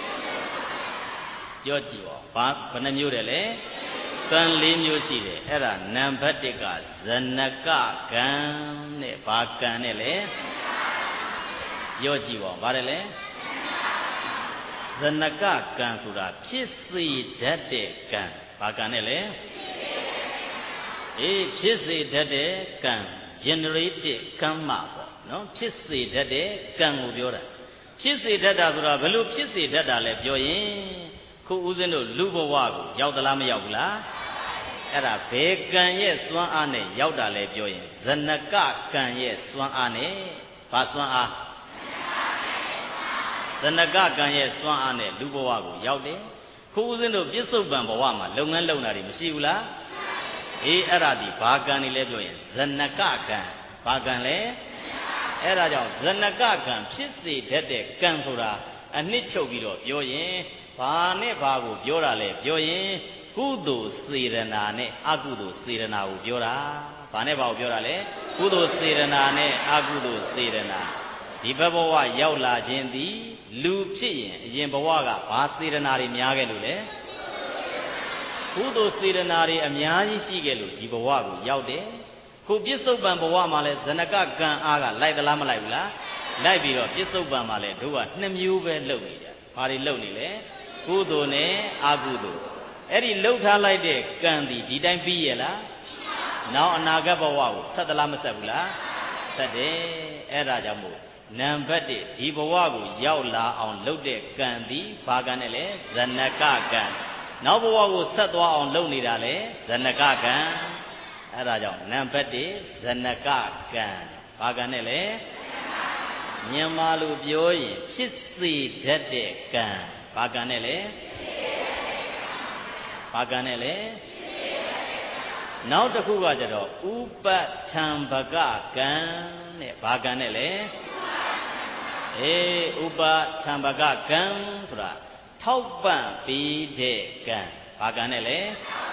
ပြောကြည့်ပါဘာဘယ်နှမျိုးတယ်လဲကံ၄မျိုးရှိတယ်အဲ့ဒါနံပါတ်တစ်ကဇနကကံတဲ့ဘာကံနဲ့လဲပြောကြည့်ပါဘာတယ်လဲဇနကကံဆိုတာဖြစ်စေတတ်တဲ့ကံဘာကံနဲ့လဲအေးဖြစ်စေတတ်တဲ့ကံ generated ကံမှာပေါ့နော်ဖြစ်စေတတ်တဲ့ကံကိုပြောတာဖြစ်စေတတ်တာဆိုတာဘယ်လိုဖြစ်စေတတ်တာလဲပြောရင်ခုဦးဇင်းတို့လူဘဝကိုရောက်သလားမရောက်ဘူးလားအဲ့ဒါဘယ်ကံရဲ့စွမ်းအားနဲ့ရောက်တာလဲပြောရင်ဇနကကံရဲ့စွမ်းအားနဲ့ဘာစွမ်းအားဇနကကံရဲ့စွမ်းအားနဲ့လူဘဝကိုရောက်တယ်ခုဦးဇင်းတို့ပြစ္ဆုတ်ပံဘဝမှာလုပ်ငန်းလုပ်တာတွေမရှိဘူးလားအေးအဲ့ဒါဒီဘာကံနေလဲပြောရင်ဇနကကံဘာကံလဲအဲ့ဒါကြောင့်ဇနကကံဖြစ်စေတတ်တဲ့ကံဆိုတာအနှစ်ချုပ်ပြီးတော့ပြောရင်ဘာနဲ့ဘာကိုပြောတာလဲပြောရင်ကုသိုလ်စေရနာနဲ့အကုသိုလ်စေရနာကိုပြောတာဘာနဲ့ဘာကိုပြောတာလဲကုသိုလ်စေရနာနဲ့အကုသိုလ်စေရနာဒီဘဘဝရောက်လာခြင်းသည်လူဖြစ်ရင်အရင်ဘဝကဘာစေရနာတွေများခဲ့လို့လဲကုသိုလ်စေတနာတွေအများကြီးရှိခဲ့လို့ဒီဘဝကိုရောက်တယ်ခုပြစ္ဆုတ်ပံဘဝမှာလဲဇနကကံအားကလိုက်သလားမလိုက်ဘူးလားလိုက်ပြီးတော့ပြစ္ဆုတ်ပံမှာလဲတို့ကနှစ်မျိုးပဲလုပ်နေကြဘာတွေလုပ်နေလဲကုသိုလ်နဲ့အကုသိုလ်အဲ့ဒီလှုပ်ထားလိုက်တဲ့ကံဒီဒီတိုင်းပြီးရဲ့လားနောက်အနာဂတ်ဘဝကိုဆက်သလားမဆက်ဘူးလားဆက်တယ်အဲ့ဒါကြောင့်မို့နံပါတ်တစ်ဒီဘဝကိုရောက်လာအောင်လုပ်တဲ့ကံဒီဘာကံနဲ့လဲဇနကကံနောက်ဘဝကိုဆက်သွားအောင်လုပ်နေတာလဲဇနကကံအဲ့ဒါကြောင့်နံပါတ်တစ်ဇနကကံဘာကံနဲ့လဲမြန်မာလိုပြောရင်ဖြစ်စေတတ်တဲ့ကံဘာကံနဲ့လဲဘာကံနဲ့လဲနောက်တစ်ခုကကြတော့ဥပထံပကကံတဲ့ဘာကံနဲ့လဲအေးဥပထံပကကံဆိုတာထောက်ပံ့ပြီးတဲ့ကံဘာကံနဲ့လဲ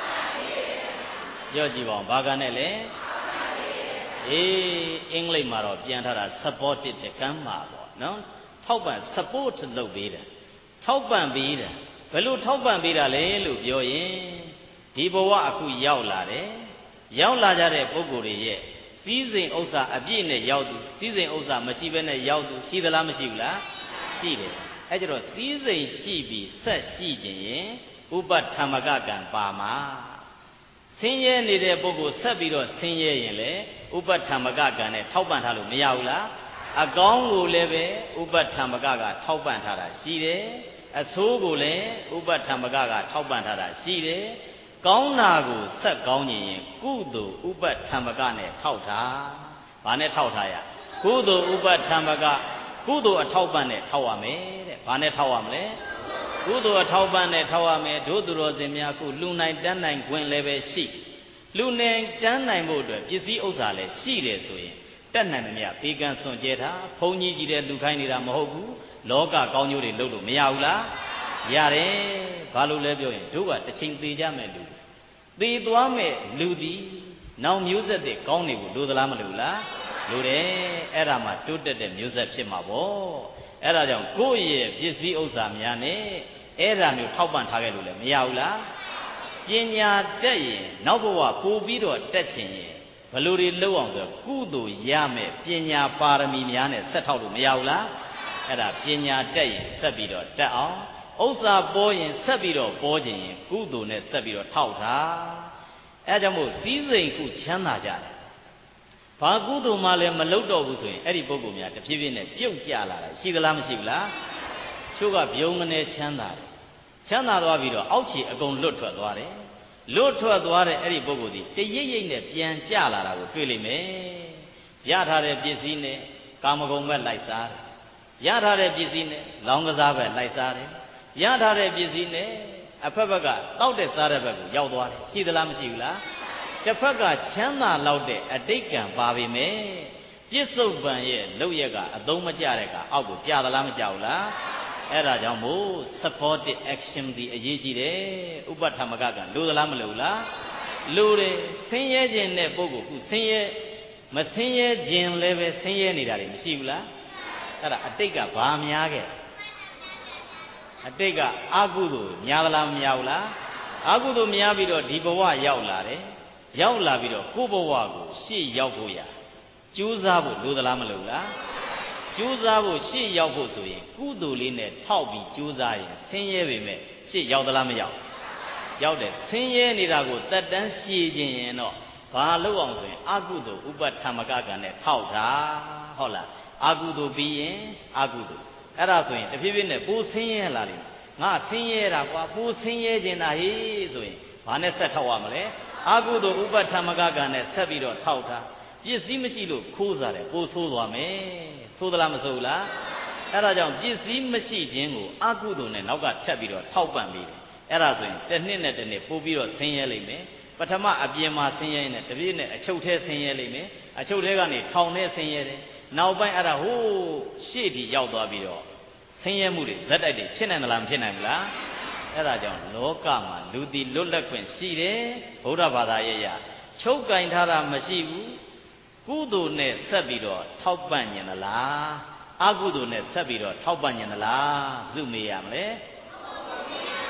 ပြောကြည့်ပါဦးဘာကံနဲ့လဲအေးအင်္ဂလိပ်မှာတော့ပြန်ထားတာ supported တဲ့ကံမှာပေါ့နော်ထောက်ပံ့ support လုပ်ပေးတယ်ထောက်ပံ့ပေးတယ်ဘယ်လိုထောက်ပံ့ပေးတာလဲလို့ပြောရင်ဒီဘဝအခုရောက်လာတယ်ရောက်လာကြတဲ့ပုဂ္ဂိုလ်တွေရဲ့စည်းစိမ်ဥစ္စာအပြည့်နဲ့ရောက်သူစည်းစိမ်ဥစ္စာမရှိဘဲနဲ့ရောက်သူရှိသလားမရှိဘူးလားရှိတယ်အဲကြတော့စည်းစိမ်ရှိပြီးဆက်ရှိခြင်းရင်ဥပထမကကံပါမှာဆင်းရဲနေတဲ့ပုဂ္ဂိုလ်ဆက်ပြီးတော့ဆင်းရဲရင်လေဥပထမကကံနဲ့ထောက်ပံ့ထားလို့မရဘူးလားအကောင်းကိုလည်းပဲဥပထမကကထောက်ပံ့ထားတာရှိတယ်အဆိုးကိုလည်းဥပထမကကထောက်ပံ့ထားတာရှိတယ်ကောင်းတာကိုဆက်ကောင်းရင်ကုသိုလ်ဥပထမကနဲ့ထောက်တာဘာနဲ့ထောက်ထားရကုသိုလ်ဥပထမကကုသိုလ်အထောက်ပံ့နဲ့ထောက်ရမယ်တဲ့ဘာနဲ့ထောက်ရမလဲကုသိုလ်အထောက်ပံ့နဲ့ထောက်ရမယ်တို့သူတော်စင်များခုလူနိုင်တန်းနိုင်ခွင့်လည်းပဲရှိလူနိုင်တန်းနိုင်ဖို့အတွက်ပစ္စည်းဥစ္စာလည်းရှိတယ်ဆိုရင်တက်နိုင်တယ်မြတ်ဘေကံစွန့်ကြဲတာဘုံကြီးကြီးတဲ့လူခိုင်းနေတာမဟုတ်ဘူးလောကကောင်းကျိုးတွေလုပ်လို့မရဘူးလားရတယ်ဘာလို့လဲပြောရင်တို့ကတစ်ချိန်သေးကြမဲ့လူသေသွားမဲ့လူဒီနောက်မျိုးဆက်တဲ့ကောင်းနေကိုလိုသလားမလိုလားလိုတယ်အဲ့ဒါမှတိုးတက်တဲ့မျိုးဆက်ဖြစ်မှာပေါ့အဲ့ဒါကြောင့်ကိုယ့်ရဲ့ပစ္စည်းဥစ္စာများနဲ့အဲ့ဒါမျိုးထောက်ပံ့ထားခဲ့လို့လည်းမရဘူးလားပညာတက်ရင်နောက်ဘဝပို့ပြီးတော့တက်ချင်ရင်ဘယ်လိုတွေလုပ်အောင်ဆိုကုသိုလ်ရမယ်ပညာပါရမီများနဲ့ဆက်ထောက်လို့မရဘူးလားအဲ့ဒါပညာတက်ရင်ဆက်ပြီးတော့တက်အောင်ဥစ္စာပေါ်ရင်ဆက်ပြီးတော့ပေါ်ခြင်းရင်ကုသိုလ်နဲ့ဆက်ပြီးတော့ထောက်တာအဲကြောင့်မို့စည်းစိမ်ခုချမ်းသာကြတယ်ဘာကုသိုလ်မှလည်းမလုပ်တော့ဘူးဆိုရင်အဲ့ဒီပုဂ္ဂိုလ်များတဖြည်းဖြည်းနဲ့ပြုတ်ကျလာတာရှိသလားမရှိဘူးလားချို့ကပြုံးကနေချမ်းသာတယ်ချမ်းသာသွားပြီးတော့အောက်ခြေအကုန်လွတ်ထွက်သွားတယ်လွတ်ထွက်သွားတဲ့အဲ့ဒီပုဂ္ဂိုလ်ဒီတရိပ်ရိပ်နဲ့ပြန်ကျလာတာကိုတွေ့လိမ့်မယ်ရထားတဲ့ပစ္စည်းနဲ့ကာမဂုဏ်ပဲလိုက်စားတယ်ရထားတဲ့ပစ္စည်းနဲ့လောင်းကစားပဲလိုက်စားတယ်ရထားတဲ့ပစ္စည်းနဲ့အဖက်ဘက်ကတောက်တဲ့စားတဲ့ဘက်ကိုရောက်သွားတယ်ရှိသလားမရှိဘူးလားတစ်ဖက်ကချမ်းသာလောက်တဲ့အတိတ်ကံပါပေမဲ့ပြစ္ဆုတ်ပံရဲ့လောက်ရက်ကအသုံးမကျတဲ့ကအောက်ကိုကြာသလားမကြာဘူးလားအဲ့ဒါကြောင့်မို့ supportive action ဒီအရေးကြီးတယ်ဥပထမကကလိုသလားမလိုလားလိုတယ်ဆင်းရဲခြင်းနဲ့ပုဂ္ဂိုလ်ခုဆင်းရဲမဆင်းရဲခြင်းလည်းပဲဆင်းရဲနေတာတွေမရှိဘူးလားအဲ့ဒါအတိတ်ကဘာများခဲ့အတိတ်ကအကုသိုလ်များသလားမများဘူးလားအကုသိုလ်များပြီးတော့ဒီဘဝရောက်လာတယ်ရောက်လာပြီးတော့ကိုယ့်ဘဝကိုရှေ့ရောက်ဖို့ရကြိုးစားဖို့လိုသလားမလိုလားကြိုးစားဖို့ရှေ့ရောက်ဖို့ဆိုရင်ကုသိုလ်လေးနဲ့ထောက်ပြီးကြိုးစားရင်ဆင်းရဲပေမဲ့ရှေ့ရောက်သလားမရောက်ရောက်တယ်ဆင်းရဲနေတာကိုတက်တန်းရှည်ခြင်းရင်တော့ဘာလို့အောင်ဆိုရင်အကုသိုလ်ဥပထမကကံနဲ့ထောက်တာဟုတ်လားအကုသိုလ်ပြီးရင်အကုသိုလ်အဲ့ဒါဆိုရင်တဖြည်းဖြည်းနဲ့ပိုးဆင်းရဲလာတယ်ငါဆင်းရဲတာကွာပိုးဆင်းရဲခြင်းတာဟေးဆိုရင်ဘာနဲ့ဆက်ထောက်ရမလဲအကုသိုလ်ဥပထမကကံနဲ့ဆက်ပြီးတော့ထောက်တာပစ္စည်းမရှိလို့ခိုးစားတယ်ပိုးဆိုးသွားမယ်ဆိုးသလားမဆိုးဘူးလားအဲ့ဒါကြောင့်ပစ္စည်းမရှိခြင်းကိုအကုသိုလ်နဲ့နောက်ကထပ်ပြီးတော့ထောက်ပံ့ပြီးတယ်အဲ့ဒါဆိုရင်တစ်နှစ်နဲ့တစ်နှစ်ပို့ပြီးတော့ဆင်းရဲလိမ့်မယ်ပထမအပြင်မှာဆင်းရဲနေတပြည့်နဲ့အချုပ်ထဲဆင်းရဲလိမ့်မယ်အချုပ်ထဲကနေထောင်ထဲဆင်းရဲတယ်နောက်ပိုင်းအဲ့ဒါဟိုးရှေ့ဒီရောက်သွားပြီးတော့ဆင်းရဲမှုတွေဇက်တိုက်တွေဖြစ်နိုင်သလားမဖြစ်နိုင်ဘူးလားအဲ့ဒါကြောင့်လောကမှာလူတီလွတ်လပ်ခွင့်ရှိတယ်ဗုဒ္ဓဘာသာရဲ့ရချုပ်ကင်ထားတာမရှိဘူးကုသိုလ်နဲ့ဆက်ပြီးတော့ထောက်ပံ့ညင်သလားအကုသိုလ်နဲ့ဆက်ပြီးတော့ထောက်ပံ့ညင်သလားဘုမေးရမလဲ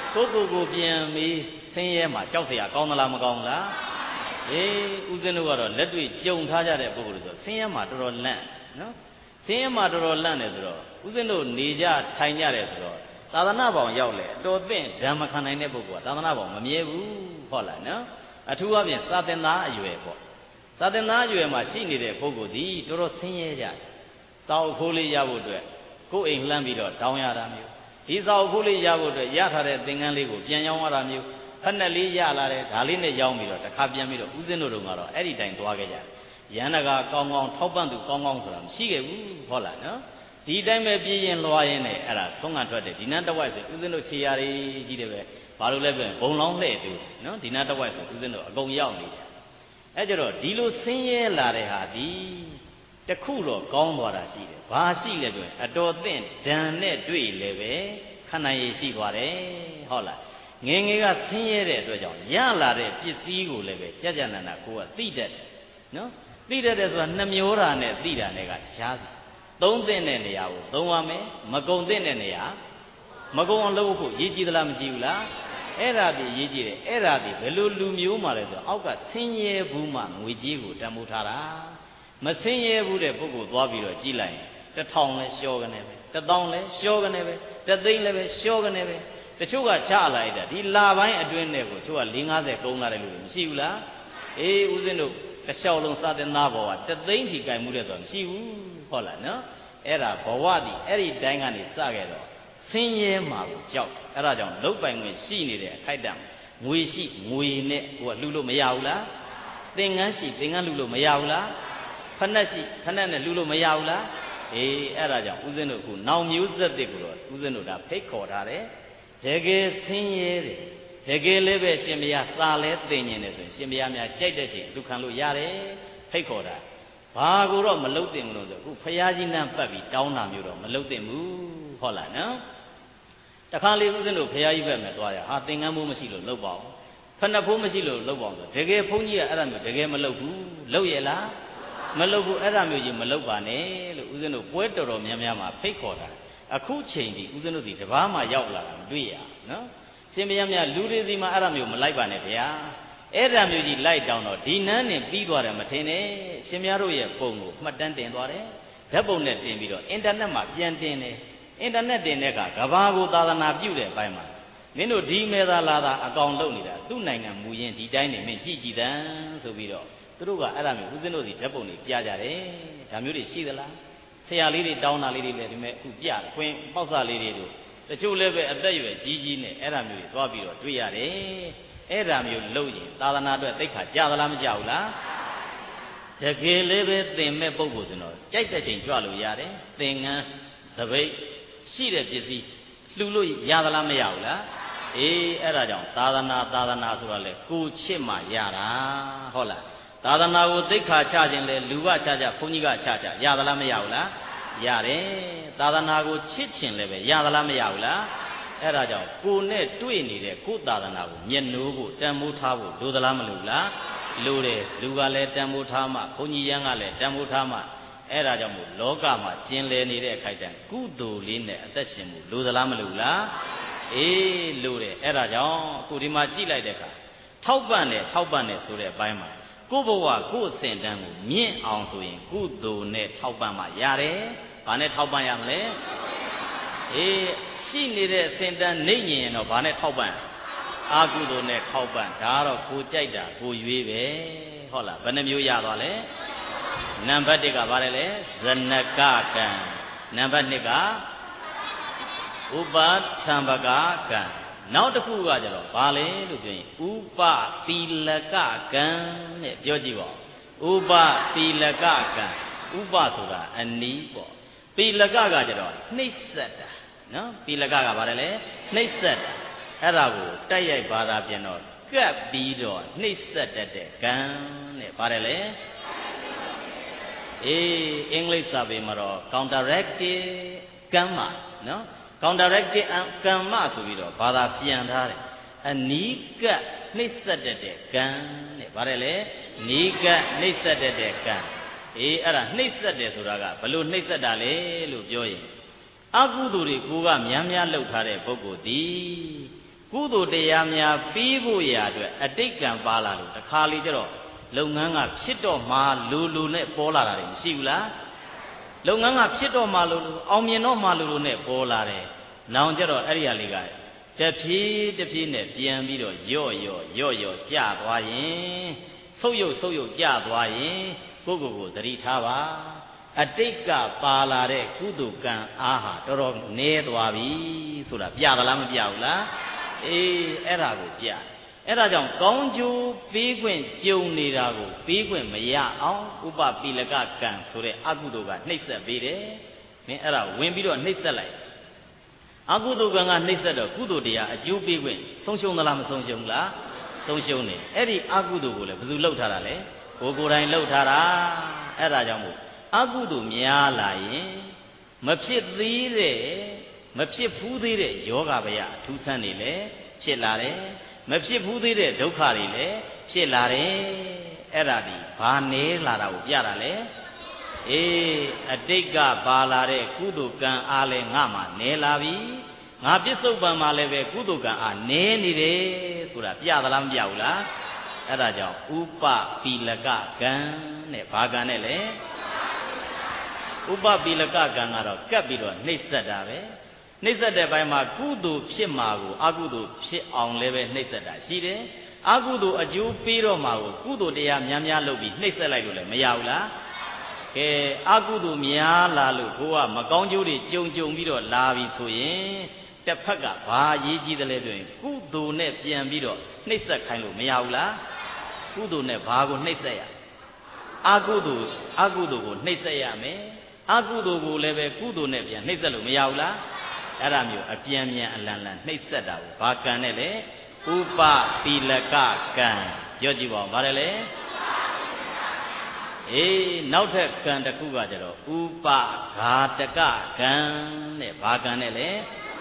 ကိုကိုကိုပြန်ပြီးဆင်းရဲမှာကြောက်เสียကောင်းသလားမကောင်းလားအေးဦးဇင်းတို့ကတော့လက်တွေ့ကြုံထားကြတဲ့ပုဂ္ဂိုလ်တွေဆိုဆင်းရဲမှာတော်တော်လန့်နော်ဆင်းရဲမှာတော်တော်လန့်တယ်ဆိုတော့ဦးဇင်းတို့နေကြထိုင်ကြတယ်ဆိုတော့သာသနာ့ဘောင်ရောက်လေအတော်သင့်ဓမ္မခံနိုင်တဲ့ပုဂ္ဂိုလ်ကသာသနာ့ဘောင်မမြဲဘူးဟုတ်လားနော်အထူးအဖြင့်သာသင်သားအရွယ်ပေါ့သာသင်သားအရွယ်မှာရှိနေတဲ့ပုဂ္ဂိုလ်ဒီတော်တော်ဆင်းရဲကြတယ်စာအုပ်ခိုးလေးရဖို့အတွက်ကိုယ်အိမ်လှမ်းပြီးတော့တောင်းရတာမျိုးဒီစာအုပ်ခိုးလေးရဖို့အတွက်ရထားတဲ့သင်္ကန်းလေးကိုပြန်ရောင်းရတာမျိုးဖက်နဲ့လေးရလာတယ်ဒါလေးနဲ့ရောင်းပြီးတော့တစ်ခါပြန်ပြီးတော့ဦးဇင်းတို့တို့ကတော့အဲ့ဒီတိုင်သွားခဲ့ကြတယ်ရဟန္တာကကောင်းကောင်းထောက်ပံ့သူကောင်းကောင်းဆိုတာမရှိခဲ့ဘူးဟုတ်လားနော်ဒီတိုင်းပဲပြင်းရင်လွှာရင်းနဲ့အဲ့ဒါဆုံးခံထွက်တယ်ဒီနန်းတဝိုက်ဆိုဦးဇင်းတို့ခြေရာတွေကြီးတယ်ပဲဘာလို့လဲပြန်ဘုံလောင်းလှဲ့တူနော်ဒီနန်းတဝိုက်ဆိုဦးဇင်းတို့အကုန်ရောက်နေတယ်အဲ့ကြတော့ဒီလိုဆင်းရဲလာတဲ့ဟာဒီတခုတော့ကောင်းသွားတာရှိတယ်ဘာရှိလဲပြန်အတော်သင့်ဓာန်နဲ့တွေ့လည်းပဲခန္ဓာရည်ရှိသွားတယ်ဟုတ်လားငယ်ငယ်ကဆင်းရဲတဲ့အတွက်ကြောင့်ရလာတဲ့ပစ္စည်းကိုလည်းပဲကြကြနန္ဒကိုကသိတတ်တယ်နော်သိတတ်တယ်ဆိုတာနှမျောတာနဲ့သိတာနဲ့ကရှားစီသုံးသင့်တဲ့နေရာကိုသုံးရမယ်မကုံသင့်တဲ့နေရာမကုံအောင်လုပ်ဖို့ရည်ကြည်သလားမကြည်ဘူးလားအဲ့ဒါဒီရည်ကြည်တယ်အဲ့ဒါဒီဘယ်လိုလူမျိုးမှလဲဆိုတော့အောက်ကဆင်းရဲဘူးမှငွေကြီးကိုတန်ဖိုးထားတာမဆင်းရဲဘူးတဲ့ပုဂ္ဂိုလ်သွားပြီးတော့ကြည်လိုက်ရင်တစ်ထောင်လဲလျှောကနေပဲတစ်သောင်းလဲလျှောကနေပဲတစ်သိန်းလဲပဲလျှောကနေပဲတချို့ကချလိုက်တာဒီလာပိုင်းအတွင်းနဲ့ကိုချို့က၄၅၀ကုန်းလာတဲ့လူတွေမရှိဘူးလားအေးဦးဇင်းတို့တစ်လျှောက်လုံးစတဲ့သားဘောကတသိန်းချီကြိုင်မှုတဲ့ဆိုတာမရှိဘူးဟုတ်လားနော်အဲ့ဒါဘဝတည်အဲ့ဒီတိုင်းကနေစခဲ့တော့ဆင်းရဲမှာကိုကြောက်အဲ့ဒါကြောင့်လုတ်ပိုင်ဝင်ရှိနေတဲ့အခိုက်အတန့်ငွေရှိငွေနဲ့ကိုကလှူလို့မရဘူးလားသင်္ကန်းရှိသင်္ကန်းလှူလို့မရဘူးလားဖက်နှက်ရှိဖက်နှက်နဲ့လှူလို့မရဘူးလားအေးအဲ့ဒါကြောင့်ဦးဇင်းတို့ကနောင်မျိုးဆက်တွေကိုတော့ဦးဇင်းတို့ဒါဖိတ်ခေါ်ထားတယ်တကယ်ဆင်းရဲတယ်တကယ်လည်းပဲရှင်ဘုရားစာလဲသိဉ္င်တယ်ဆိုရင်ရှင်ဘုရားများကြိုက်တဲ့ချိန်လူခံလို့ရတယ်ဖိတ်ခေါ်တာဘာကိုတော့မလုတ်တင်ဘူးလို့ဆိုအခုဘုရားကြီးနန်းပတ်ပြီးတောင်းတာမျိုးတော့မလုတ်တင်ဘူးဟုတ်လားနော်တခါလေဦးဇင်းတို့ဘုရားကြီးဘက်မှာသွားရဟာသင်္ကန်းမိုးမရှိလို့လုတ်ပါအောင်ဖက်နှက်ဖိုးမရှိလို့လုတ်ပါအောင်ဆိုတကယ်ဘုန်းကြီးကအဲ့ဒါမျိုးတကယ်မလုတ်ဘူးလုတ်ရလားမလုတ်ဘူးအဲ့ဒါမျိုးကြီးမလုတ်ပါနဲ့လို့ဦးဇင်းတို့ပွဲတော်တော်များများမှာဖိတ်ခေါ်တာအခုချိန်ဒီဦးဇင်းတို့ဒီတပားမှရောက်လာတာမတွေ့ရနော်ရှင်ဘုရားများလူတွေစီမှာအဲ့ဒါမျိုးမလိုက်ပါနဲ့ဗျာအဲ့ဒါမျိုးကြီးလိုက်တောင်းတော့ဒီနန်းနဲ့ပြီးသွားတယ်မထင်နဲ့ရှင်ဘုရားတို့ရဲ့ပုံကိုမှတ်တမ်းတင်သွားတယ်ဓာတ်ပုံနဲ့တင်ပြီးတော့အင်တာနက်မှာပြန်တင်တယ်အင်တာနက်တင်တဲ့အခါကဘာကိုသာသနာပြုတဲ့အပိုင်းမှာမင်းတို့ဒီမဲသာလာတာအကောင်လုပ်နေတာသူ့နိုင်ငံမူရင်းဒီတိုင်းနေမင်းကြည်ကြည်တန်းဆိုပြီးတော့သူတို့ကအဲ့ဒါမျိုးဦးဇင်းတို့ဒီဓာတ်ပုံတွေပြကြတယ်ဒါမျိုးတွေရှိသလားဆရာလေးတွေတောင်းတာလေးတွေလည်းဒီမဲ့အခုပြတယ်ခွင်းပေါက်စာလေးတွေတို့တချို့လည်းပဲအသက်အရွယ်ကြီးကြီးနဲ့အဲ့ဒါမျိုးတွေသွားပြီးတော့တွေ့ရတယ်အဲ့ဒါမျိုးလုပ်ရင်သာသနာအတွက်သိက္ခာကြသလားမကြဘူးလားတကယ်လည်းပဲသင်မဲ့ပုဂ္ဂိုလ်ဆိုတော့ကြိုက်တဲ့ချိန်ကြွလို့ရတယ်သင်္ကန်းတပိတ်ရှိတဲ့ပစ္စည်းလှူလို့ရသလားမရဘူးလားအေးအဲ့ဒါကြောင့်သာသနာသာသနာဆိုတာလေကိုချစ်မှရတာဟုတ်လားသာသနာကိုသိက္ခာချခြင်းလေလူကချချဘုန်းကြီးကချချရသလားမရဘူးလားရတယ်သာသနာကိုချစ်ခြင်းလည်းပဲရသလားမရဘူးလားအဲ့ဒါကြောင့်ကိုနဲ့တွေ့နေတဲ့ကိုသာသနာကိုမျက်နှိုးဖို့တန်ဖိုးထားဖို့လိုသလားမလိုလားလိုတယ်လူကလည်းတန်ဖိုးထားမှဘုန်းကြီးရန်ကလည်းတန်ဖိုးထားမှအဲ့ဒါကြောင့်မို့လောကမှာကျင်လည်နေတဲ့အခိုက်အတန့်ကုသိုလ်လေးနဲ့အသက်ရှင်မှုလိုသလားမလိုလားအေးလိုတယ်အဲ့ဒါကြောင့်အခုဒီမှာကြည့်လိုက်တဲ့အခါထောက်ပံ့တယ်ထောက်ပံ့တယ်ဆိုတဲ့အပိုင်းမှာကိုယ့်ဘဝကိုယ့်အစဉ်တန်းကိုမြင့်အောင်ဆိုရင်ကုသိုလ်နဲ့ထောက်ပံ့မှရတယ်။ဘာနဲ့ထောက်ပံ့ရမလဲ။အေးရှိနေတဲ့အစဉ်တန်းနှိမ့်ညင်ရင်တော့ဘာနဲ့ထောက်ပံ့အာကုသိုလ်နဲ့ထောက်ပံ့ဒါကတော့ကိုကြိုက်တာကိုရွေးပဲဟုတ်လားဘယ်နှမျိုးရသွားလဲ။နံပါတ်တစ်ကဘာလဲလဲဇနကကံနံပါတ်နှစ်ကဥပသံဘကကံနောက်တစ်ခုကကြတော့ဘာလဲလို့ပြောရင်ဥပသီလကကံနဲ့ပြောကြည့်ပါဥပသီလကကံဥပဆိုတာအနီးပေါ့သီလကကကြတော့နှိမ့်ဆက်တာနော်သီလကကဘာလဲလဲနှိမ့်ဆက်တာအဲ့ဒါကိုတိုက်ရိုက်ဘာသာပြန်တော့ကပ်ပြီးတော့နှိမ့်ဆက်တတ်တဲ့ကံနဲ့ဘာလဲလဲအေးအင်္ဂလိပ်စာပေမှာတော့ counteractive ကံမှာနော်counteractive ကံမဆိုပြီးတော့ဘာသာပြန်ထားတယ်အနီးကပ်နှိမ့်ဆက်တတ်တဲ့ကံတဲ့ဗါတယ်လေနီးကပ်နှိမ့်ဆက်တတ်တဲ့ကံအေးအဲ့ဒါနှိမ့်ဆက်တယ်ဆိုတာကဘလို့နှိမ့်ဆက်တာလဲလို့ပြောရင်အကုသိုလ်တွေကိုကများများလှုပ်ထားတဲ့ပုဂ္ဂိုလ်ဒီကုသိုလ်တရားများပြီးဖို့ရာအတွက်အတိတ်ကံပါလာလို့တခါလေကျတော့လုပ်ငန်းကဖြစ်တော့မှလူလူနဲ့ပေါ်လာတာတွေမရှိဘူးလားလုပ်ငန်းကဖြစ်တော့မှလူလူအောင်မြင်တော့မှလူလူနဲ့ပေါ်လာတယ်နောင်ကျတော့အဲ့ဒီဟာလေးကတဖြည်းတဖြည်းနဲ့ပြန်ပြီးတော့ရော့ရော့ရော့ရော့ကျသွားရင်ဆုပ်ယုပ်ဆုပ်ယုပ်ကျသွားရင်ကိုယ့်ကိုယ်ကိုသတိထားပါအတိတ်ကပါလာတဲ့ကုသိုလ်ကံအားဟာတော်တော်နည်းသွားပြီဆိုတာပြသလားမပြဘူးလားအေးအဲ့ဒါကိုပြအဲ့ဒါကြောင့်ကောင်းကျိုးပေးခွင့်ကြုံနေတာကိုပေးခွင့်မရအောင်ဥပပိလကကံဆိုတဲ့အကုသိုလ်ကနှိပ်စက်ပေးတယ်မင်းအဲ့ဒါဝင်ပြီးတော့နှိပ်စက်လိုက်အကုသိုလ်ကံကနှိပ်စက်တော့ကုသိုလ်တရားအကျိုးပေးခွင့်ဆုံးရှုံးသလားမဆုံးရှုံးဘူးလားဆုံးရှုံးတယ်အဲ့ဒီအကုသိုလ်ကိုလည်းဘယ်သူလှုပ်ထားတာလဲကိုကိုယ်တိုင်လှုပ်ထားတာအဲ့ဒါကြောင့်မို့အကုသိုလ်များလာရင်မဖြစ်သေးတဲ့မဖြစ်ဘူးသေးတဲ့ယောဂဗျာအထူးဆန်းနေလေဖြစ်လာတယ်မဖြစ်ဘူးသေးတဲ့ဒုက္ခတွေလည်းဖြစ်လာတယ်အဲ့ဒါဒီဘာနေလာတာကိုပြတာလေအေးအတိတ်ကပါလာတဲ့ကုသိုလ်ကံအားလဲငါမှနေလာပြီငါပြစ္ဆုတ်ပံမှာလည်းပဲကုသိုလ်ကံအားနေနေတယ်ဆိုတာပြသလားမပြဘူးလားအဲ့ဒါကြောင့်ဥပပိလကကံနဲ့ဘာကံနဲ့လဲဥပပိလကကံကတော့ကပ်ပြီးတော့နှိပ်စက်တာပဲနှိပ်စက်တဲ့ဘက်မှာကုသိုလ်ဖြစ်မှာကိုအကုသိုလ်ဖြစ်အောင်လည်းပဲနှိပ်စက်တာရှိတယ်အကုသိုလ်အကျိုးပေးတော့မှာကိုကုသိုလ်တရားများများလုပ်ပြီးနှိပ်စက်လိုက်လို့လည်းမရဘူးလားကဲအကုသိုလ်များလာလို့ကိုကမကောင်းကျိုးတွေကြုံကြုံပြီးတော့လာပြီဆိုရင်တစ်ဖက်ကဘာရေးကြည့်တယ်လဲပြောရင်ကုသိုလ်နဲ့ပြန်ပြီးတော့နှိပ်စက်ခိုင်းလို့မရဘူးလားကုသိုလ်နဲ့ဘာကိုနှိပ်စက်ရအကုသိုလ်အကုသိုလ်ကိုနှိပ်စက်ရမယ်အကုသိုလ်ကိုလည်းပဲကုသိုလ်နဲ့ပြန်နှိပ်စက်လို့မရဘူးလားအဲ့ဒါမျိုးအပြန်ပြန်အလန်လန်နှိပ်စက်တာကိုဘာကံနဲ့လဲဥပပိလကကံပြောကြည့်ပါဦးဗါတယ်လေအေးနောက်ထပ်ကံတစ်ခုကကြတော့ဥပဃာတကကံနဲ့ဘာကံနဲ့လဲ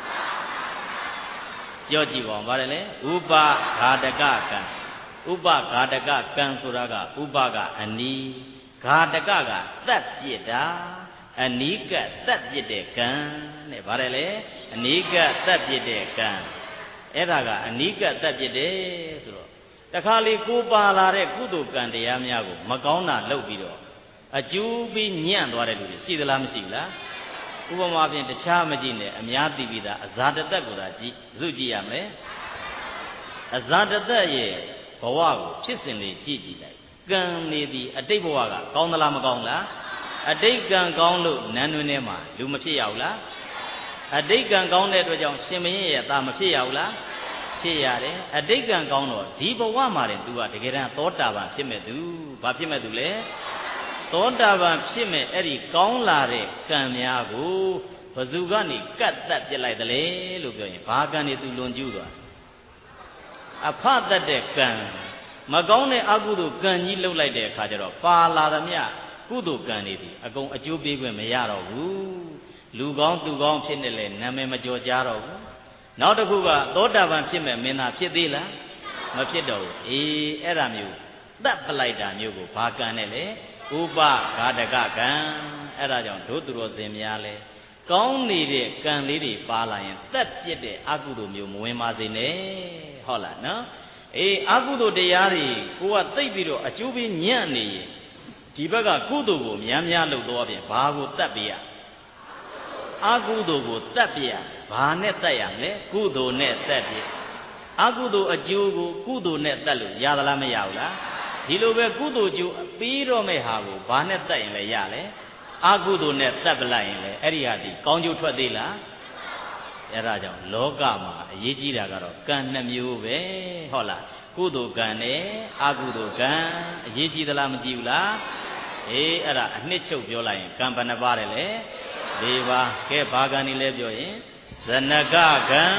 ပြောကြည့်ပါဦးဗါတယ်လေဥပဃာတကကံဥပဃာတကကံဆိုတာကဥပကအနီးဃာတကကသတ်ပြစ်တာအနီးကသတ်ပြစ်တဲ့ကံနဲ့ဗါတယ်လေအနီးကသတ်ပြစ်တဲ့ကံအဲ့ဒါကအနီးကသတ်ပြစ်တယ်ဆိုတော့တခါလေကိုပါလာတဲ့ကုသိုလ်ကံတရားများကိုမကောင်းတာလုပ်ပြီးတော့အကျိုးပြီးညံ့သွားတဲ့လူတွေရှိသလားမရှိဘူးလားဥပမာဖြင့်တခြားမကြည့်နဲ့အများသိပြီးသားအဇာတသက်ကိုသာကြည့်စုကြည့်ရမယ်အဇာတသက်ရဲ့ဘဝကိုဖြစ်စဉ်လေးကြည့်ကြည့်လိုက်ကံနေသည်အတိတ်ဘဝကကောင်းသလားမကောင်းလားအတိတ်ကံကောင်းလို့နန်းတွင်ထဲမှာလူမဖြစ်ရဘူးလားအတိတ်ကံကောင်းတဲ့အတွက်ကြောင့်ရှင်မင်းရဲ့သားမဖြစ်ရဘူးလားဖြစ်ရတယ်အတိတ်ကံကောင်းတော့ဒီဘဝမှာတင်သူကတကယ်တမ်းသောတာပန်ဖြစ်မဲ့သူဘာဖြစ်မဲ့သူလဲသောတာပန်ဖြစ်မဲ့အဲ့ဒီကောင်းလာတဲ့ကံများကိုဘယ်သူကနေကတ်သက်ပြစ်လိုက်တယ်လေလို့ပြောရင်ဘာကံနေသူလွန်ကျူးသွားအဖတ်တဲ့ကံမကောင်းတဲ့အကုသိုလ်ကံကြီးလှုပ်လိုက်တဲ့အခါကျတော့ပါလာသမျှကုသိုလ်ကံတွေဒီအကုန်အကျိုးပေးခွင့်မရတော့ဘူးလူကောင်းသူကောင်းဖြစ်နေလေနာမည်မကျော်ကြတော့ဘူးနောက်တစ်ခုကသောတာပန်ဖြစ်မဲ့မင်းသားဖြစ်သေးလားမဖြစ်တော့ဘူးအေးအဲ့ဒါမျိုးတတ်ပလိုက်တာမျိုးကိုဘာကံနဲ့လဲဥပဃာတကကံအဲ့ဒါကြောင့်ဒုသူတော်စင်များလဲကောင်းနေတဲ့ကံလေးတွေပါလာရင်တတ်ပြစ်တဲ့အကုသိုလ်မျိုးမဝင်ပါစေနဲ့ဟုတ်လားနော်အေးအကုသိုလ်တရားတွေကိုကသိပ်ပြီးတော့အကျိုးပေးညံ့နေရင်ဒီဘက်ကကုသိုလ်ကိုများများလုပ်တော့ပြင်ဘာကိုတတ်ပြရအကုသိုလ်ကိုတတ်ပြရဘာနဲ့တတ်ရမလဲကုသိုလ်နဲ့တတ်ပြအကုသိုလ်အကျိုးကိုကုသိုလ်နဲ့တတ်လို့ရသလားမရဘူးလားဒီလိုပဲကုသိုလ်ကျိုးပြီးတော့မဲ့ဟာကိုဘာနဲ့တတ်ရင်လဲရလဲအကုသိုလ်နဲ့တတ်ပလိုက်ရင်လဲအဲ့ဒီဟာဒီကောင်းကျိုးထွက်သေးလားအဲ့ဒါကြောင့်လောကမှာအရေးကြီးတာကတော့ကံနှစ်မျိုးပဲဟုတ်လားကုသိုလ်ကံနဲ့အကုသိုလ်ကံအရေးကြီးသလားမကြည့်ဘူးလားအေးအဲ့ဒါအနှစ်ချုပ်ပြောလိုက်ရင်ကံဘယ်နှပါးတယ်လဲ၄ပါးကဲဘာကံနေလဲပြောရင်ဇနကကံ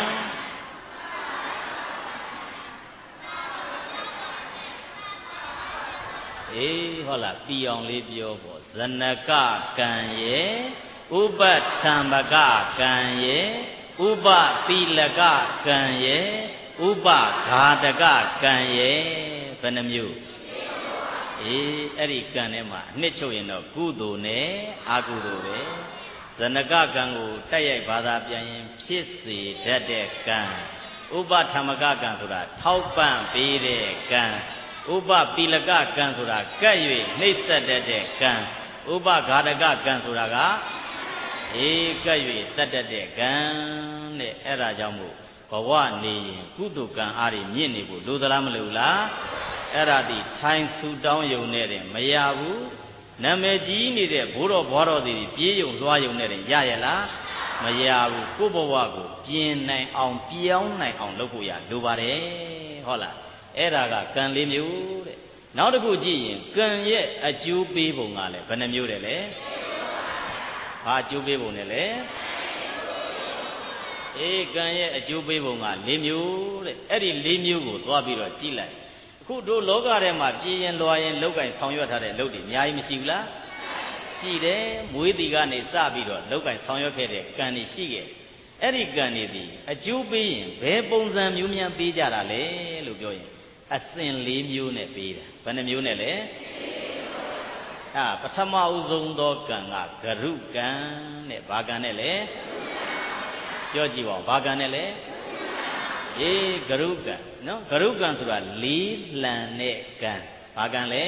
အေးဟုတ်လားပြီးအောင်လေးပြောပေါ့ဇနကကံရဲ့ဥပထံပကကံရဲ့ဥပပိလကကံရဲ့ဥပဃာတကကံရဲ့ဘယ်နှမျိုးအေးအဲ့ဒီကံထဲမှာအနှစ်ချုပ်ရင်တော့ကုသိုလ်နဲ့အကုသိုလ်ပဲဇနကကံကိုတိုက်ရိုက်ဘာသာပြန်ရင်ဖြစ်စေတတ်တဲ့ကံဥပဓမ္မကကံဆိုတာထောက်ပံ့ပေးတဲ့ကံဥပပိလကကံဆိုတာကပ်၍နှိမ့်ဆက်တတ်တဲ့ကံဥပဃာတကကံဆိုတာကအေးကပ်၍တတ်တတ်တဲ့ကံတဲ့အဲ့ဒါကြောင့်မို့ဘဝနေရင်ကုသိုလ်ကံအားဖြင့်မြင့်နေဖို့လိုသလားမလိုလားအဲ့ဒါဒီထိုင်ဆူတောင်းယုံနဲ့တင်မရဘူးနာမည်ကြီးနေတဲ့ဘိုးတော်ဘွားတော်တွေပြေးယုံလွှားယုံနဲ့တင်ရရလားမရဘူးကိုယ့်ဘဝကိုပြင်နိုင်အောင်ပြောင်းနိုင်အောင်လုပ်ဖို့ရလိုပါတယ်ဟုတ်လားအဲ့ဒါကကံလေးမျိုးတဲ့နောက်တစ်ခုကြည့်ရင်ကံရဲ့အကျိုးပေးပုံကလည်းဘယ်နှမျိုးတယ်လဲဘာအကျိုးပေးပုံလဲလဲအေးကံရဲ့အကျိုးပေးပုံက၄မျိုးတဲ့အဲ့ဒီ၄မျိုးကိုသွားပြီးတော့ကြည့်လိုက်အခုတို့လောကထဲမှာပြည်ရင်လွာရင်လောက်ကင်ဆောင်ရွက်ထားတဲ့လုပ်တွေအများကြီးမရှိဘူးလားရှိတယ်မွေးတီကနေစပြီးတော့လောက်ကင်ဆောင်ရွက်ခဲ့တဲ့ကံတွေရှိခဲ့အဲ့ဒီကံတွေဒီအကျိုးပေးရင်ဘယ်ပုံစံမျိုးများပေးကြတာလဲလို့ပြောရင်အစဉ်၄မျိုးနဲ့ပေးတာဘယ်နှမျိုးနဲ့လဲအာပထမဦးဆုံးသောကံကဂရုကံတဲ့ဘာကံနဲ့လဲပြောကြည့်ပါဦးဘာကံနဲ့လဲအေးဂရုကံနော်ဂရုကံဆိုတာလေးလံတဲ့ကံဘာကံလဲ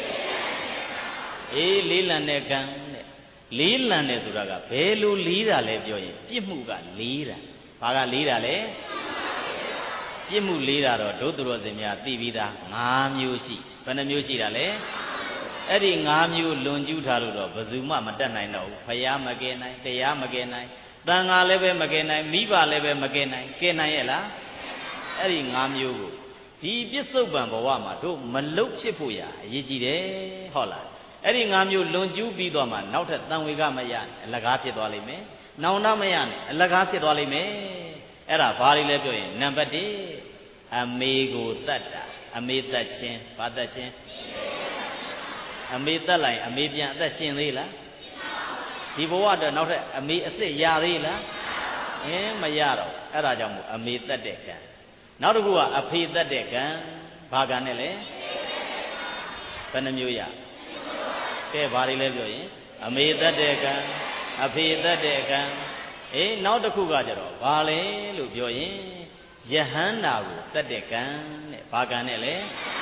အေးလေးလံတဲ့ကံတဲ့လေးလံတဲ့ဆိုတာကဘယ်လိုလေးတာလဲပြောရင်ပြစ်မှုကလေးတာဘာကလေးတာလဲပြစ်မှုလေးတာတော့ဒုသူတော်စင်များသိပြီးသား၅မျိုးရှိဘယ်နှမျိုးရှိတာလဲအဲ့ဒီ၅မျိုးလွန်ကျူးထားလို့တော့ဘယ်သူမှမတတ်နိုင်တော့ဘူးဖယားမကယ်နိုင်တရားမကယ်နိုင်တန်ဃာလည်းပဲမကယ်နိုင်မိဘလည်းပဲမကယ်နိုင်ကယ်နိုင်ရဲ့လားအဲ့ဒီ၅မျိုးကိုဒီပြစ္ဆုတ်ပံဘဝမှာတို့မလုတ်ဖြစ်ဖို့ရအရေးကြီးတယ်ဟုတ်လားအဲ့ဒီ၅မျိုးလွန်ကျူးပြီးတော့မှနောက်ထပ်တန်ဝေကမရအလကားဖြစ်သွားလိမ့်မယ်နောင်တမရနဲ့အလကားဖြစ်သွားလိမ့်မယ်အဲ့ဒါဘာတွေလဲပြောရင်နံပါတ်၁အမေကိုတတ်တာအမေတတ်ခြင်းဘာတတ်ခြင်းအမေတတ်လိုက်အမေပြန်အသက်ရှင်သေးလားဒီဘဝတော့နောက်ထပ်အမေအစ်စ်ရသေးလားအင်းမရတော့အဲ့ဒါကြောင့်မို့အမေတတ်တဲ့ကံနောက်တစ်ခုကအဖေတတ်တဲ့ကံဘာကံနဲ့လဲဘယ်နှမျိုးရကဲဘာတွေလဲပြောရင်အမေတတ်တဲ့ကံအဖေတတ်တဲ့ကံအေးနောက်တစ်ခုကကြတော့ဘာလဲလို့ပြောရင်ယဟန္တာကိုတတ်တဲ့ကံတဲ့ဘာကံနဲ့လဲ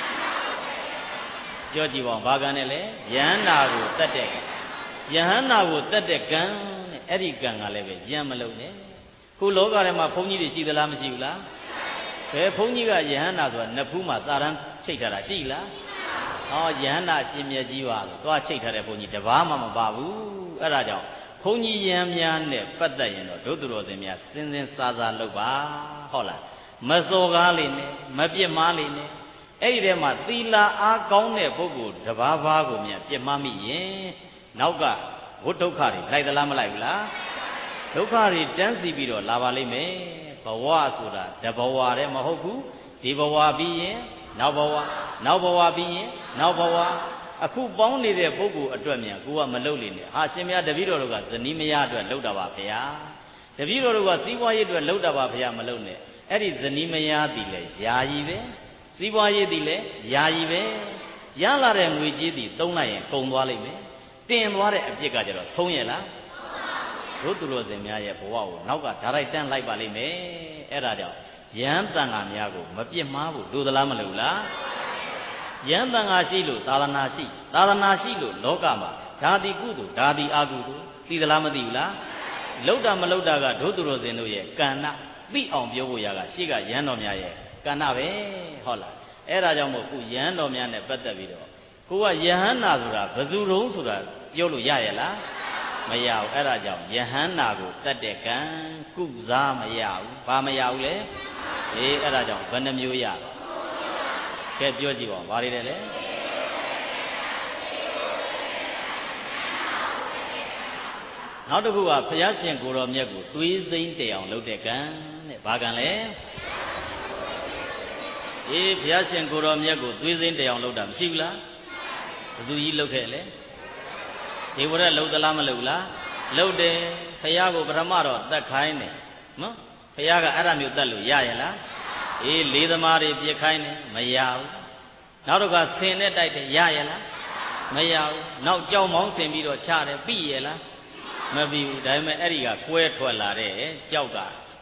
ပြောကြည့်ပါဦးဘာကံနဲ့လဲယဟန္တာကိုတတ်တဲ့ကံယဟန္တာကိုတတ်တဲ့ကံတဲ့အဲ့ဒီကံကလည်းပဲယံမလုံးနဲ့ခုလောကထဲမှာဘုန်းကြီးတွေရှိသလားမရှိဘူးလားဘယ်ဘုန်းကြီးကယဟန္တာဆိုတာနဖူးမှာသာရန်ချိတ်ထားတာရှိလားဟောယဟန္တာရှင်မြတ်ကြီးပါလို့သွားချိတ်ထားတဲ့ဘုန်းကြီးတပါးမှမပါဘူးအဲ့ဒါကြောင့်ဘုန်းကြီးယံများနဲ့ပတ်သက်ရင်တော့ဒုသူတော်စင်များစဉ်စဉ်စားစားလုပ်ပါဟုတ်လားမစော်ကားလေးနဲ့မပြစ်မှားလေးနဲ့အဲ့ဒီထဲမှာသီလအားကောင်းတဲ့ပုဂ္ဂိုလ်တပါးပါးကိုမြန်ပြစ်မှားမိရင်နောက်ကဝိဒုက္ခတွေလိုက်သလားမလိုက်ဘူးလားဒုက္ခတွေတန်းစီပြီးတော့လာပါလိမ့်မယ်ဘဝဆိုတာတဘဝတည်းမဟုတ်ဘူးဒီဘဝပြီးရင်နောက်ဘဝနောက်ဘဝပြီးရင်နောက်ဘဝအခုပေါင်းနေတဲ့ပုဂ္ဂိုလ်အတွက်မြန်ကိုကမလုပ်လိမ့်နဲ့ဟာရှင်မရတပည့်တော်တို့ကဇနီးမယားအတွက်လုပ်တာပါဗျာတပည့်တော်တို့ကစီးပွားရေးအတွက်လုပ်တာပါဗျာမလုပ်နဲ့အဲ့ဒီဇနီးမယားတည်လဲယာယီပဲစီးပွားရေးတည်လဲယာယီပဲရလာတဲ့ငွေကြေးတည်သုံးလိုက်ရင်ကုန်သွားလိမ့်မယ်တင်သွားတဲ့အပြစ်ကကြတော့ဆုံးရလားတို့သူတော်စင်များရဲ့ဘဝကိုနောက်ကဒါရိုက်တန်းလိုက်ပါလိမ့်မယ်အဲ့ဒါကြောင့်ယဟန်တန်ဃာများကိုမပြစ်မှားဘူးလို့သလားမလို့လားယဟန်တန်ဃာရှိလို့သာသနာရှိသာသနာရှိလို့လောကမှာဓာတိကုသိုလ်ဓာတိအကုသိုလ်သိသလားမသိဘူးလားလောက်တာမလောက်တာကတို့သူတော်စင်တို့ရဲ့ကဏ္ဍသိအောင်ပြောဖို့ရကရှိကယဟန်တော်များရဲ့ကဏ္ဍပဲဟုတ်လားအဲ့ဒါကြောင့်မို့ခုယဟန်တော်များနဲ့ပတ်သက်ပြီးတော့ကိုကယဟန္တာဆိုတာဘယ်သူတုံးဆိုတာပြောလို့ရရဲ့လားမရဘူးအဲ့ဒါကြောင့်ယဟန္တာကိုတတ်တဲ့ကံကုစားမရဘူးဘာမရဘူးလဲအေးအဲ့ဒါကြောင့်ဘယ်နှမျိုးရကဲပြောကြည့်ပါဦးဘာတွေလဲလဲနောက်တစ်ခုကဘုရားရှင်ကိုတော်မြတ်ကိုသွေးစိမ့်တည်အောင်လုပ်တဲ့ကံတဲ့ဘာကံလဲအေးဘုရားရှင်ကိုတော်မြတ်ကိုသွေးစိမ့်တည်အောင်လုပ်တာမရှိဘူးလားဘသူကြီးလုပ်ခဲ့လေဒေဝရလှုပ်သလားမလှုပ်လားလှုပ်တယ်ဖះကိုပထမတော့တတ်ခိုင်းတယ်နော်ဖះကအဲ့ဒါမျိုးတတ်လို့ရရဲ့လားအေးလေးသမားတွေပြစ်ခိုင်းတယ်မရဘူးနောက်တော့ကဆင်နဲ့တိုက်တယ်ရရဲ့လားမရဘူးနောက်ကြောင်မောင်းဆင်ပြီးတော့ချတယ်ပြီးရဲ့လားမပြီးဘူးဒါပေမဲ့အဲ့ဒီကကွဲထွက်လာတဲ့ကြောက်က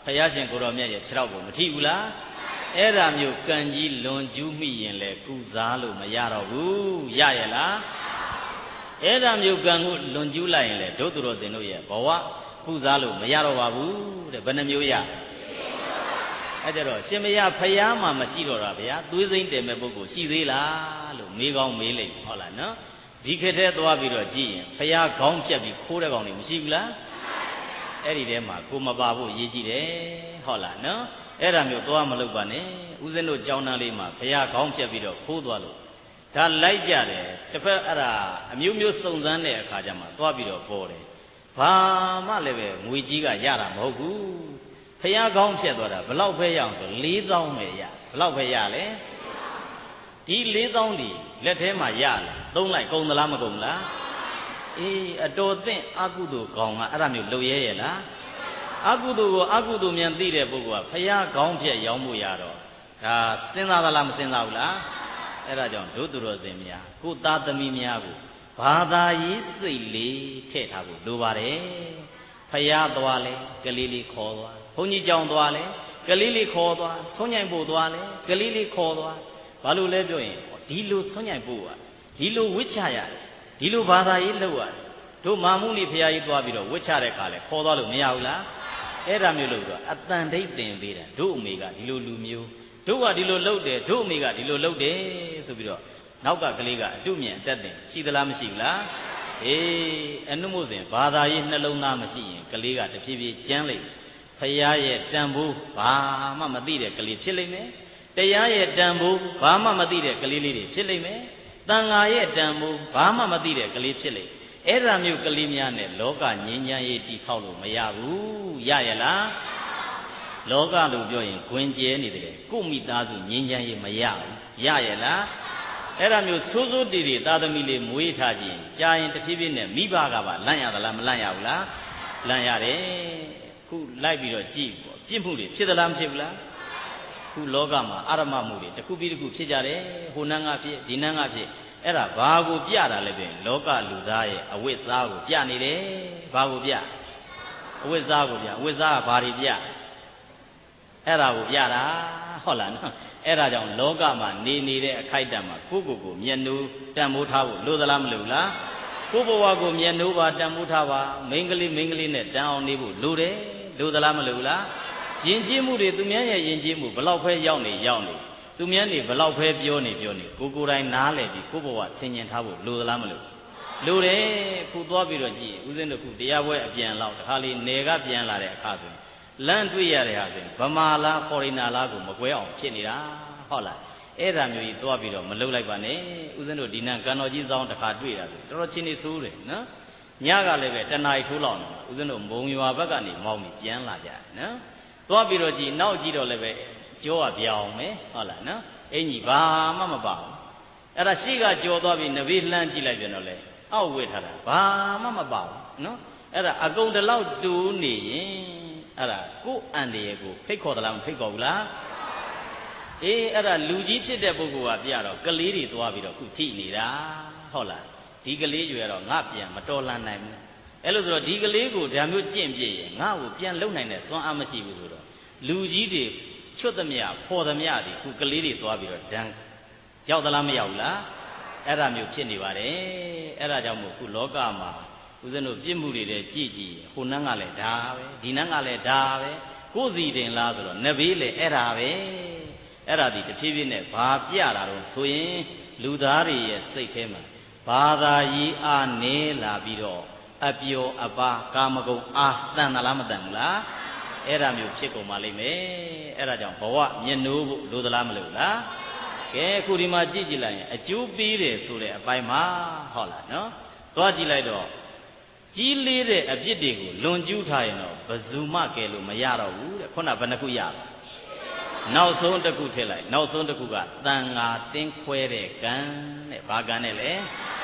ဖယားရှင်ကိုတော်မြတ်ရဲ့ခြေထောက်ကိုမထိဘူးလားအဲ့ဒါမျိုးကံကြီးလွန်ကျူးမိရင်လေကုစားလို့မရတော့ဘူးရရဲ့လားအဲ့ဒါမျိုးကံကိုလွန်ကျူးလိုက်ရင်လေဒုသူတော်စင်တို့ရဲ့ဘဝကုစားလို့မရတော့ပါဘူးတဲ့ဘယ်နှမျိုးရအဲ့ကြတော့ရှင်မရဖယားမှမရှိတော့တာဗျာသွေးစိမ့်တယ်မဲ့ပုဂ္ဂိုလ်ရှိသေးလားလို့မေးကောင်းမေးလိုက်ဟုတ်လားနော်ဒီခေတ်ထဲသွားပြီးတော့ကြည့်ရင်ဖယားခေါင်းပြက်ပြီးခိုးတဲ့ကောင်တွေမရှိဘူးလားအဲ့ဒီထဲမှာကိုမပါဖို့ရေးကြည့်တယ်ဟုတ်လားနော်အဲ့ဒါမျိုးသွားမလုပ်ပါနဲ့ဦးဇင်းတို့ကြောင်းတန်းလေးမှာဘုရားခေါင်းပြက်ပြီးတော့ခိုးသွားလို့ဒါလိုက်ကြတယ်တစ်ဖက်အဲ့ဒါအမျိုးမျိုးစုံစမ်းတဲ့အခါကျမှသွားပြီးတော့ပေါ်တယ်ဘာမှလည်းပဲငွေကြီးကရတာမဟုတ်ဘူးဘုရားခေါင်းပြက်သွားတာဘလောက်ပဲရအောင်ဆို၄သောင်းပဲရဘလောက်ပဲရလဲဒီ၄သောင်းဒီလက်ထဲမှာရလားသုံးလိုက်ကုန်သလားမကုန်လားအေးအတော်သင့်အကုသိုလ်ကောင်ကအဲ့ဒါမျိုးလုပ်ရဲရဲ့လားအကုသိုလ်ကိုအကုသိုလ်မြန်သိတဲ့ပုဂ္ဂိုလ်ကဖယားခေါင်းဖြက်ရောင်းမှုရတော့ဒါစဉ်းစားသလားမစဉ်းစားဘူးလားအဲ့ဒါကြောင့်ဒုသူတော်စင်များကိုသားသမီးများကိုဘာသာရေးစိတ်လေးထည့်ထားဖို့လိုပါတယ်ဖယားသွားလဲကလေးလေးခေါ်သွားဘုန်းကြီးကြောင်သွားလဲကလေးလေးခေါ်သွားဆွမ်းညိုင်ဖို့သွားလဲကလေးလေးခေါ်သွားဘာလို့လဲပြောရင်ဒီလိုဆွမ်းညိုင်ဖို့ကဒီလိုဝိချရတယ်ဒီလိုဘာသာရေးလုပ်ရတယ်တို့မာမှုလေးဖယားကြီးသွားပြီးတော့ဝိချတဲ့ခါလဲခေါ်သွားလို့မရဘူးလားအဲ့ဒါမျိုးလို့တော့အတန်ဒိတ်တင်ပေးတာတို့အမေကဒီလိုလူမျိုးတို့ကဒီလိုလုပ်တယ်တို့အမေကဒီလိုလုပ်တယ်ဆိုပြီးတော့နောက်ကကလေးကအတုမြင်အတက်တင်ရှိသလားမရှိဘူးလားအေးအနုမို့စဉ်ဘာသာရေးနှလုံးသားမရှိရင်ကလေးကတဖြည်းဖြည်းကျန်းလိမ့်ဖယားရဲ့တန်ဖိုးဘာမှမသိတဲ့ကလေးဖြစ်လိမ့်မယ်တရားရဲ့တန်ဖိုးဘာမှမသိတဲ့ကလေးလေးတွေဖြစ်လိမ့်မယ်တန်ဃာရဲ့တန်ဖိုးဘာမှမသိတဲ့ကလေးဖြစ်လိမ့်အဲ့ဒါမျိုးကလေးများနဲ့လောကငြိမ်းချမ်းရေးတည်ဆောက်လို့မရဘူးရရလားလောကလို့ပြောရင်ခွင်ကျဲနေတယ်ကိုမိသားစုငြိမ်းချမ်းရေးမရဘူးရရလားအဲ့ဒါမျိုးစိုးစိုးတည်တည်သာသမီလေးမွေးထားခြင်းကြာရင်တဖြည်းဖြည်းနဲ့မိဘကပါလန့်ရသလားမလန့်ရဘူးလားလန့်ရတယ်ခုလိုက်ပြီးတော့ကြည့်ပေါ့ပြစ်မှုတွေဖြစ်သလားမဖြစ်ဘူးလားခုလောကမှာအာရမမှုတွေတစ်ခုပြီးတစ်ခုဖြစ်ကြတယ်ဟိုနန်းကဖြစ်ဒီနန်းကဖြစ်အဲ့ဒါဘာကိုပြတာလဲပြင်လောကလူသားရဲ့အဝိဇ္ဇာကိုပြနေတယ်ဘာကိုပြအဝိဇ္ဇာကိုပြအဝိဇ္ဇာကဘာတွေပြအဲ့ဒါကိုပြတာဟုတ်လားနော်အဲ့ဒါကြောင့်လောကမှာနေနေတဲ့အခိုက်အတန့်မှာကိုယ့်ကိုယ်ကိုမျက်နှိုးတန်ဖိုးထားဖို့လိုသလားမလိုဘူးလားကိုယ့်ဘဝကိုမျက်နှိုးပါတန်ဖိုးထားပါမိန်းကလေးမိန်းကလေးနဲ့တန်အောင်နေဖို့လိုတယ်လိုသလားမလိုဘူးလားယဉ်ကျေးမှုတွေသူများရဲ့ယဉ်ကျေးမှုဘလောက်ပဲရောက်နေရောက်နေသူများနေဘလောက်ပဲပြောနေပြောနေကိုကိုယ်တိုင်နားလည်ပြီးကိုယ့်ဘဝဆင်ញင်ထားဖို့လိုသလားမလိုလိုတယ်ခုသွားပြီးတော့ကြည့်ဦးဇင်းတို့ခုတရားပွဲအပြန်လောက်တခါလေနေကပြန်လာတဲ့အခါဆိုလမ်းတွေ့ရတဲ့ဟာဆိုဗမာလားဖော်ရီနာလားကိုမကွဲအောင်ဖြစ်နေတာဟုတ်လားအဲ့ဒါမျိုးကြီးသွားပြီးတော့မလုပ်လိုက်ပါနဲ့ဦးဇင်းတို့ဒီနန်းကံတော်ကြီးဆောင်တခါတွေ့တာဆိုတော်တော်ချင်းနေဆိုးတယ်နော်ညကလည်းပဲတဏှာကြီးထိုးလောက်နေဦးဇင်းတို့မုံရွာဘက်ကနေမောင်းပြီးပြန်လာကြနော်သွားပြီးတော့ကြည့်နောက်ကြည့်တော့လည်းပဲကြောကပြောင်းမယ်ဟုတ်လားနော်အင်ကြီးဘာမှမပါဘူးအဲ့ဒါရှိကကြောသွားပြီးနဘေးလှမ်းကြည့်လိုက်ပြန်တော့လေအောက်ဝေ့ထားတာဘာမှမပါဘူးနော်အဲ့ဒါအကုန်တလောက်တူနေရင်အဲ့ဒါကိုယ်အန်တရေကိုဖိတ်ခေါ်သလားမဖိတ်ခေါ်ဘူးလားအေးအဲ့ဒါလူကြီးဖြစ်တဲ့ပုဂ္ဂိုလ်ကပြတော့ကလေးတွေသွားပြီးတော့ခုထိနေတာဟုတ်လားဒီကလေးရွယ်တော့ငါပြန်မတော်လန်နိုင်ဘူးအဲ့လိုဆိုတော့ဒီကလေးကိုဒါမျိုးကြင့်ပြည့်ရင်ငါ့ကိုပြန်လုံနိုင်တဲ့စွမ်းအားမရှိဘူးဆိုတော့လူကြီးတွေချွတ်သမျှဖော်သမျှဒီခုကလေးတွေသွားပြီးတော့ဒန်းရောက်သလားမရောက်ဘူးလားအဲ့ဒါမျိုးဖြစ်နေပါတယ်အဲ့ဒါကြောင့်မို့ခုလောကမှာဦးဇင်းတို့ပြစ်မှုတွေတဲ့ကြည့်ကြည့်ဟိုနန်းကလည်းဒါပဲဒီနန်းကလည်းဒါပဲကိုယ်စီတင်လားဆိုတော့နဘေးလေအဲ့ဒါပဲအဲ့ဒါဒီတဖြည်းဖြည်းနဲ့ဘာပြတာတော့ဆိုရင်လူသားတွေရဲ့စိတ်ထဲမှာဘာသာရေးအားနေလာပြီးတော့အပျော်အပါကာမဂုဏ်အားတန်သလားမတန်ဘူးလားအဲ့ဒါမျိုးဖြစ်ကုန်ပါလိမ့်မယ်အဲ့ဒါကြောင့်ဘဝမျက်နှိုးဖို့လိုသလားမလိုလားကဲအခုဒီမှာကြည့်ကြည့်လိုက်ရင်အကျိုးပေးတယ်ဆိုတဲ့အပိုင်းမှာဟုတ်လားနော်သွားကြည့်လိုက်တော့ကြီးလေးတဲ့အပြစ်တွေကိုလွန်ကျူးထားရင်တော့ဘယ်သူမှကဲလို့မရတော့ဘူးတဲ့ခုနဘယ်နှခုရလဲနောက်ဆုံးတစ်ခုထည့်လိုက်နောက်ဆုံးတစ်ခုကတန်ဃာတင်းခွဲတဲ့ကံတဲ့ဘာကံနဲ့လဲ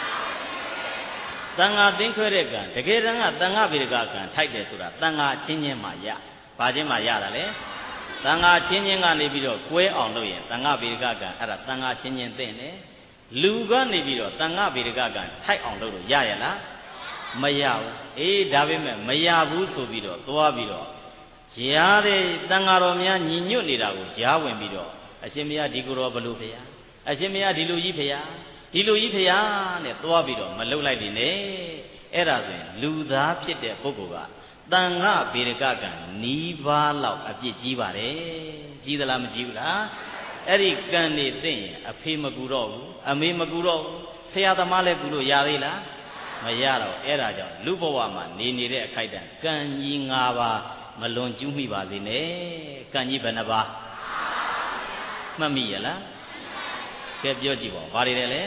တန်ဃာတင်းခွဲတဲ့ကံတကယ်တမ်းကတန်ဃာဗေဒကကံထိုက်တယ်ဆိုတာတန်ဃာချင်းချင်းမှရဘာချင်းမှရတာလဲတန်ဃာချင်းချင်းကနေပြီးတော့ကွဲအောင်လုပ်ရင်တန်ဃာဗေဒကကံအဲ့ဒါတန်ဃာချင်းချင်းသိတယ်လူကနေပြီးတော့တန်ဃာဗေဒကကံထိုက်အောင်လုပ်လို့ရရလားမရဘူးအေးဒါပေမဲ့မရဘူးဆိုပြီးတော့သွားပြီးတော့ကြားတဲ့တန်ဃာတော်များညီညွတ်နေတာကိုကြားဝင်ပြီးတော့အရှင်မရဒီကိုယ်တော်ဘလို့ဖေရအရှင်မရဒီလိုကြီးဖေရဒီလိုကြီးဖေရနဲ့သွားပြီးတော့မလှုပ်လိုက်နေနဲ့အဲ့ဒါဆိုရင်လူသားဖြစ်တဲ့ပုဂ္ဂိုလ်ကတန်ဃဗေဒကကံနီးပါးလောက်အပြစ်ကြီးပါတယ်ကြီးသလားမကြီးဘူးလားအဲ့ဒီကံနေသိရင်အဖေမကူတော့ဘူးအမေမကူတော့ဘူးဆရာသမားလည်းကူလို့ရသေးလားမရတော့အဲ့ဒါကြောင့်လူဘဝမှာနေနေတဲ့အခိုက်အတန့်ကံကြီး၅ပါးမလွန်ကျူးမိပါစေနဲ့ကံကြီးဘယ်နှပါးမှတ်မိရလားကဲပြောကြည့်ပါဦးဘာတွေလဲလဲ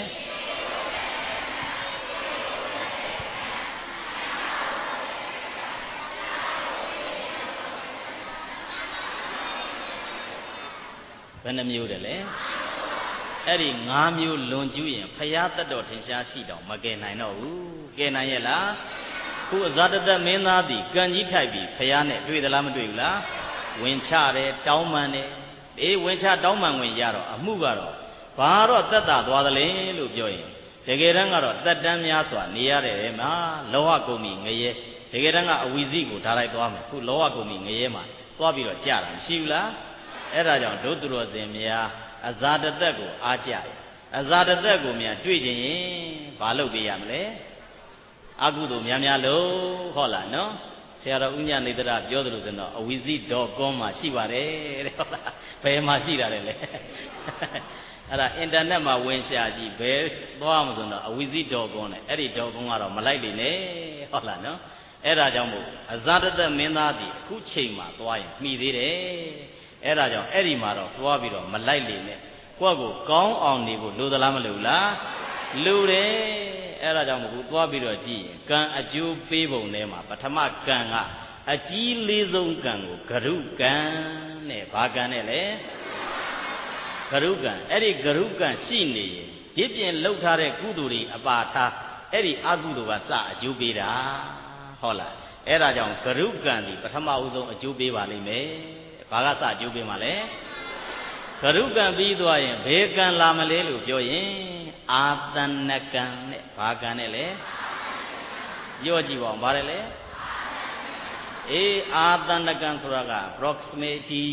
ဘယ်နှမျိုးတယ်လဲအဲ့ဒီ၅မျိုးလွန်ကျူးရင်ဖရာတတ်တော်ထင်ရှားရှိတော့မကယ်နိုင်တော့ဘူးကယ်နိုင်ရဲ့လားခုအဇာတတမင်းသားသည်ကံကြီးထိုက်ပြီးဖရာနဲ့တွေ့သလားမတွေ့ဘူးလားဝင်ချတယ်တောင်းပန်တယ်အေးဝင်ချတောင်းပန်ဝင်ရတော့အမှုကတော့ဘာတော့သက်သာသွားသလဲလို့ပြောရင်တကယ်တမ်းကတော့သက်တမ်းများစွာနေရတဲ့မှာလောဟကုံမီငရဲတကယ်တမ်းကအဝီစီကိုဓာလိုက်သွားမယ်ခုလောဟကုံမီငရဲမှာသွားပြီးတော့ကြာတာမရှိဘူးလားအဲ့ဒါကြောင့်ဒုသူတော်စင်များအဇာတသက်ကိုအားကြရအဇာတသက်ကိုများတွေ့ခြင်းရင်ဘာလုပ်ပေးရမလဲအကုသိုလ်များများလို့ဟုတ်လားနော်ဆရာတော်ဥညနေတရပြောသလိုဆိုတော့အဝီစီ .com မှာရှိပါတယ်တဲ့ဟုတ်လားဘယ်မှာရှိတာလဲလဲအဲ့ဒါအင်တာနက်မှာဝင်ရှာကြည့်ဘယ်သွားမှာဆိုတော့အဝီစီ .com နဲ့အဲ့ဒီ .com ကတော့မလိုက်နေနဲ့ဟုတ်လားနော်အဲ့ဒါကြောင့်မို့အဇာတသက်မင်းသားဒီအခုချိန်မှာသွားရင်မှီသေးတယ်အဲ့ဒါကြောင့်အဲ့ဒီမှာတော့သွားပြီးတော့မလိုက်လေနဲ့ကိုယ့်ကိုကောင်းအောင်နေဖို့လိုသလားမလိုလားလိုတယ်အဲ့ဒါကြောင့်မို့ကိုသွားပြီးတော့ကြည့်ရင်ကံအကျိုးပေးပုံထဲမှာပထမကံကအကြီးလေးဆုံးကံကိုဂရုကံနဲ့ဘာကံနဲ့လဲဂရုကံအဲ့ဒီဂရုကံရှိနေရင်ဒီပြင်လှုပ်ထားတဲ့ကုသိုလ်တွေအပါထားအဲ့ဒီအကုသိုလ်ကစအကျိုးပေးတာဟုတ်လားအဲ့ဒါကြောင့်ဂရုကံဒီပထမဦးဆုံးအကျိုးပေးပါလိမ့်မယ်ဘာကစအကျိုးပေးမှာလဲဂရုကံပြီးသွားရင်ဘေကံလာမလဲလို့ပြောရင်အာတဏကံနဲ့ဘာကံနဲ့လဲပြောကြည့်ပါဦးဘာလဲလဲအေးအာတဏကံဆိုတာက proximity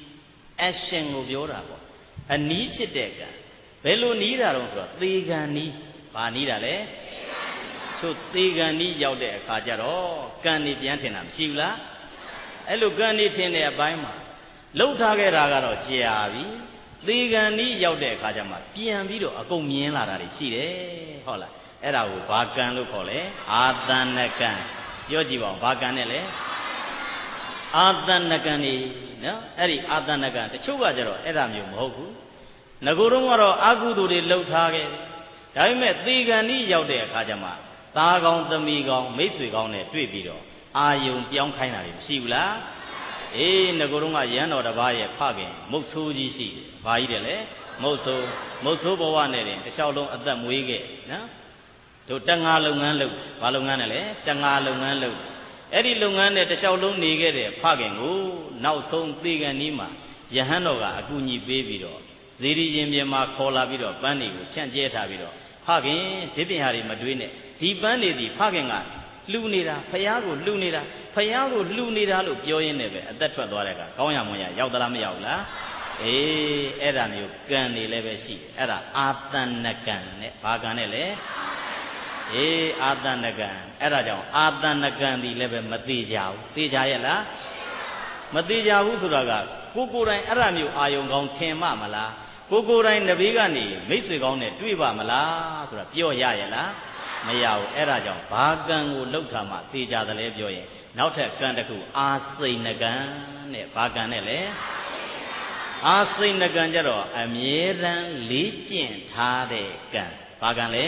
action ကိုပြောတာပေါ့အနီးဖြစ်တဲ့ကံဘယ်လိုနီးတာတော့ဆိုတော့သေကံနီးဘာနီးတာလဲချို့သေကံနီးရောက်တဲ့အခါကျတော့ကံနေပြန်ထင်တာမရှိဘူးလားအဲ့လိုကံနေထင်တဲ့အပိုင်းမှာလှုပ်ထားခဲ့တာကတော့ကြာပြီသေကံနီးရောက်တဲ့အခါကျမှပြန်ပြီးတော့အကုန်မြင်လာတာတွေရှိတယ်ဟုတ်လားအဲ့ဒါကိုဘာကံလို့ခေါ်လဲအာတဏကံပြောကြည့်ပါဦးဘာကံနဲ့လဲအာတဏကံနေနော်အဲ့ဒီအာတဏကံတချို့ကကြတော့အဲ့ဒါမျိုးမဟုတ်ဘူးငကိုယ်တော့ကတော့အကုသိုလ်တွေလှုပ်ထားခဲ့ဒါပေမဲ့သေကံနီးရောက်တဲ့အခါကျမှသားကောင်းသမီးကောင်းမိတ်ဆွေကောင်းနဲ့တွေ့ပြီးတော့အာယုံပြောင်းခိုင်းတာတွေမရှိဘူးလားအေးငကိုယ်တော့ကရန်တော်တစ်ပါးရဲ့ဖခင်မုတ်ဆိုးကြီးရှိတယ်ဘာကြီးတယ်လဲမုတ်ဆိုးမုတ်ဆိုးဘဝနဲ့တင်တစ်လျှောက်လုံးအသက်မွေးခဲ့နော်တို့တငါလုပ်ငန်းလုပ်ဘာလုပ်ငန်းနဲ့လဲတငါလုပ်ငန်းလုပ်အဲ့ဒီလုပ်ငန်းနဲ့တစ်လျှောက်လုံးနေခဲ့တဲ့ဖခင်ကိုနောက်ဆုံးသေကံနီးမှာယဟန်တော်ကအကူအညီပေးပြီးတော့ဇေဒီရင်ပြင်မှာခေါ်လာပြီးတော့ပန်းတွေကိုဖြန့်ကျဲထားပြီးတော့ဖခင်ဒီပြင်ဟာတွေမတွေးနဲ့ဒီပန်းတွေဒီဖခင်ကလှူနေတာဖယားကိုလှူနေတာဖယားကိုလှူနေတာလို့ပြောရင်းနဲ့ပဲအသက်ထွက်သွားတဲ့ကကောင်းရမွန်ရရောက်သလားမရောက်လားအေးအဲ့ဒါမျိုးကံနေလည်းပဲရှိတယ်အဲ့ဒါအာတဏကံနဲ့ဘာကံနဲ့လဲအေးအာတဏကံအဲ့ဒါကြောင့်အာတဏကံဒီလည်းပဲမသေးကြဘူးသေကြရဲ့လားမသေးကြဘူးဆိုတာကကိုကိုယ်တိုင်အဲ့ဒါမျိုးအာယုံကောင်းထင်မှမလားကိုကိုယ်တိုင်နဘေးကနေမိတ်ဆွေကောင်းနဲ့တွေ့ပါမလားဆိုတာပြောရရဲ့လားမရဘူးအဲ့ဒါကြောင့်ဘာကံကိုလှုပ်ထားမှသေကြတယ်လဲပြောရင်နောက်ထပ်ကံတစ်ခုအာစိဏကံနဲ့ဘာကံနဲ့လဲအာစိဏကံကြတော့အမြဲတမ်းလေးကျင့်ထားတဲ့ကံဘာကံလဲ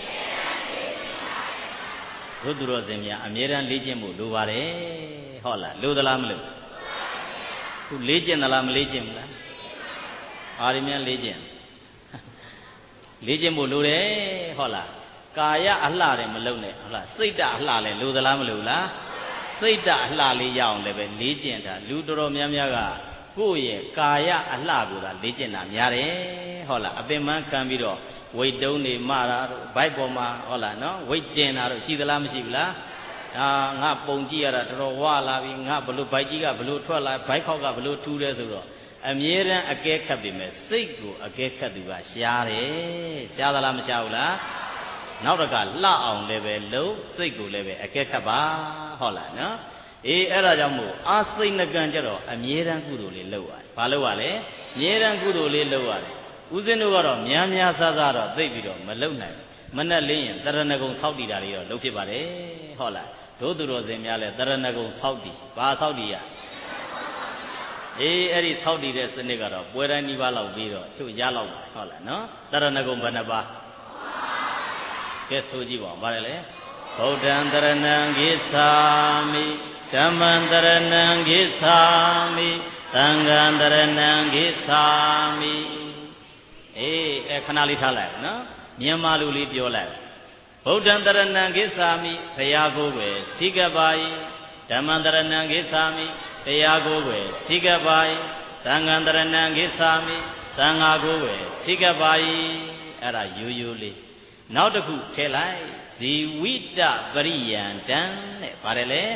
ဘုသူတော်စင်များအမြဲတမ်းလေးကျင့်ဖို့လိုပါတယ်ဟုတ်လားလိုသလားမလိုခုလေးကျင့်သလားမလေးကျင့်ဘူးလားအာရမင်းလေးကျင့်လေးကျင့်ဖို့လိုတယ်ဟုတ်လားကာယအလှတယ်မလုံနဲ့ဟုတ်လားစိတ်တအလှလဲလိုသလားမလိုလားစိတ်တအလှလေးရအောင်လည်းပဲလေးကျင့်တာလူတော်တော်များများကကိုယ့်ရဲ့ကာယအလှကိုသာလေးကျင့်တာများတယ်ဟုတ်လားအပင်ပန်းခံပြီးတော့ဝိတ်တုံးနေမှတာတို့ဘိုက်ပေါ်မှာဟုတ်လားနော်ဝိတ်တင်တာတို့ရှိသလားမရှိဘူးလားအာငါပုံကြည့်ရတာတော်တော်ဝါလာပြီငါဘလို့ဘိုက်ကြီးကဘလို့ထွက်လာဘိုက်ခေါက်ကဘလို့ထူးတယ်ဆိုတော့အမြဲတမ်းအကဲခတ်ပြီမဲ့စိတ်ကိုအကဲခတ်သူကရှားတယ်ရှားသလားမရှားဘူးလားနောက်တကလှအောင်လည်းပဲလုံးစိတ်ကိုလည်းပဲအကဲခတ်ပါဟုတ်လားနော်အေးအဲ့ဒါကြောင့်မို့အာစိတ်နှကံကြတော့အမြဲတမ်းကုသိုလ်လေးလုပ်ရတယ်ဘာလုပ်ရလဲအမြဲတမ်းကုသိုလ်လေးလုပ်ရတယ်ဦးဇင်းတို့ကတော့များများဆဆတော့သိပြီးတော့မလုပ်နိုင်မနဲ့လင်းရင်တရဏဂုံဆောက်တည်တာလေးတော့လုပ်ဖြစ်ပါတယ်ဟုတ်လားတို့သူတော်စင်များလဲတရဏဂုံဆောက်တည်ဘာဆောက်တည်ရအေးအဲ့ဒီဆောက်တည်တဲ့စနစ်ကတော့ပွဲတိုင်းနှီးပါးလောက်ပြီးတော့ချုပ်ရလောက်ပါဟုတ်လားနော်တရဏဂုံဘယ်နှပါကဲဆိုကြည့်ပါဦးဗါတယ်လေဗုဒ္ဓံတရဏံဂိသာမိဓမ္မံတရဏံဂိသာမိသံဃံတရဏံဂိသာမိအေးအဲခဏလေးထားလိုက်နော်မြန်မာလူလေးပြောလိုက်ဗုဒ္ဓံတရဏံဂိသာမိဘုရားကိုယ်ွယ်သိကပါ၏ဓမ္မံတရဏံဂိသာမိတရားကိုယ်ွယ်သိကပါ၏သံဃံတရဏံဂိသာမိသံဃာကိုယ်ွယ်သိကပါ၏အဲ့ဒါရိုးရိုးလေးနောက်တစ်ခုထည့်လိုက်ဇီဝိတပရိယန္တံတဲ့ဗါတယ်လေ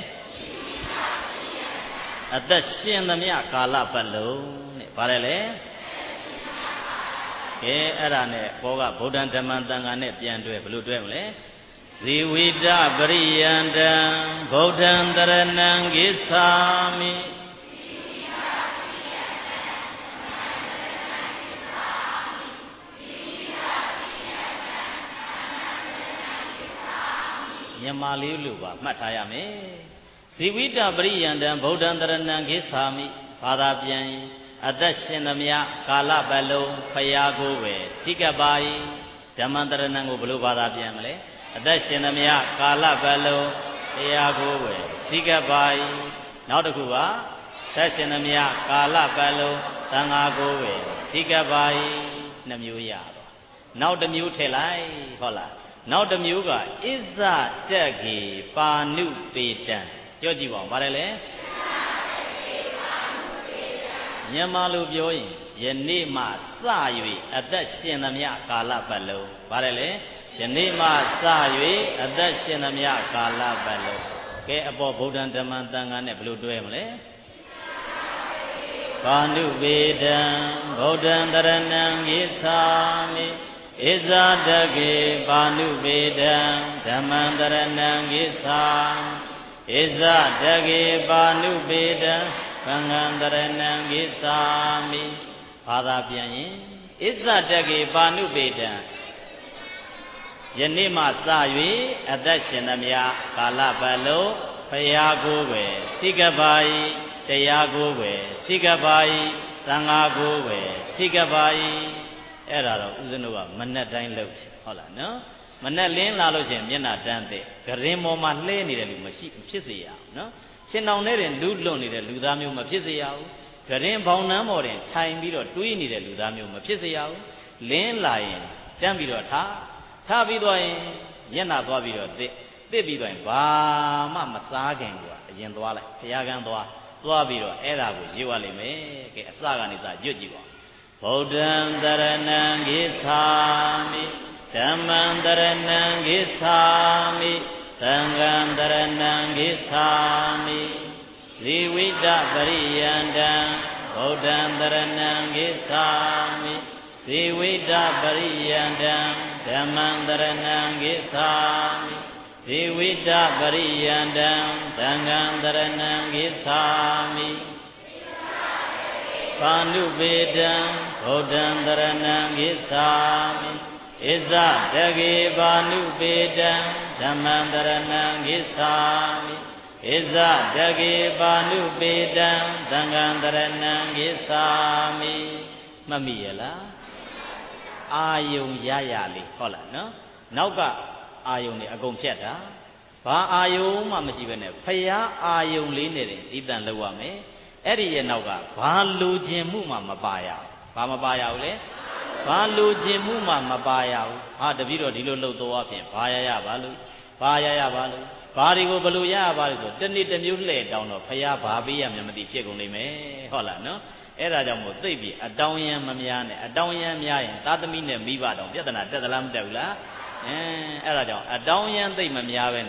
အသက်ရှင်သမျှကာလပတ်လုံးတဲ့ဗါတယ်လေကဲအဲ့ဒါနဲ့ဘောကဗုဒ္ဓံဓမ္မံသံဃာနဲ့ပြန်တွဲဘယ်လိုတွဲမလဲဇီဝိတပရိယန္တံဗုဒ္ဓံတရဏံဂိသာမိမြန်မာလေးလို့ပါမှတ်ထားရမယ်ဇီဝိတပရိယန္တံဗုဒ္ဓံတရဏံဂိသာမိဘာသာပြန်အသက်ရှင်သမျှကာလပတ်လုံးဖရာကိုယ်ပဲသိကပ်ပါ၏ဓမ္မံတရဏံကိုဘယ်လိုဘာသာပြန်မလဲအသက်ရှင်သမျှကာလပတ်လုံးဖရာကိုယ်ပဲသိကပ်ပါ၏နောက်တစ်ခုပါအသက်ရှင်သမျှကာလပတ်လုံးသံဃာကိုယ်ပဲသိကပ်ပါ၏နှမျိုးရတော့နောက်တစ်မျိုးထည့်လိုက်ဟုတ်လားနောက်တစ်မျိုးကဣဇတက်ကေပါဏုပေတံပြောကြည့်ပါဦးဗါတယ်လေမြန်မာလိုပြောရင်ယနေ့မှစ၍အသက်ရှင်သမျှကာလပတ်လုံးဗါတယ်လေယနေ့မှစ၍အသက်ရှင်သမျှကာလပတ်လုံးကဲအပေါ်ဗုဒ္ဓံဓမ္မံသံဃာနဲ့ဘယ်လိုတွဲမလဲပါဏုပေတံဗုဒ္ဓံတရဏံဂိသာမိဣဇတကေပါဏုပေတံဓမ္မံတရဏံဂိသာဣဇတကေပါဏုပေတံသံဃံတရဏံဂိသာမိဘာသာပြန်ရင်ဣဇတကေပါဏုပေတံယနေ့မှစ၍အသက်ရှင်သမျှကာလပတ်လုံးဖရာကိုယ်ပဲသိကပ်ပါ၏တရားကိုယ်ပဲသိကပ်ပါ၏သံဃာကိုယ်ပဲသိကပ်ပါ၏အဲ့ဒါတော့ဦးဇင်းတို့ကမနဲ့တိုင်းလုပ်တယ်ဟုတ်လားနော်မနဲ့လင်းလာလို့ရှိရင်မျက်နှာတန်းတဲ့ဂရင်ပေါ်မှာလှဲနေတဲ့လူမရှိဖြစ်စေရအောင်နော်ရှင်တောင်ထဲတင်လူလွတ်နေတဲ့လူသားမျိုးမဖြစ်စေရဘူးဂရင်ဘောင်နှမ်းပေါ်တင်ထိုင်ပြီးတော့တွေးနေတဲ့လူသားမျိုးမဖြစ်စေရဘူးလင်းလာရင်တန်းပြီးတော့ထားထားပြီးတော့ရင်မျက်နှာသွားပြီးတော့တစ်တစ်ပြီးတော့ရင်ဘာမှမစားခင်ကအရင်သွားလိုက်ဘုရားကန်းသွားသွားပြီးတော့အဲ့ဒါကိုရွတ်ရလိမ့်မယ်ကဲအစကနေစရွတ်ကြည့်ပါဗုဒ္ဓံတရဏံဂိသာမိဓမ္မံတရဏံဂိသာမိသံဃံတရဏံဂိသာမိဇီဝိတပရိယန္တံဗုဒ္ဓံတရဏံဂိသာမိဇီဝိတပရိယန္တံဓမ္မံတရဏံဂိသာမိဇီဝိတပရိယန္တံသံဃံတရဏံဂိသာမိပါဏုပေတံဗုဒ္ဓံတရဏံဂိသာမိဣဇတကေပါဏုပေတံဓမ္မံတရဏံဂိသာမိဣဇတကေပါဏုပေတံသံဃံတရဏံဂိသာမိမှတ်မိရလားအာယုံရရလေးဟုတ်လားနော်နောက်ကအာယုံနေအကုန်ဖြတ်တာဘာအာယုံမှမရှိဘဲနဲ့ဖရာအာယုံလေးနဲ့တင်ဤတန်လောက်ရမယ်အဲ့ဒီရဲ့နောက်ကဘာလိုချင်မှုမှမပါရဘူးဘာမပါရဘူးလဲဘာလိုချင်မှုမှမပါရဘူးဟာတပည့်တော်ဒီလိုလှုပ်သွားဖြင့်ဘာရရပါလို့ဘာရရပါလို့ဘာတွေကိုဘလို့ရရပါလို့ဆိုတနေ့တစ်မျိုးလှည့်တောင်းတော့ဖရာဘာပေးရမှမသိဖြစ်ကုန်လိမ့်မယ်ဟုတ်လားနော်အဲ့ဒါကြောင့်မို့သိပြီအတောင်းရန်မများနဲ့အတောင်းရန်များရင်သာသမီနဲ့မိဘတောင်ပြဿနာတက်သလားမတက်ဘူးလားအဲအဲ့ဒါကြောင့်အတောင်းရန်သိမများပဲနဲ့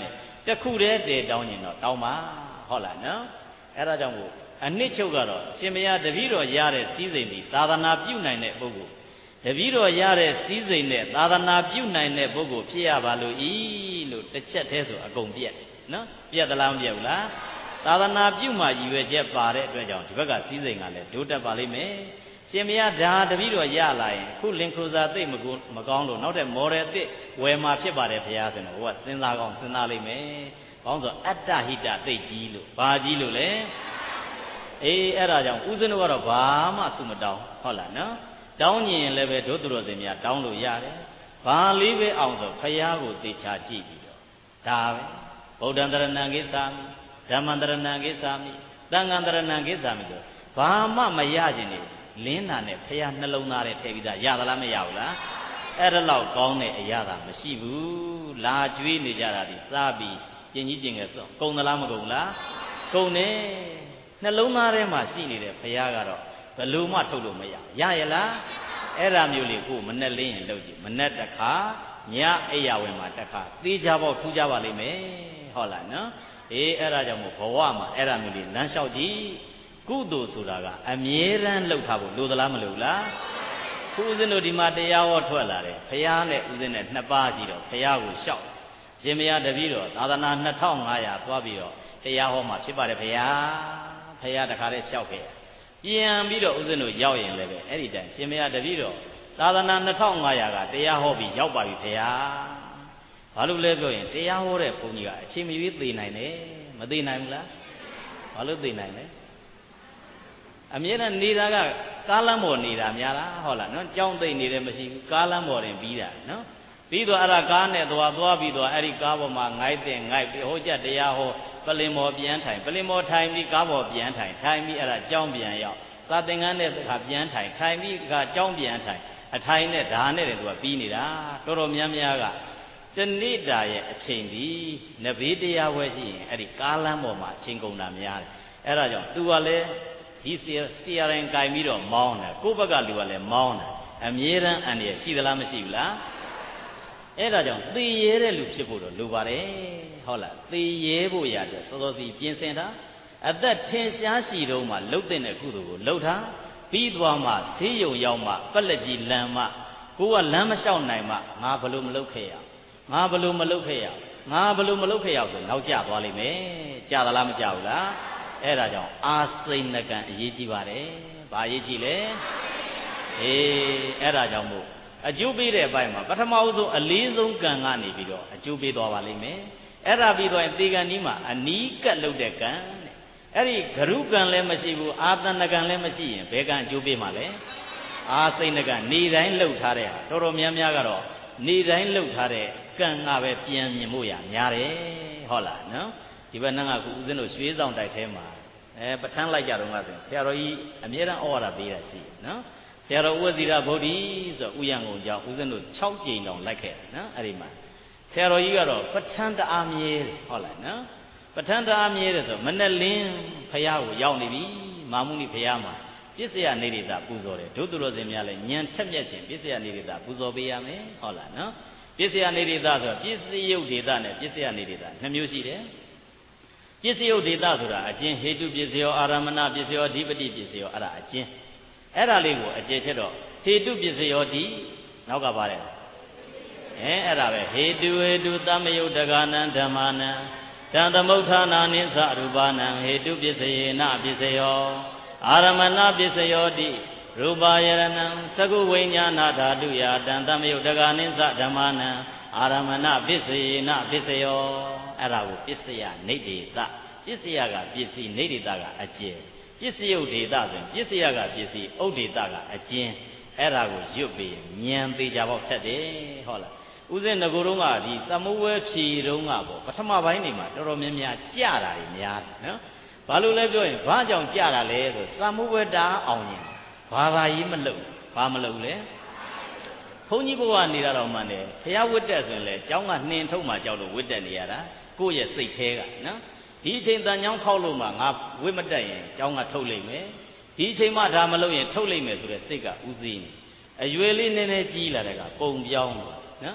တခုတည်းတည်တောင်းရင်တော့တောင်းပါဟုတ်လားနော်အဲ့ဒါကြောင့်မို့အနှစ်ချုပ်ကတော့ရှင်မယားတပည့်တော်ရတဲ့စည်းစိမ်ဒီသာသနာပြုနိုင်တဲ့ပုဂ္ဂိုလ်တပည့်တော်ရတဲ့စည်းစိမ်နဲ့သာသနာပြုနိုင်တဲ့ပုဂ္ဂိုလ်ဖြစ်ရပါလို့ဤလို့တစ်ချက်တည်းဆိုအကုန်ပြက်နော်ပြက်သလားမပြက်ဘူးလားသာသနာပြုမှရည်ရွယ်ချက်ပါတဲ့အတွက်ကြောင့်ဒီဘက်ကစည်းစိမ်ကလည်းဒိုးတက်ပါလိမ့်မယ်ရှင်မယားဒါတပည့်တော်ရလာရင်ခုလင်ခရိုဇာသိမကူမကောင်းလို့နောက်တဲ့မော်ဒယ်သစ်ဝယ်မှာဖြစ်ပါတယ်ဘုရားဆိုတော့ဟိုကစဉ်းစားကောင်းစဉ်းစားလိမ့်မယ်ဘာလို့ဆိုအတ္တဟိတသိကြီးလို့ဘာကြီးလို့လဲအေးအဲ့ဒါကြောင့်ဦးဇင်းတို့ကတော့ဘာမှသူမတောင်းဟုတ်လားနော်တောင်းရင်လည်းပဲဒုသူတော်စင်များတောင်းလို့ရတယ်ဘာလေးပဲအောင်ဆိုဘုရားကိုသေချာကြည့်ပြီးတော့ဒါပဲဗုဒ္ဓံတရဏံကိသာမိဓမ္မံတရဏံကိသာမိသံဃံတရဏံကိသာမိဆိုဘာမှမရခြင်းနေလင်းတာနဲ့ဘုရားနှလုံးသားထဲထည့်ပြီးသားရသလားမရဘူးလားအဲ့ဒါလောက်ကောင်းတဲ့အရာသာမရှိဘူးလာကျွေးနေကြတာဒီစားပြီးကျင်ကြီးကျင်ငယ်ဆိုကုံသလားမကုံလားကုံနေနှလုံးသားထဲမှာရှိနေတဲ့ဘုရားကတော့ဘယ်လိုမှထုတ်လို့မရရရလားအဲ့ဒါမျိုးလေးကိုမနဲ့လင်းရင်လုပ်ကြည့်မနဲ့တစ်ခါညအိယာဝင်မှာတစ်ခါသေးကြပေါ့ထူးကြပါလိမ့်မယ်ဟုတ်လားနော်အေးအဲ့ဒါကြောင့်မို့ဘဝမှာအဲ့ဒါမျိုးလေးလမ်းလျှောက်ကြည့်ကုသိုလ်ဆိုတာကအမြဲတမ်းလှုပ်ထားဖို့လိုသလားမလိုလားခုဦးဇင်းတို့ဒီမှာတရားဟောထွက်လာတယ်ဘုရားနဲ့ဦးဇင်းနဲ့နှစ်ပါးရှိတော့ဘုရားကိုလျှောက်ရှင်မယားတပည့်တော်သာသနာနှစ်ထောင်ငါးရာသွားပြီးတော့တရားဟောမှာဖြစ်ပါတယ်ဘုရားဘုရားတခါတည်းလျှောက်ခဲ့ပြန်ပြီးတော့ဦးဇင်းတို့ရောက်ရင်လည်းပဲအဲ့ဒီတိုင်ရှင်မယားတပည့်တော်သာသနာနှစ်ထောင်ငါးရာကတရားဟောပြီးရောက်ပါပြီဘုရားဘာလို့လဲပြောရင်တရားဟောတဲ့ဘုန်းကြီးကအချိန်မရွေးသိနိုင်တယ်မသိနိုင်ဘူးလားဘာလို့သိနိုင်လဲအမြဲတမ်းနေတာကကားလမ်းပေါ်နေတာများလားဟုတ်လားနော်ကြောင်းသိမ့်နေတယ်မရှိဘူးကားလမ်းပေါ်တင်ပြီးတာနော်ပြီးတော့အဲ့ဒါကားနဲ့သွားသွားပြီးတော့အဲ့ဒီကားပေါ်မှာငိုက်တဲ့ငိုက်ပြီးဟောကြတရားဟောပလင်မော်ပြန်ထိုင်ပလင်မော်ထိုင်ပြီးကားပေါ်ပြန်ထိုင်ထိုင်ပြီးအဲ့ဒါကြောင်းပြန်ရောက်သာသင်္ကန်းနဲ့ခါပြန်ထိုင်ထိုင်ပြီးခါကြောင်းပြန်ထိုင်အထိုင်နဲ့ဓာနဲ့တည်းသူကပြီးနေတာတော်တော်များများကတဏိတာရဲ့အချိန်ဒီနဘေးတရားဝဲရှိရင်အဲ့ဒီကားလမ်းပေါ်မှာအချိန်ကုန်တာများတယ်အဲ့ဒါကြောင့်သူကလည်းဒီစတီယာရင်ကင်ပြီးတော့မောင်းတယ်ကိုယ့်ဘက်ကလူကလည်းမောင်းတယ်အမြဲတမ်းအန္တရာယ်ရှိသလားမရှိဘူးလားအဲ့ဒါကြောင့်သေရဲတဲ့လူဖြစ်ဖို့တော့လိုပါတယ်ဟုတ်လားသေရဲဖို့ရတဲ့စောစောစီပြင်ဆင်တာအသက်ထင်ရှားရှိတော့မှလှုပ်တဲ့ကုသိုလ်ကိုလှုပ်တာပြီးသွားမှဆေးရုံရောက်မှပက်လက်ကြီးလမ်းမှကိုကလမ်းမလျှောက်နိုင်မှငါဘလို့မလုပ်ခဲ့ရငါဘလို့မလုပ်ခဲ့ရငါဘလို့မလုပ်ခဲ့ရဆိုနောက်ကျသွားလိမ့်မယ်ကျသလားမကျဘူးလားအဲ့ဒါကြောင့်အာစိဏကံအရေးကြီးပါတယ်။ဘာအရေးကြီးလဲ။အေးအဲ့ဒါကြောင့်မို့အကျိုးပေးတဲ့အပိုင်းမှာပထမဦးဆုံးအလေးဆုံးကံကနေပြီးတော့အကျိုးပေးသွားပါလိမ့်မယ်။အဲ့ဒါပြီးတော့သေကံဒီမှာအနီးကပ်လုပ်တဲ့ကံတဲ့။အဲ့ဒီဂရုကံလည်းမရှိဘူးအာသနကံလည်းမရှိရင်ဘယ်ကံအကျိုးပေးမှာလဲ။အာစိဏကနေတိုင်းလှုပ်ထားတဲ့ဟာတော်တော်များများကတော့နေတိုင်းလှုပ်ထားတဲ့ကံကပဲပြန်မြင်ဖို့ရများတယ်ဟုတ်လားနော်။ဒီဘက်နှံကခုဦးဇင်းတို့ရွှေဆောင်တိုက်ထဲမှာအဲပဋ္ဌာန်းလိုက်ကြတော့ငါဆိုဆရာတော်ကြီးအမြဲတမ်းဩဝါဒပေးတာရှိတယ်နော်ဆရာတော်ဥပဇိရဗုဒ္ဓီဆိုဥယျံကုန်ကြောင့်ဦးဇင်းတို့၆ကြိမ်တောင်လိုက်ခဲ့တယ်နော်အဲ့ဒီမှာဆရာတော်ကြီးကတော့ပဋ္ဌာန်းတအားမြဲဟုတ်လားနော်ပဋ္ဌာန်းတအားမြဲတယ်ဆိုမနဲ့လင်းဖရာကိုရောက်နေပြီမာမုနိဖရာမှာပစ္စယနေရိတာပူဇော်တယ်ဒုသူတော်စင်များလည်းညံထက်မြက်ခြင်းပစ္စယနေရိတာပူဇော်ပေးရမယ်ဟုတ်လားနော်ပစ္စယနေရိတာဆိုပစ္စယုတ်ဒေတာနဲ့ပစ္စယနေရိတာနှစ်မျိုးရှိတယ်ပစ္စယုတ်ဒေတာဆိုတာအကျဉ်ဟေတုပစ္စယောအာရမဏပစ္စယောအဓိပတိပစ္စယောအဲ့ဒါအကျဉ်အဲ့ဒါလေးကိုအကျဉ်ချက်တော့ဟေတုပစ္စယောတိနောက်ကပါတယ်အဲအဲ့ဒါပဲဟေတုဟေတုသမယုတ်တဂာနံဓမ္မာနံတံသမုဋ္ဌာနာနိသရူပနံဟေတုပစ္စယေနပစ္စယောအာရမဏပစ္စယောတိရူပယရဏံသကုဝိညာဏဓာတုယတံသမယုတ်တဂာနိသဓမ္မာနံအာရမဏပစ္စယေနပစ္စယောအဲ့ဒါကိုပစ္စယနေဒေသပစ္စယကပစ္စည်းနေဒေသကအကျဉ်ပစ္စယုတ်ဒေသဆိုရင်ပစ္စယကပစ္စည်းဥဒေသကအကျဉ်အဲ့ဒါကိုရွတ်ပြီးဉာဏ်သေးကြပေါက်ဖြတ်တယ်ဟုတ်လားဥစဉ်ငကိုတုံးကဒီသမုဝဲဖြီတုံးကပေါ့ပထမပိုင်းနေမှာတော်တော်များများကြတာတွေများတယ်နော်ဘာလို့လဲပြောရင်ဘာကြောင့်ကြတာလဲဆိုသမုဝဲတာအောင်ရင်ဘာသာရေးမလုပ်ဘာမလုပ်လဲဘုန်းကြီးဘဝနေတာတော့မှန်တယ်ဖះဝတ်တက်ဆိုရင်လေကျောင်းကနှင်ထုတ်မှကြောက်လို့ဝတ်တက်နေရတာကိုယ့်ရဲ့စိတ်แท้ကနော်ဒီအချိန်တန်ချောင်းခောက်လို့မှငါဝတ်မတက်ရင်ကျောင်းကထုတ်လိုက်မယ်ဒီအချိန်မှဒါမလုပ်ရင်ထုတ်လိုက်မယ်ဆိုတဲ့စိတ်ကဥစည်းနေအရွယ်လေးနည်းနည်းကြီးလာတဲ့ကပုံပြောင်းသွားနော်ဘ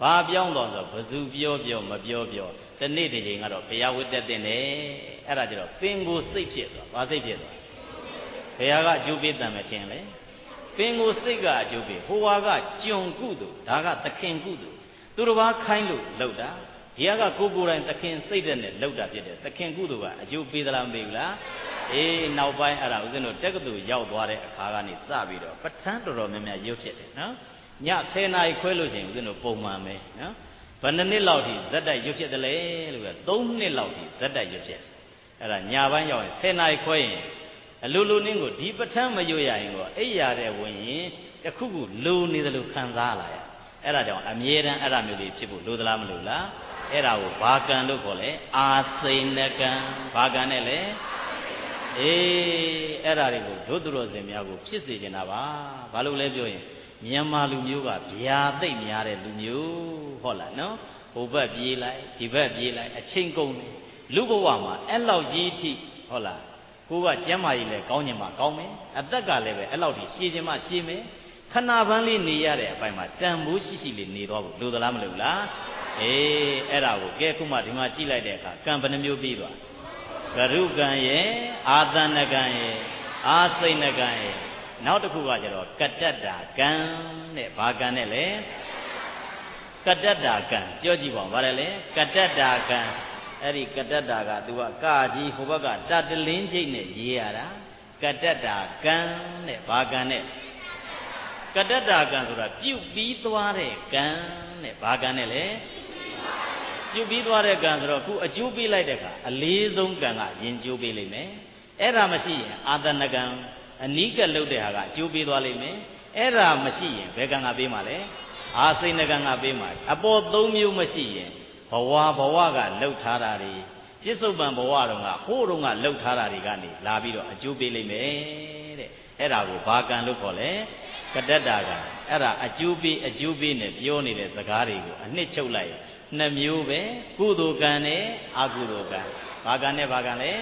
ဘာပြောင်းတော့ဆိုဘသူပြောပြောမပြောပြောတနေ့တစ်ချိန်ကတော့ဘုရားဝိတ္တတဲ့နဲ့အဲ့ဒါကြတော့ပင်ကိုစိတ်ဖြစ်သွားဘာစိတ်ဖြစ်သွားဘုရားကအကျိုးပေးတန်မယ်ထင်လေပင်ကိုစိတ်ကအကျိုးပေးဟိုဟာကကြုံကုသိုလ်ဒါကသခင်ကုသိုလ်သူတစ်ပါးခိုင်းလို့လှုပ်တာဒီကကိုကိုယ်တိုင်သခင်စိတ်တဲ့နဲ့လှုပ်တာဖြစ်တယ်သခင်ကုသိုလ်ကအကျိုးပေးသလားမပေးဘူးလားအေးနောက်ပိုင်းအဲ့ဒါဦးဇင်းတို့တက္ကသိုလ်ရောက်သွားတဲ့အခါကနေစပြီးတော့ပဋ္ဌာန်းတော်တော်များများရုပ်ဖြစ်တယ်နော်ညဆယ်နာရီခွဲလို့ရှိရင်ဦးဇင်းတို့ပုံမှန်ပဲနော်ဘယ်နှစ်နှစ်လောက်ထိဇက်တိုက်ရုပ်ဖြစ်တယ်လဲလို့ပြောသုံးနှစ်လောက်ထိဇက်တိုက်ရုပ်ဖြစ်အဲ့ဒါညပိုင်းရောက်ရင်ဆယ်နာရီခွဲရင်အလိုလိုနင်းကိုဒီပဋ္ဌာန်းမရွတ်ရရင်ကိုအိပ်ရတဲ့ဝင်ရင်တခုခုလိုနေတယ်လို့ခံစားလာရအဲ့ဒါကြောင့်အမြဲတမ်းအဲ့ဒါမျိုးလေးဖြစ်ဖို့လိုသလားမလိုလားအဲ့ဒါကိုဘာကံလို့ခေါ်လဲအာစိဏကံဘာကံနဲ့လဲအေးအဲ့ဒါတွေကိုဒုသူတော်စင်များကိုဖြစ်စေချင်တာပါဘာလို့လဲပြောရင်မြန်မာလူမျိုးကဗျာသိပ်များတဲ့လူမျိုးဟုတ်လားနော်ဟိုဘက်ပြေးလိုက်ဒီဘက်ပြေးလိုက်အချိန်ကုန်တယ်လူဘဝမှာအဲ့လောက်ကြီးထိဟုတ်လားကိုကကျမ်းမာရေးလဲကောင်းကျင်မှာကောင်းမယ်အသက်ကလည်းပဲအဲ့လောက်ထိရှည်ကျင်မှရှည်မယ်ခဏပန်းလေးနေရတဲ့အပိုင်းမှာတန်ဖိုးရှိရှိလေးနေသွားဖို့လိုသလားမလိုလားအေးအဲ့ဒါကိုကဲခုမှဒီမှာကြည့်လိုက်တဲ့အခါကံဘယ်နှမျိုးပြီးသွားဂရုကံရဲ့အာသနကံရဲ့အာစိဏကံရဲ့နောက်တစ်ခုကကျတော့ကတ္တတာကံတဲ့ဘာကံနဲ့လဲကတ္တတာကံပြောကြည့်ပါဦးဗါတယ်လေကတ္တတာကံအဲ့ဒီကတ္တတာကသူကကာကြီးဟိုဘက်ကတတလင်းချိတ်နဲ့ရေးရတာကတ္တတာကံတဲ့ဘာကံနဲ့ကတ္တတာကံဆိုတာပြုတ်ပြီးသွားတဲ့ကံတဲ့ဘာကံနဲ့လဲပြုတ်ပြီးသွားတဲ့ကံဆိုတော့ခုအကျိုးပေးလိုက်တဲ့အခါအလေးဆုံးကံကရင်ကျိုးပေးလိမ့်မယ်အဲ့ဒါမရှိရင်အာသနကံအနိကလှုပ်တဲ့ဟာကအကျိုးပေးသွားလိမ့်မယ်အဲ့ဒါမရှိရင်ဘယ်ကံကပေးမှာလဲအာစိဏကံကပေးမှာအပေါ်သုံးမျိုးမရှိရင်ဘဝဘဝကလှုပ်ထားတာတွေပြစ္ဆုတ်ပံဘဝတုန်းကဟိုးတုန်းကလှုပ်ထားတာတွေကနေလာပြီးတော့အကျိုးပေးလိမ့်မယ်တဲ့အဲ့ဒါကိုဘာကံလို့ခေါ်လဲကတ္တတာကံအဲ့ဒါအကျိုးပေးအကျိုးပေးနဲ့ပြောနေတဲ့စကားတွေကိုအနှစ်ချုပ်လိုက်နှစ်မျိုးပဲကုသိုလ်ကံနဲ့အကုသိုလ်ကံဘာကံနဲ့ဘာကံလဲ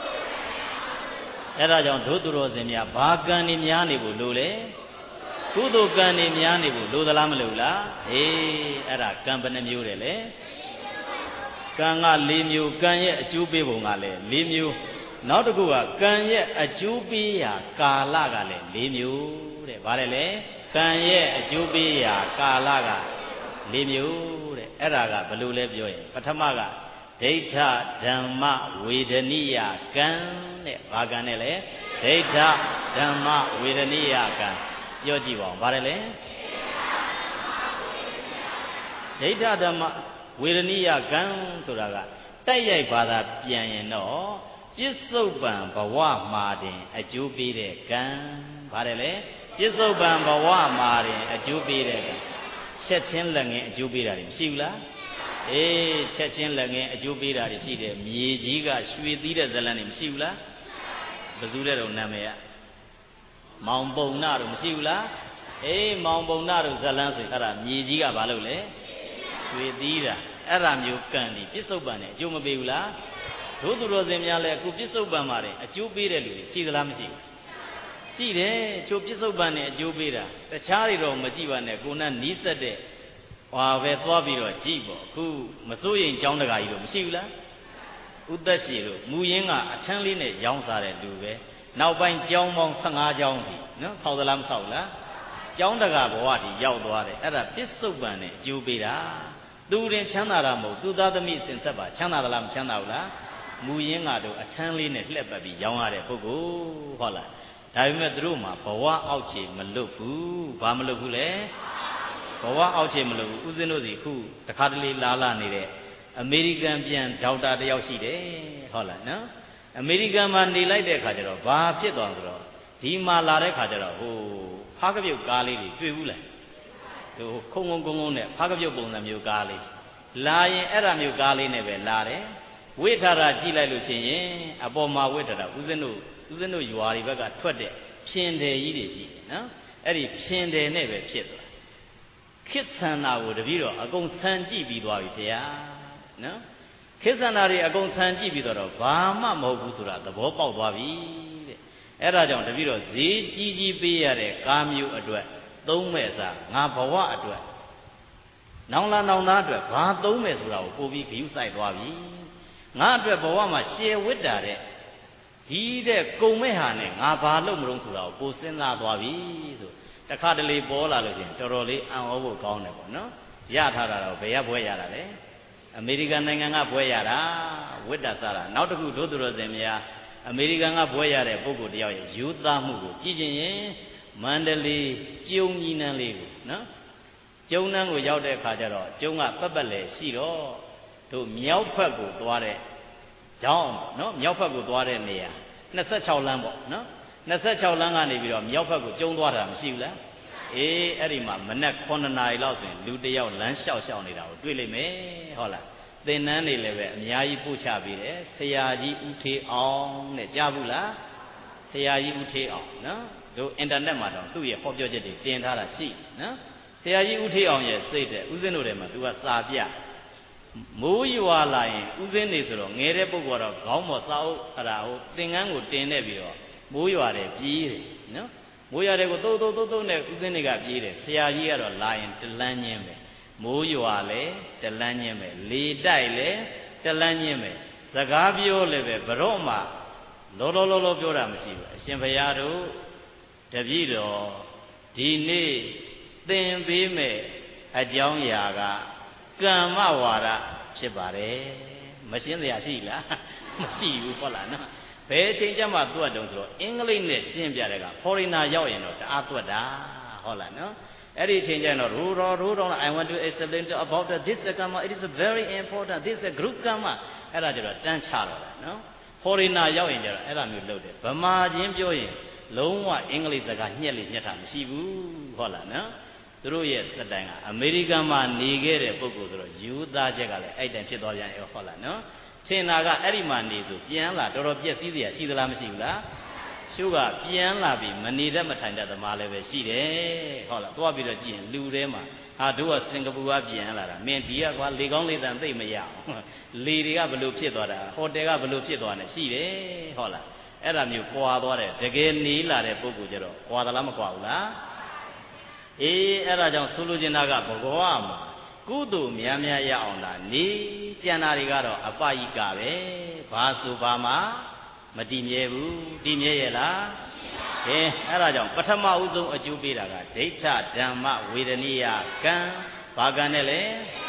အဲ့ဒါကြောင့်ဒုသူတော်စင်များဘာကံနေများနေဖို့လိုလဲကုသိုလ်ကံနေများနေဖို့လိုသလားမလိုလားအေးအဲ့ဒါကံဘယ်နှမျိုးတယ်လဲကံက၄မျိုးကံရဲ့အကျိုးပေးပုံကလည်း၄မျိုးနောက်တစ်ခုကကံရဲ့အကျိုးပေးရာကာလကလည်း၄မျိုးတဲ့ဗါတယ်လေကံရဲ့အကျိုးပေးရာကာလက၄မျိုးတဲ့အဲ့ဒါကဘယ်လိုလဲပြောရင်ပထမကဒိဋ္ဌဓမ္မဝေဒနိယကံတဲ့ဘာကံနဲ့လဲဒိဋ္ဌဓမ္မဝေဒနိယကံပြောကြည့်ပါဦးဗါတယ်လေဒိဋ္ဌဓမ္မဝေဒနိယကံဆိုတာကတိုက်ရိုက်ဘာသာပြန်ရင်တော့ပြစ္ဆုတ်ပံဘဝမှာတင်အကျိုးပေးတဲ့ကံဗါတယ်လေပြစ္ဆုတ်ပံဘဝမှာတင်အကျိုးပေးတဲ့ကံချက်ချင်းလက်ငင်းအကျိုးပေးတာတွေမရှိဘူးလားအေးချက်ချင်းလက်ငင်းအကျိုးပေးတာတွေရှိတယ်မြေကြီးကရွှေသီးတဲ့ဇလန်းတွေမရှိဘူးလားဘယ်သူတဲ့တော့နာမည်ကမောင်ပုံနာတို့မရှိဘူးလားအေးမောင်ပုံနာတို့ဇလန်းဆိုအဲ့ဒါမြေကြီးကဘာလို့လဲရွှေသီးတာအဲ့ဒါမျိုးကံဒီပြစ္ဆုတ်ပံနဲ့အကျိုးမပေးဘူးလားဒုသူတော်စင်များလည်းအခုပြစ္ဆုတ်ပံမှာအကျိုးပေးတဲ့လူတွေရှိသလားမရှိဘူးရှိတယ်ချို့ပြစ္ဆုတ်ပံနဲ့အကျိုးပေးတာတခြားတွေတော့မကြည့်ပါနဲ့ကိုယ်နဲ့နီးစပ်တဲ့ဟွာပဲသွားပြီးတော့ကြည့်ပေါ့အခုမစိုးရင်ကျောင်းတကာကြီးတော့မရှိဘူးလားဥသက်ရှိတို့မူရင်းကအထမ်းလေးနဲ့ရောင်းစားတဲ့လူပဲနောက်ပိုင်းကျောင်းပေါင်း၁၅ကျောင်းပြီနော်ခေါက်သလားမခေါက်လားကျောင်းတကာဘဝထိရောက်သွားတယ်အဲ့ဒါပြစ္ဆုတ်ပံနဲ့အကျိုးပေးတာသူရင်ချမ်းသာတာမဟုတ်သူသားသမီးစင်ဆက်ပါချမ်းသာသလားမချမ်းသာဘူးလားမူရင်းကတော့အထမ်းလေးနဲ့လှက်ပတ်ပြီးရောင်းရတဲ့ပုဂ္ဂိုလ်ဟုတ်လားဒါပေမဲ့သူတို့မှာဘဝအောက်ခြေမလွတ်ဘူးဘာမလွတ်ဘူးလဲဘဝအောက်ခြေမလွတ်ဘူးဦးဇင်းတို့စီခုတခါတလေလာလာနေတဲ့အမေရိကန်ပြန်ဒေါက်တာတယောက်ရှိတယ်ဟုတ်လားနော်အမေရိကန်မှာနေလိုက်တဲ့ခါကျတော့ဘာဖြစ်သွားဆိုတော့ဒီမှာလာတဲ့ခါကျတော့ဟိုဖားကပြုတ်ကားလေးတွေတွေ့ဘူးလားဟိုခုံခုံကုန်းကုန်းနဲ့ဖားကပြုတ်ပုံစံမျိုးကားလေးလာရင်အဲ့ဒါမျိုးကားလေးနဲ့ပဲလာတယ်ဝိထာရကြည့်လိုက်လို့ရှိရင်အပေါ်မှာဝိထာရဦးဇင်းတို့ဦးဇင်းတို့ရွာတွေဘက်ကထွက်တဲ့ဖြင်တယ်ကြီးတွေရှိတယ်နော်အဲ့ဒီဖြင်တယ်နဲ့ပဲဖြစ်သွားခေတ်ဆန္ဒကိုတပည့်တော်အကုန်ဆန်ကြည့်ပြီးသွားပြီဗျာနော်ခေတ်ဆန္ဒတွေအကုန်ဆန်ကြည့်ပြီးတော့ဘာမှမဟုတ်ဘူးဆိုတာသဘောပေါက်သွားပြီတဲ့အဲ့ဒါကြောင့်တပည့်တော်ဈေးကြီးကြီးပေးရတဲ့ကားမျိုးအတွက်သုံးမဲ့စားငါဘဝအတွက်နောင်လာနောင်သားအတွက်ဘာသုံးမယ်ဆိုတာကိုပို့ပြီးဂရုစိုက်သွားပြီငါအတွက်ဘဝမှာရှယ်ဝိတ္တာတဲ့ဒီတဲ့ကုံမဲ့ဟာနဲ့ငါဘာလုပ်မလို့ဆိုတာကိုပိုစဉ်းစားသွားပြီဆိုတခါတလေပေါ်လာလို့ချင်းတော်တော်လေးအံ့ဩဖို့ကောင်းတယ်ပေါ့နော်ရထားတာတော့ဘယ်ရဘွဲရတာလဲအမေရိကန်နိုင်ငံကဘွဲရတာဝိတ္တစားတာနောက်တစ်ခုဒုသူတော်စင်များအမေရိကန်ကဘွဲရတဲ့ပုဂ္ဂိုလ်တယောက်ရဲ့ယူသားမှုကိုကြည့်ခြင်းရင်မန္တလေးကျုံကြီးနန်းလေးကိုနော်ကျုံနန်းကိုရောက်တဲ့အခါကျတော့ကျုံကပတ်ပတ်လေရှိတော့တို့မြောက်ဖက်ကိုသွားတဲ့ကြောင်းနော်မြောက်ဖက်ကိုသွားတဲ့နေရာနှစ်ဆယ့်ခြောက်လမ်းပေါ့နော်နှစ်ဆယ့်ခြောက်လမ်းကနေပြီးတော့မြောက်ဖက်ကိုကျုံသွားတာမရှိဘူးလားအေးအဲ့ဒီမှာမနက်ခုနှစ်နာရီလောက်ဆိုရင်လူတယောက်လမ်းလျှောက်လျှောက်နေတာကိုတွေ့လိမ့်မယ်ဟုတ်လားသင်္นานနေလည်းပဲအများကြီးပို့ချပေးတယ်ဆရာကြီးဦးထေးအောင်တဲ့ကြားဘူးလားဆရာကြီးဦးထေးအောင်နော်တို့အင်တာနက်မှာတော့သူ့ရဲ့ဟောပြောချက်တွေတင်ထားတာရှိနော်ဆရာကြီးဦးထေးအောင်ရဲ့စိတ်တဲ့ဦးဇင်းတို့ထဲမှာသူကစာပြမိုးရွာလာရင်ဦးဇင်းနေဆိုတော့ငယ်တဲ့ပုဂ္ဂိုလ်တော့ခေါင်းပေါ်စာအုပ်အဲ့ဒါဟိုသင်္ကန်းကိုတင်နေပြီးတော့မိုးရွာတယ်ပြေးတယ်နော်မိုးရွာတယ်ကိုတိုးတိုးတိုးတိုးနဲ့ဦးဇင်းတွေကပြေးတယ်ဆရာကြီးကတော့လာရင်တလန်းချင်းပဲမိုးရွာလဲတလန်းချင်းပဲလေတိုက်လဲတလန်းချင်းပဲစကားပြောလည်းပဲဘရော့မှလောလောလောလောပြောတာမရှိဘူးအရှင်ဘုရားတို့တပည့်တော်ဒီနေ့သင်ပေးမဲ့အကြောင်းအရာကကမ္မဝါဒဖြစ်ပါတယ်မရှင်းတရားရှိလားမရှိဘူးဟုတ်လားနော်ဘယ်အချိန်ကျမှသွတ်တုံဆိုတော့အင်္ဂလိပ်နဲ့ရှင်းပြတဲ့က foreigner ရောက်ရင်တော့တအားသွတ်တာဟုတ်လားနော်အဲ့ဒီအချိန်ကျရင်တော့ရူတော်ရူတော် I want to explain about this karma it is very important this is a group karma အဲ့ဒါကြတော့တန်းချတော့တာနော် foreigner ရောက်ရင်ကျတော့အဲ့ဒါမျိုးလုပ်တယ်ဗမာချင်းပြောရင်လုံးဝအင်္ဂလိပ်စကားညှက်လိညှက်တာမရှိဘူးဟုတ်လားနော်သူတို့ရဲ့သက်တိုင်ကအမေရိကန်မှာနေခဲ့တဲ့ပုဂ္ဂိုလ်ဆိုတော့ယူသားချက်ကလည်းအဲ့တိုင်ဖြစ်သွားပြန်ရောဟုတ်လားနော်ထင်တာကအဲ့ဒီမှာနေဆိုပြန်လာတော်တော်ပြည့်စည်စရာရှိသလားမရှိဘူးလားရှုကပြန်လာပြီးမနေတတ်မထိုင်တတ်သမားလည်းပဲရှိတယ်ဟုတ်လားသွားပြီးတော့ကြည့်ရင်လူထဲမှာဟာတို့ကစင်ကာပူကပြန်လာတာမင်းဒီကကွာလေကောင်းလေတန်သိမရအောင်လေတွေကဘလို့ဖြစ်သွားတာဟိုတယ်ကဘလို့ဖြစ်သွားတယ်ရှိတယ်ဟုတ်လားအဲ့ဒါမျိုးကွာသွားတယ်တကယ်နေလာတဲ့ပုဂ္ဂိုလ်ကျတော့ကွာသလားမကွာဘူးလားအေးအဲ့ဒါကြောင့်ဆိုလိုချင်တာကဘဂဝါမှာကုသိုလ်များများရအောင်လားနေကျန်တာတွေကတော့အပယိကပဲဘာဆိုဘာမှမတည်မြဲဘူးတည်မြဲရဲ့လားကဲအဲ့ဒါကြောင့်ပထမဦးဆုံးအကျိုးပေးတာကဒိဋ္ဌဓမ္မဝေဒနိယကံဘာကံနဲ့လဲ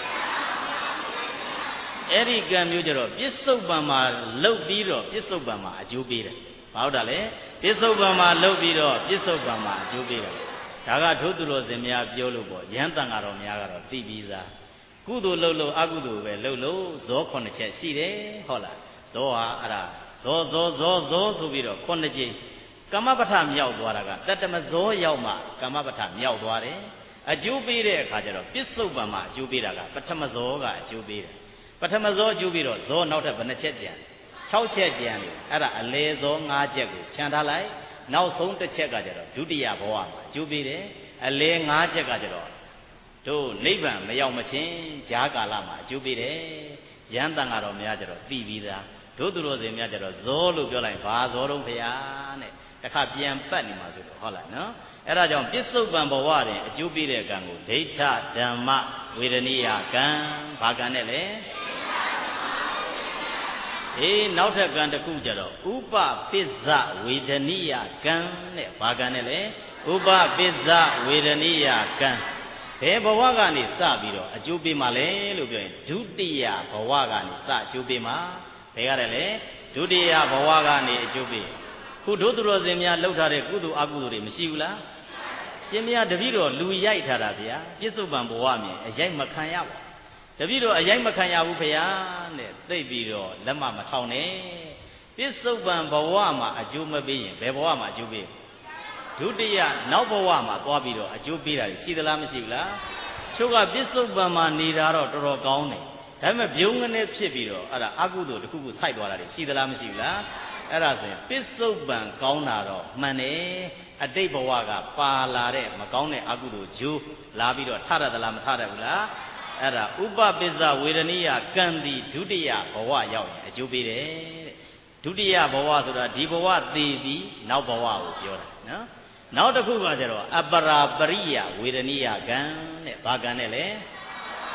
အဲ့ဒီကံမျိုးကြတော့ပြစ္ဆုတ်ပံမှာလှုပ်ပြီးတော့ပြစ္ဆုတ်ပံမှာအကျိုးပေးတယ်ဘာဟုတ်တာလဲပြစ္ဆုတ်ပံမှာလှုပ်ပြီးတော့ပြစ္ဆုတ်ပံမှာအကျိုးပေးတယ်ဒါကဒုသူတော်စင်များပြောလို့ပေါ့ရဟန်းတန်ဃာတော်များကတော့သိပြီးသားကုသိုလ်လှုပ်လို့အကုသိုလ်ပဲလှုပ်လို့ဇောခုနှစ်ချက်ရှိတယ်ဟုတ်လားဇောဟာအဲ့ဒါဇောဇောဇောဇောဆိုပြီးတော့ခုနှစ်ကြိမ်ကမ္မပဋ္ဌမြောက်သွားတာကတတ္တမဇောရောက်မှကမ္မပဋ္ဌမြောက်သွားတယ်အကျိုးပေးတဲ့အခါကျတော့ပစ္စုပ္ပန်မှာအကျိုးပေးတာကပထမဇောကအကျိုးပေးတယ်ပထမဇောအကျိုးပေးတော့ဇောနောက်ထပ်ဘယ်နှချက်ကြံ၆ချက်ကြံတယ်အဲ့ဒါအလေဇော၅ချက်ကိုခြံထားလိုက်နောက်ဆုံးတစ်ချက်ကကျတော့ဒုတိယဘဝမှာအကျိုးပေးတယ်အလေ၅ချက်ကကျတော့တို့နိဗ္ဗာန်မရောက်မချင်းဂျာကာလမှာအကျိုးပေးတယ်ရဟန်းတန်ဃာတော်များကျတော့သိပြီးသားတို့သူတော်စင်များကျတော့ဇောလို့ပြောလိုက်ဘာဇောတော့ဖရာနဲ့တခါပြန်ပတ်နေမှာဆိုတော့ဟုတ်လားနော်အဲ့ဒါကြောင့်ပစ္စုပန်ဘဝတွင်အကျိုးပေးတဲ့ကံကိုဒိဋ္ဌဓမ္မဝေဒနိယကံဘာကံနဲ့လဲအေးနောက်ထပ်ကံတစ်ခုကျတော့ဥပပစ္စဝေဒနိယကံနဲ့ဘာကံနဲ့လဲဥပပစ္စဝေဒနိယကံဘယ်ဘဝကနေစပြီးတော့အကျိုးပေးမှလဲလို့ပြောရင်ဒုတိယဘဝကနေစအကျိုးပေးမှဘယ်ရတယ်လဲဒုတိယဘဝကနေအကျိုးပေးခုတို့သူတော်စင်များလှုပ်ထားတဲ့ကုသိုလ်အကုသိုလ်တွေမရှိဘူးလားရှင်မတပည့်တော်လူရိုက်ထားတာဗျာပြစ္ဆုတ်ပံဘဝမြင်အရိုက်မခံရပါတပည့်တော်အရိုက်မခံရဘူးဖေယားနဲ့သိပြီးတော့လက်မမထောင်နဲ့ပြစ္ဆုတ်ပံဘဝမှာအကျိုးမပေးရင်ဘယ်ဘဝမှာအကျိုးပေးဒုတိယနောက်ဘဝမှာသွားပြီးတော့အကျိုးပေးတာရှိသလားမရှိဘူးလားချုပ်ကပြစ္ဆုတ်ပံမှာနေတာတော့တော်တော်ကောင်းတယ်ဒါပေမဲ့ပြုံးကနေဖြစ်ပြီးတော့အဲ့ဒါအကုသိုလ်တစ်ခုခုစိုက်သွားတာရှိသလားမရှိဘူးလားအဲ့ဒါဆိုရင်ပစ္စုပန်ကောင်းတာတော့မှန်တယ်အတိတ်ဘဝကပါလာတဲ့မကောင်းတဲ့အကုသိုလ်ဂျိုးလာပြီးတော့ထရသလားမထရဘူးလားအဲ့ဒါဥပပစ္စဝေဒနိယကံတိဒုတိယဘဝရောက်ရင်အကျိုးပေးတယ်တဲ့ဒုတိယဘဝဆိုတာဒီဘဝသေပြီးနောက်ဘဝကိုပြောတာနော်နောက်တစ်ခုကကျတော့အပရာပရိယဝေဒနိယကံတဲ့ဘာကံနဲ့လဲ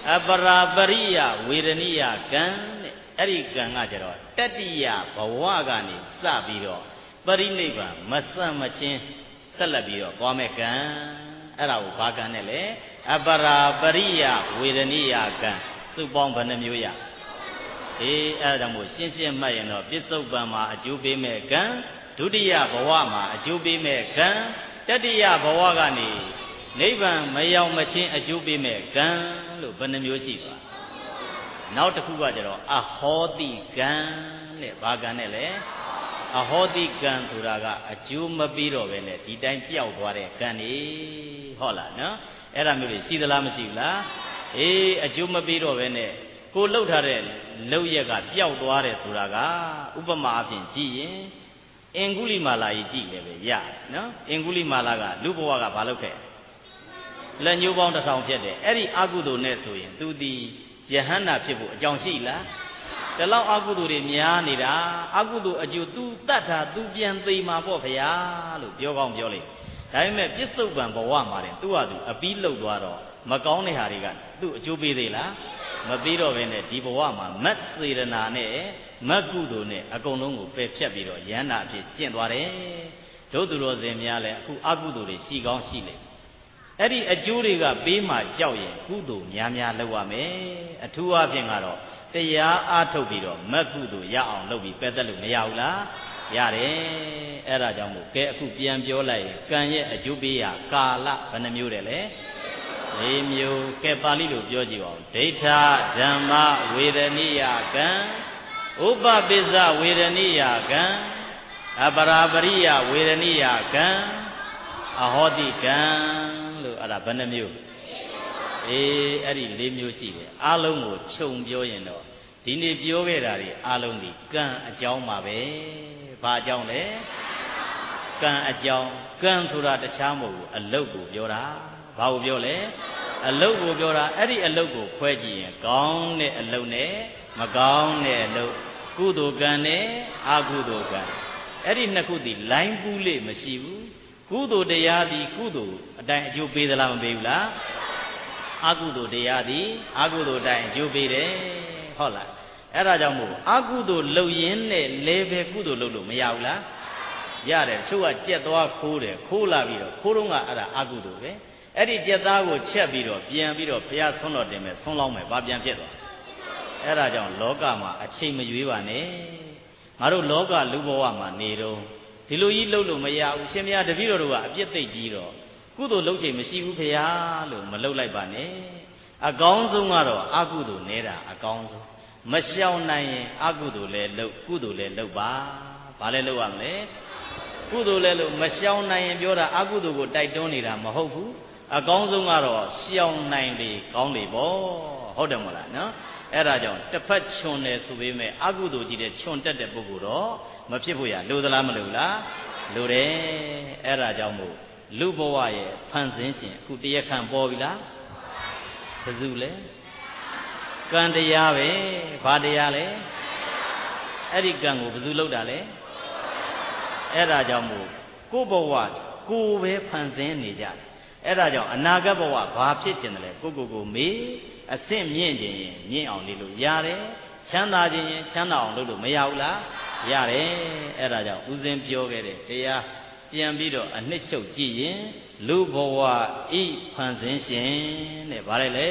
အပရာပရိယဝေဒနိယကံတဲ့အဲ့ဒီကံကကြတော့တတ္တိယဘဝကနေစပြီးတော့ပရိနိဗ္ဗာန်မဆန့်မချင်းဆက်လက်ပြီးတော့သွားမဲ့ကံအဲ့ဒါကိုဘာကံနဲ့လဲအပရာပရိယဝေဒနိယကံစုပေါင်းဘယ်နှမျိုးရအေးအဲ့ဒါမို့ရှင်းရှင်းမှတ်ရင်တော့ပစ္စုပန်မှာအကျိုးပေးမဲ့ကံဒုတိယဘဝမှာအကျိုးပေးမဲ့ကံတတိယဘဝကနေနိဗ္ဗာန်မရောက်မချင်းအကျိုးပေးမဲ့ကံလို့ဘယ်နှမျိုးရှိပါနောက်တစ်ခုကကျတော့အဟောတိကံတဲ့ဘာကံနဲ့လဲအဟောတိကံဆိုတာကအကျိုးမပေးတော့ပဲနဲ့ဒီတိုင်းပျောက်သွားတဲ့ကံနေဟုတ်လားနော်အဲ့ဒါမျိုးတွေရှိသလားမရှိဘူးလားအေးအကျိုးမပေးတော့ပဲနဲ့ကိုလှုပ်ထားတဲ့လှုပ်ရက်ကပျောက်သွားတယ်ဆိုတာကဥပမာအဖြစ်ကြည့်ရင်အင်္ဂုလိမာလာကြီးကြည့်လည်းပဲရနော်အင်္ဂုလိမာလာကလူဘဝကဘာလုပ်ခဲ့လက်ညှိုးပေါင်းတစ်ထောင်ဖြစ်တယ်အဲ့ဒီအကုသိုလ်နဲ့ဆိုရင်သူဒီယဟန္တာဖြစ်ဖို့အကြောင်းရှိလားဒီလောက်အကုသိုလ်တွေများနေတာအကုသိုလ်အကျိုး तू တတ်တာ तू ပြန်သိမှာပေါ့ဗျာလို့ပြောကောင်းပြောလိုက်ဒါပေမဲ့ပြစ္ဆုတ်ပံဘဝမှာတယ် तू ဟာ तू အပီးလှုပ်သွားတော့မကောင်းတဲ့ဟာတွေက तू အကျိုးပေးသေးလားမပေးတော့ဘဲနဲ့ဒီဘဝမှာမတ်စေရနာနဲ့မတ်ကုသိုလ်နဲ့အကုန်လုံးကိုပယ်ဖြတ်ပြီးတော့ယန္တာအဖြစ်ကျင့်သွားတယ်ဒုသူတော်စင်များလည်းအခုအကုသိုလ်တွေရှိကောင်းရှိလေအဲ့ဒီအကျိုးတွေကပေးမှကြောက်ရင်ကုသိုလ်များများလုပ်ရမယ်အထူးအဖြင့်ကတော့တရားအားထုတ်ပြီးတော့မတ်ကုသိုလ်ရအောင်လုပ်ပြီးပယ်သက်လို့မရဘူးလားရတယ်အဲ့ဒါကြောင့်မို့ကဲအခုပြန်ပြောလိုက်ရင်ကံရဲ့အကျိုးပေးရကာလဘယ်နှမျိုးတယ်လဲလေးမျိုးကဲပါဠိလိုပြောကြည့်ပါဦးဒိဋ္ဌဓမ္မဝေဒနိယကံဥပပိစ္ဆဝေဒနိယကံအပရာပရိယဝေဒနိယကံအဟောတိကံလို့အဲ့ဒါဘယ်နှမျိုးအေးအဲ့ဒီလေးမျိုးရှိတယ်အားလုံးကိုခြုံပြောရင်တော့ဒီနေ့ပြောခဲ့တာတွေအားလုံးဒီကံအကြောင်းပါပဲဘာအကြောင်းလဲကံအကြောင်းကံဆိုတာတခြားမဟုတ်ဘူးအလုတ်ကိုပြောတာဘာကိုပြောလဲအလုတ်ကိုပြောတာအဲ့ဒီအလုတ်ကိုခွဲကြည့်ရင်ကောင်းတဲ့အလုတ်နဲ့မကောင်းတဲ့အလုတ်ကုသိုလ်ကံနဲ့အကုသိုလ်ကံအဲ့ဒီနှစ်ခုတည်းလိုင်းပူးလေးမရှိဘူးကုသိုလ်တရားသည်ကုသိုလ်အတိုင်းအကျိုးပေးသလားမပေးဘူးလားအကုသိုလ်တရားသည်အကုသိုလ်တိုင်းအကျိုးပေးတယ်ဟုတ်လားအဲ့ဒါကြောင့်မို့အကုသိုလ်လှုပ်ရင်းနဲ့လဲပဲကုသိုလ်လှုပ်လို့မရဘူးလားရတယ်တချို့ကကြက်သွားခိုးတယ်ခိုးလာပြီးတော့ခိုးတော့ကအဲ့ဒါအကုသိုလ်ပဲအဲ့ဒီကြက်သားကိုချက်ပြီးတော့ပြန်ပြီးတော့ဘုရားဆွန်းတော်တင်မယ်ဆွန်းလောင်းမယ်ဘာပြန်ဖြစ်သွားအဲ့ဒါကြောင့်လောကမှာအချိန်မရွေးပါနဲ့ငါတို့လောကလူဘဝမှာနေတော့ဒီလိုကြီးလှုပ်လို့မရဘူးရှင်မယားတပည့်တော်တို့ကအပြစ်သိကြီးတော့ကုသိုလ်လှုပ်ချိန်မရှိဘူးဖေဟာလို့မလှုပ်လိုက်ပါနဲ့အကောင်းဆုံးကတော့အကုသိုလ်နေတာအကောင်းဆုံးမရှောင်နိုင်ရင်အကုသိုလ်လည်းလှုပ်ကုသိုလ်လည်းလှုပ်ပါဘာလဲလှုပ်ရမလဲကုသိုလ်လည်းလှုပ်မရှောင်နိုင်ရင်ပြောတာအကုသိုလ်ကိုတိုက်တွန်းနေတာမဟုတ်ဘူးအကောင်းဆုံးကတော့ရှောင်နိုင်လေကောင်းလေပေါ့ဟုတ်တယ်မလားနော်အဲ့ဒါကြောင့်တစ်ဖက်ချွန်တယ်ဆိုပေမဲ့အကုသိုလ်ကြီးတဲ့ချွန်တက်တဲ့ပုဂ္ဂိုလ်တော့မဖြစ်ဖို့ရလိုသလားမလိုလားလိုတယ်အဲ့ဒါကြောင့်မို့လူဘဝရဲ့ဖန်ဆင်းရှင်အခုတရားခံပေါ်ပြီလားဘယ်သူလဲကံတရားပဲဘာတရားလဲအဲ့ဒီကံကိုဘယ်သူလုပ်တာလဲအဲ့ဒါကြောင့်မို့ကိုယ်ဘဝကိုယ်ပဲဖန်ဆင်းနေကြတယ်အဲ့ဒါကြောင့်အနာဂတ်ဘဝဘာဖြစ်ချင်တယ်လဲကိုကိုကိုမေးအဆင့်မြင့်ခြင်းရင်မြင့်အောင်နေလို့ရတယ်ချမ်းသာခြင်းရင်ချမ်းသာအောင်လုပ်လို့မရဘူးလားရတယ်အဲ့ဒါကြောင့်ဦးဇင်းပြောခဲ့တဲ့တရားပြန်ပြီးတော့အနှစ်ချုပ်ကြည့်ရင်လူဘဝဤဖန်ဆင်းရှင်တဲ့ဗါလဲလေ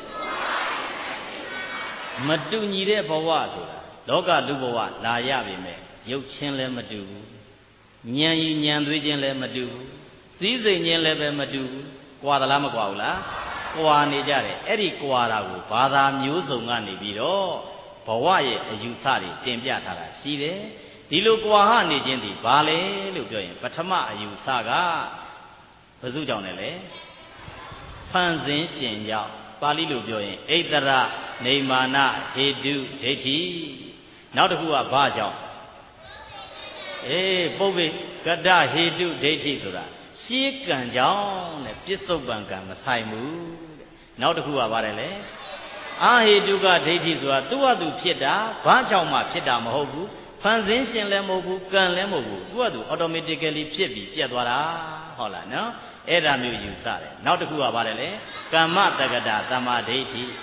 မတူညီတဲ့ဘဝဆိုတာလောကလူဘဝလာရပြီမဲ့ရုပ်ချင်းလည်းမတူဘူးဉာဏ်ဤဉာဏ်သွေးချင်းလည်းမတူဘူးစည်းစိမ်ချင်းလည်းပဲမတူဘူးကွာသလားမကွာဘူးလားကွာနေကြတယ်အဲ့ဒီကွာတာကိုဘာသာမျိုးစုံကနေပြီးတော့ဘဝရဲ့အယူဆတွေတင်ပြထားတာရှိတယ်ဒီလိုကွာဟနေခြင်းဒီဘာလဲလို့ပြောရင်ပထမအယူဆကဘယ်သူကြောင့်လဲလဲဖန်ဆင်းရှင်ကြောင့်ပါဠိလိုပြောရင်ဣတရနေမာနဟေတုဒိဋ္ဌိနောက်တစ်ခုကဘာကြောင့်အေးပုဗ္ဗေကတ္တဟေတုဒိဋ္ဌိဆိုတာရှေးကံကြောင့်တဲ့ပြစ္ဆုတ်ပံကံမဆိုင်ဘူးတဲ့နောက်တစ်ခုကပါတယ်လေအာဟေတုကဒိဋ္ဌိဆိုတာသူ့ဟာသူဖြစ်တာဘာကြောင့်မှဖြစ်တာမဟုတ်ဘူးဖန်ဆင်းရှင်လည်းမဟုတ်ဘူးကံလည်းမဟုတ်ဘူးသူ့ဟာသူ automatically ဖြစ်ပြီးပြတ်သွားတာဟုတ်လားနော်အဲ့ဒါမျိုးယူဆတယ်နောက်တစ်ခုကပါတယ်လေကမ္မတက္ကတာသမ္မာဒိဋ္ဌိ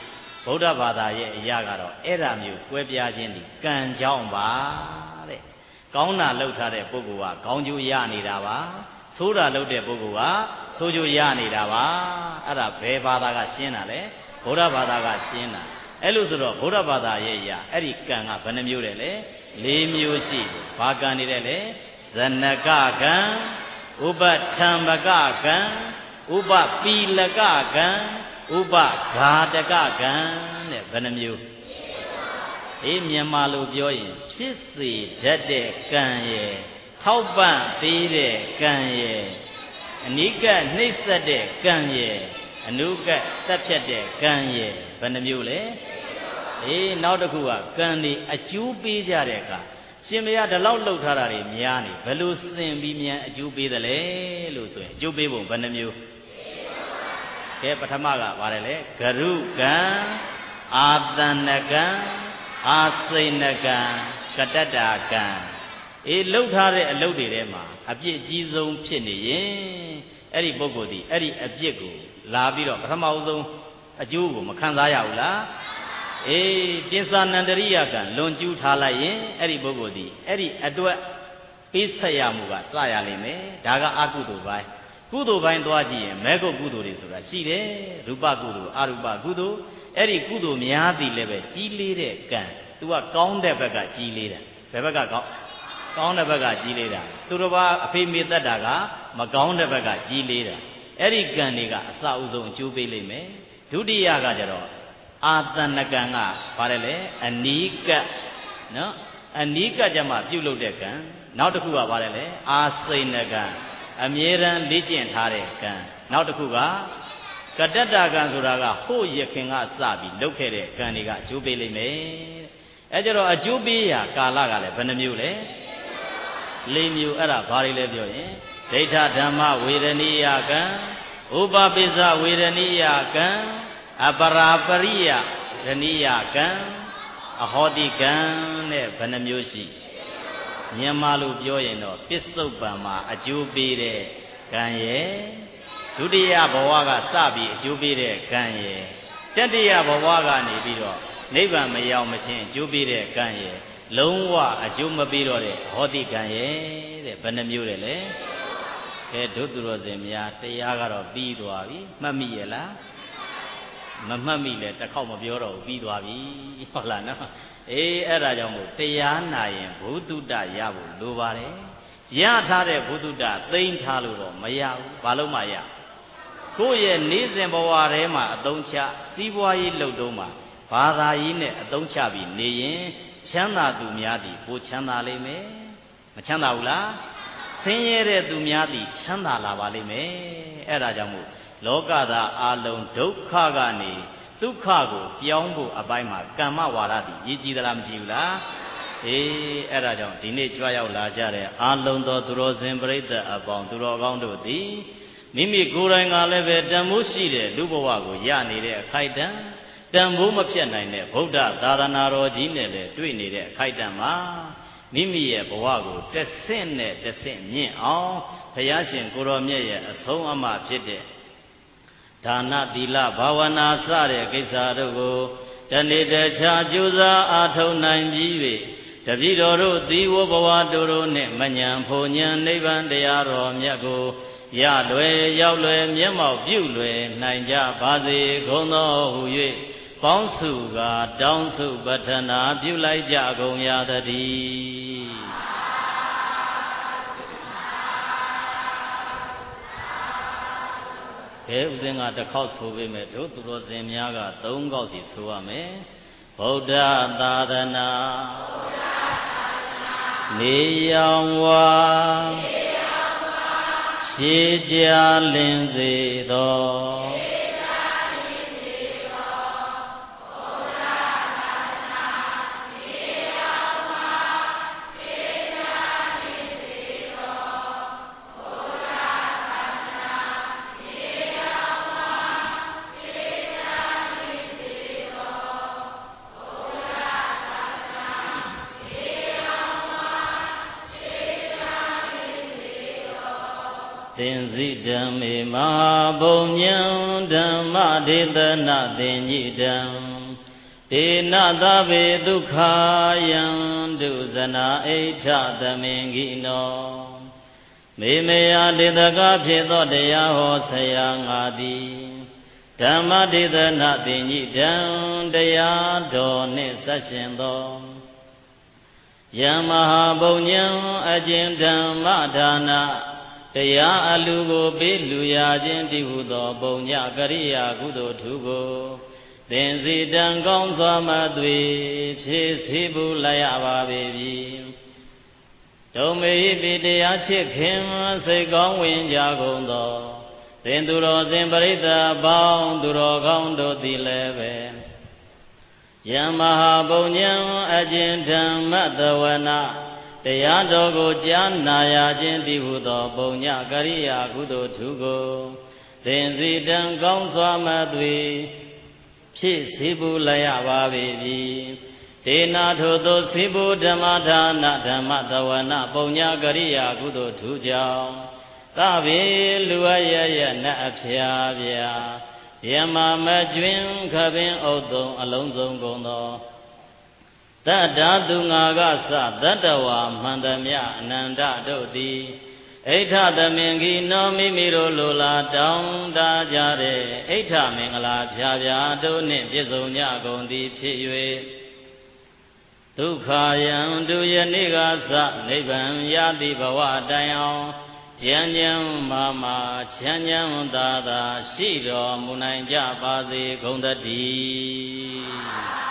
ဗုဒ္ဓဘာသာရဲ့အရာကတော့အဲ့ဒါမျိုးကွဲပြားခြင်းဒီကံကြောင့်ပါတဲ့ကောင်းတာလှုပ်ထားတဲ့ပုဂ္ဂိုလ်ကကောင်းကျိုးရနေတာပါဆိုးတာလှုပ်တဲ့ပုဂ္ဂိုလ်ကဆိုးကျိုးရနေတာပါအဲ့ဒါဘယ်ဘာသာကရှင်းတာလဲဗုဒ္ဓဘာသာကရှင်းတာအဲ့လိုဆိုတော့ဗုဒ္ဓဘာသာရဲ့အရာအဲ့ဒီကံကဘယ်နှမျိုးလဲလဲလေးမျိုးရှိတယ်ဘာကံနေတယ်လဲဇနကကံဥပထံပကကံဥပပီလကကံဥပဃာတကကံတဲ့ဘယ်နှမျိုးအေးမြန်မာလိုပြောရင်ဖြစ်စေတတ်တဲ့ကံရဲ့ထောက်ပံ့ပေးတဲ့ကံရဲ့အနိကနှိမ့်ဆက်တဲ့ကံရဲ့အနုကတက်ဖြတ်တဲ့ကံရဲ့ဘယ်နှမျိုးလဲအေးနောက်တစ်ခုကကံဒီအကျိုးပေးကြတဲ့အခါရှင်မရဒီလောက်လှုပ်ထားတာတွေများနေဘယ်လိုစင်ပြီးမြန်အကျိုးပေးသလဲလို့ဆိုရင်အကျိုးပေးပုံဘယ်နှမျိုးကဲပထမကပါတယ်လေဂရုကံအာတဏကံအာစိဏကံကတတ္တာကံအေးလှုပ်ထားတဲ့အလုပ်တွေထဲမှာအပြစ်အကြီးဆုံးဖြစ်နေရင်အဲ့ဒီပုဂ္ဂိုလ်ဒီအဲ့ဒီအပြစ်ကိုလာပြီးတော့ပထမဆုံးအကျိုးကိုမခံစားရဘူးလားအေးပိဿာနန္တရိယကံလွန်ကျူးထားလိုက်ရင်အဲ့ဒီပုဂ္ဂိုလ်ဒီအဲ့ဒီအတွက်ပေးဆက်ရမှုကစရလိမ့်မယ်ဒါကအကုသိုလ်ပိုင်းကုသိုလ်ပိုင်းသွားကြည့်ရင်မဲကုတ်ကုသိုလ်တွေဆိုတာရှိတယ်ရူပကုသိုလ်အရူပကုသိုလ်အဲ့ဒီကုသိုလ်များသည်လည်းပဲကြီးလေးတဲ့ကံသူကကောင်းတဲ့ဘက်ကကြီးလေးတယ်ဘယ်ဘက်ကကောင်းကောင်းတဲ့ဘက်ကကြီးလေးတာသူတစ်ပါးအဖေမေတ္တာကမကောင်းတဲ့ဘက်ကကြီးလေးတာအဲ့ဒီကံတွေကအစအဆုံးအကျိုးပေးလိမ့်မယ်ဒုတိယကကြတော့အာတဏကံကပါတယ်လေအနီးကပ်နော်အနီးကပ်ကြမှာပြုတ်လုပ်တဲ့ကံနောက်တစ်ခုကပါတယ်လေအာစိဏကံအမြဲတမ်းလေ့ကျင့်ထားတဲ့ကံနောက်တစ်ခုကကတတ္တကံဆိုတာကဟို့ရခင်ကစပြီးလုပ်ခဲ့တဲ့ကံတွေကအကျိုးပေးလိမ့်မယ်အဲကြတော့အကျိုးပေးရာကာလကလည်းဘယ်နှမျိုးလဲလေးမျိုးအဲ့ဒါဘာတွေလဲပြောရင်ဒိဋ္ဌဓမ္မဝေဒနိယကံဥပပိစ္ဆဝေဒနိယကံအပရာပရိယဒနိယကံအဟောတိကံနဲ့ဘယ်နှမျိုးရှိမြန်မာလိုပြောရင်တော့ပစ္စုပန်မှာအကျိုးပေးတဲ့ကံရဲ့ဒုတိယဘဝကစပြီးအကျိုးပေးတဲ့ကံရဲ့တတိယဘဝကနေပြီးတော့နိဗ္ဗာန်မရောက်မချင်းအကျိုးပေးတဲ့ကံရဲ့လုံးဝအကျိုးမပေးတော့တဲ့ဟောတိကံရဲ့တဲ့ဘယ်နှမျိုးလဲလဲကဲဒုသူတော်စင်များတရားကတော့ပြီးသွားပြီမှတ်မိရဲ့လားမမှတ်မိလဲတစ်ခေါက်မပြောတော့ဘူးပြီးသွားပြီဟုတ်လားနော်အေးအဲ့ဒါကြောင့်မို့တရားနာရင်ဘုဒ္ဓတရဖို့လိုပါတယ်ရထားတဲ့ဘုဒ္ဓတသိမ့်ထားလို့တော့မရဘူးဘာလို့မှရကိုယ့်ရဲ့နေစဉ်ဘဝထဲမှာအသုံးချစီးပွားရေးလုပ်တုံးမှာဘာသာရေးနဲ့အသုံးချပြီးနေရင်ချမ်းသာသူများသည်ပိုချမ်းသာလိမ့်မယ်မချမ်းသာဘူးလားဆင်းရဲတဲ့သူများသည်ချမ်းသာလာပါလိမ့်မယ်အဲ့ဒါကြောင့်မို့လောကသားအလုံးဒုက္ခကနေဒုက္ခကိုပြောင်းဖို့အပိုင်းမှာကမ္မဝါဒသည်ရည်ကြည်သလားမကြည်ဘူးလားအေးအဲ့ဒါကြောင့်ဒီနေ့ကြွရောက်လာကြတဲ့အာလုံးသောသူတော်စင်ပရိသတ်အပေါင်းသူတော်ကောင်းတို့သည်မိမိကိုယ်တိုင်ကလည်းပဲတန်ဖိုးရှိတဲ့လူဘဝကိုရနေတဲ့အခိုက်အတန့်တန်ဖိုးမဖြတ်နိုင်တဲ့ဗုဒ္ဓသာသနာတော်ကြီးနဲ့လည်းတွေ့နေတဲ့အခိုက်အတန့်မှာမိမိရဲ့ဘဝကိုတစ်ဆင့်နဲ့တစ်ဆင့်မြင့်အောင်ဘုရားရှင်ကိုရောမြတ်ရဲ့အဆုံးအမဖြစ်တဲ့ဒါနသီလဘာဝနာစတဲ့ကိစ္စတို့ကိုတနေ့တခြားကြိုးစားအားထုတ်နိုင်ပြီး၍တပည့်တော်တို့သီဝဘဝတို့တို့နှင့်မဉ္ဇဉ်ဖို့ဉ္ဇဉ်နိဗ္ဗာန်တရားတော်မြတ်ကိုရလွယ်ရောက်လွယ်မျက်မှောက်ပြုလွယ်နိုင်ကြပါစေကုန်သောဟူ၍ပေါင်းစုကတောင်းစုပဌနာပြုလိုက်ကြကုန်ရသတည်းကဲဥစဉ်ကတစ်ခေါက်ဆိုပေးမယ်တို့သူတော်စင်များကသုံးခေါက်စီဆိုရမယ်ဗုဒ္ဓသာသနာနေရောင်ဝါရှေးကြလင်းစေသောသင်္စိဓမ္မေမဟာဘုံညံဓမ္မဒေသနာသင်္ညိတံတေနသဗ္ဗေဒုက္ခယံဒုဇနာအိဋ္ဌသမင်္ဂိနောမေမေယတေတကဖြစ်သောတရားဟောဆရာငါသည်ဓမ္မဒေသနာတိညိတံတရားတော်နှင့်ဆက်ရှင်သောယမဟာဘုံညံအကျဉ်ဓမ္မဒါနတရားအလူကိုပေးလူရခြင်းတည်ဟုသောဘုံညကရိယာကုသိုလ်ထူကိုသင်စီတံကောင်းစွာမသွေဖြည့်စည်းပူလိုက်ရပါပေပြီဒုံမေဟိပိတရားချစ်ခင်စိတ်ကောင်းဝင်ကြကုန်သောသင်သူတော်စင်ပရိသတ်ပေါင်းသူတော်ကောင်းတို့သည်လည်းပဲယမဟာဘုံညံအကျဉ်ဓမ္မတဝနာတရားတော်ကိုကြားနာရခြင်းတည်ဟုသောဘုံညကရိယာကုသိုလ်ထူကိုသင်စီတံကောင်းစွာမသွေဖြစ်စီပူလိုက်ရပါပေပြီဒေနာထိုသောစီပူဓမ္မဒါနဓမ္မတဝနာပုံညာကရိယာကုသိုလ်ထူကြောင့်သဗေလူအရရနတ်အဖျားဗျာယမမကျွင်ခပင်ဥဒ္ဒုံအလုံးစုံကုန်သောတတ္တသူငါကစတတ္တဝါမှန်သမျှအနန္တတို့သည်အိဋ္ဌသမင်္ဂိနောမိမိတို့လိုလားတောင်းတကြတဲ့အိဋ္ဌမင်္ဂလာဖြာဖြာတို့နှင့်ပြည့်စုံကြကုန်သည်ဖြစ်၍ဒုက္ခယံဒုယနေ့ကစနိဗ္ဗာန်ရသည့်ဘဝတိုင်အောင်ကျမ်းကျမ်းမာမာချမ်းချမ်းသာသာရှိတော်မူနိုင်ကြပါစေကုန်သတည်း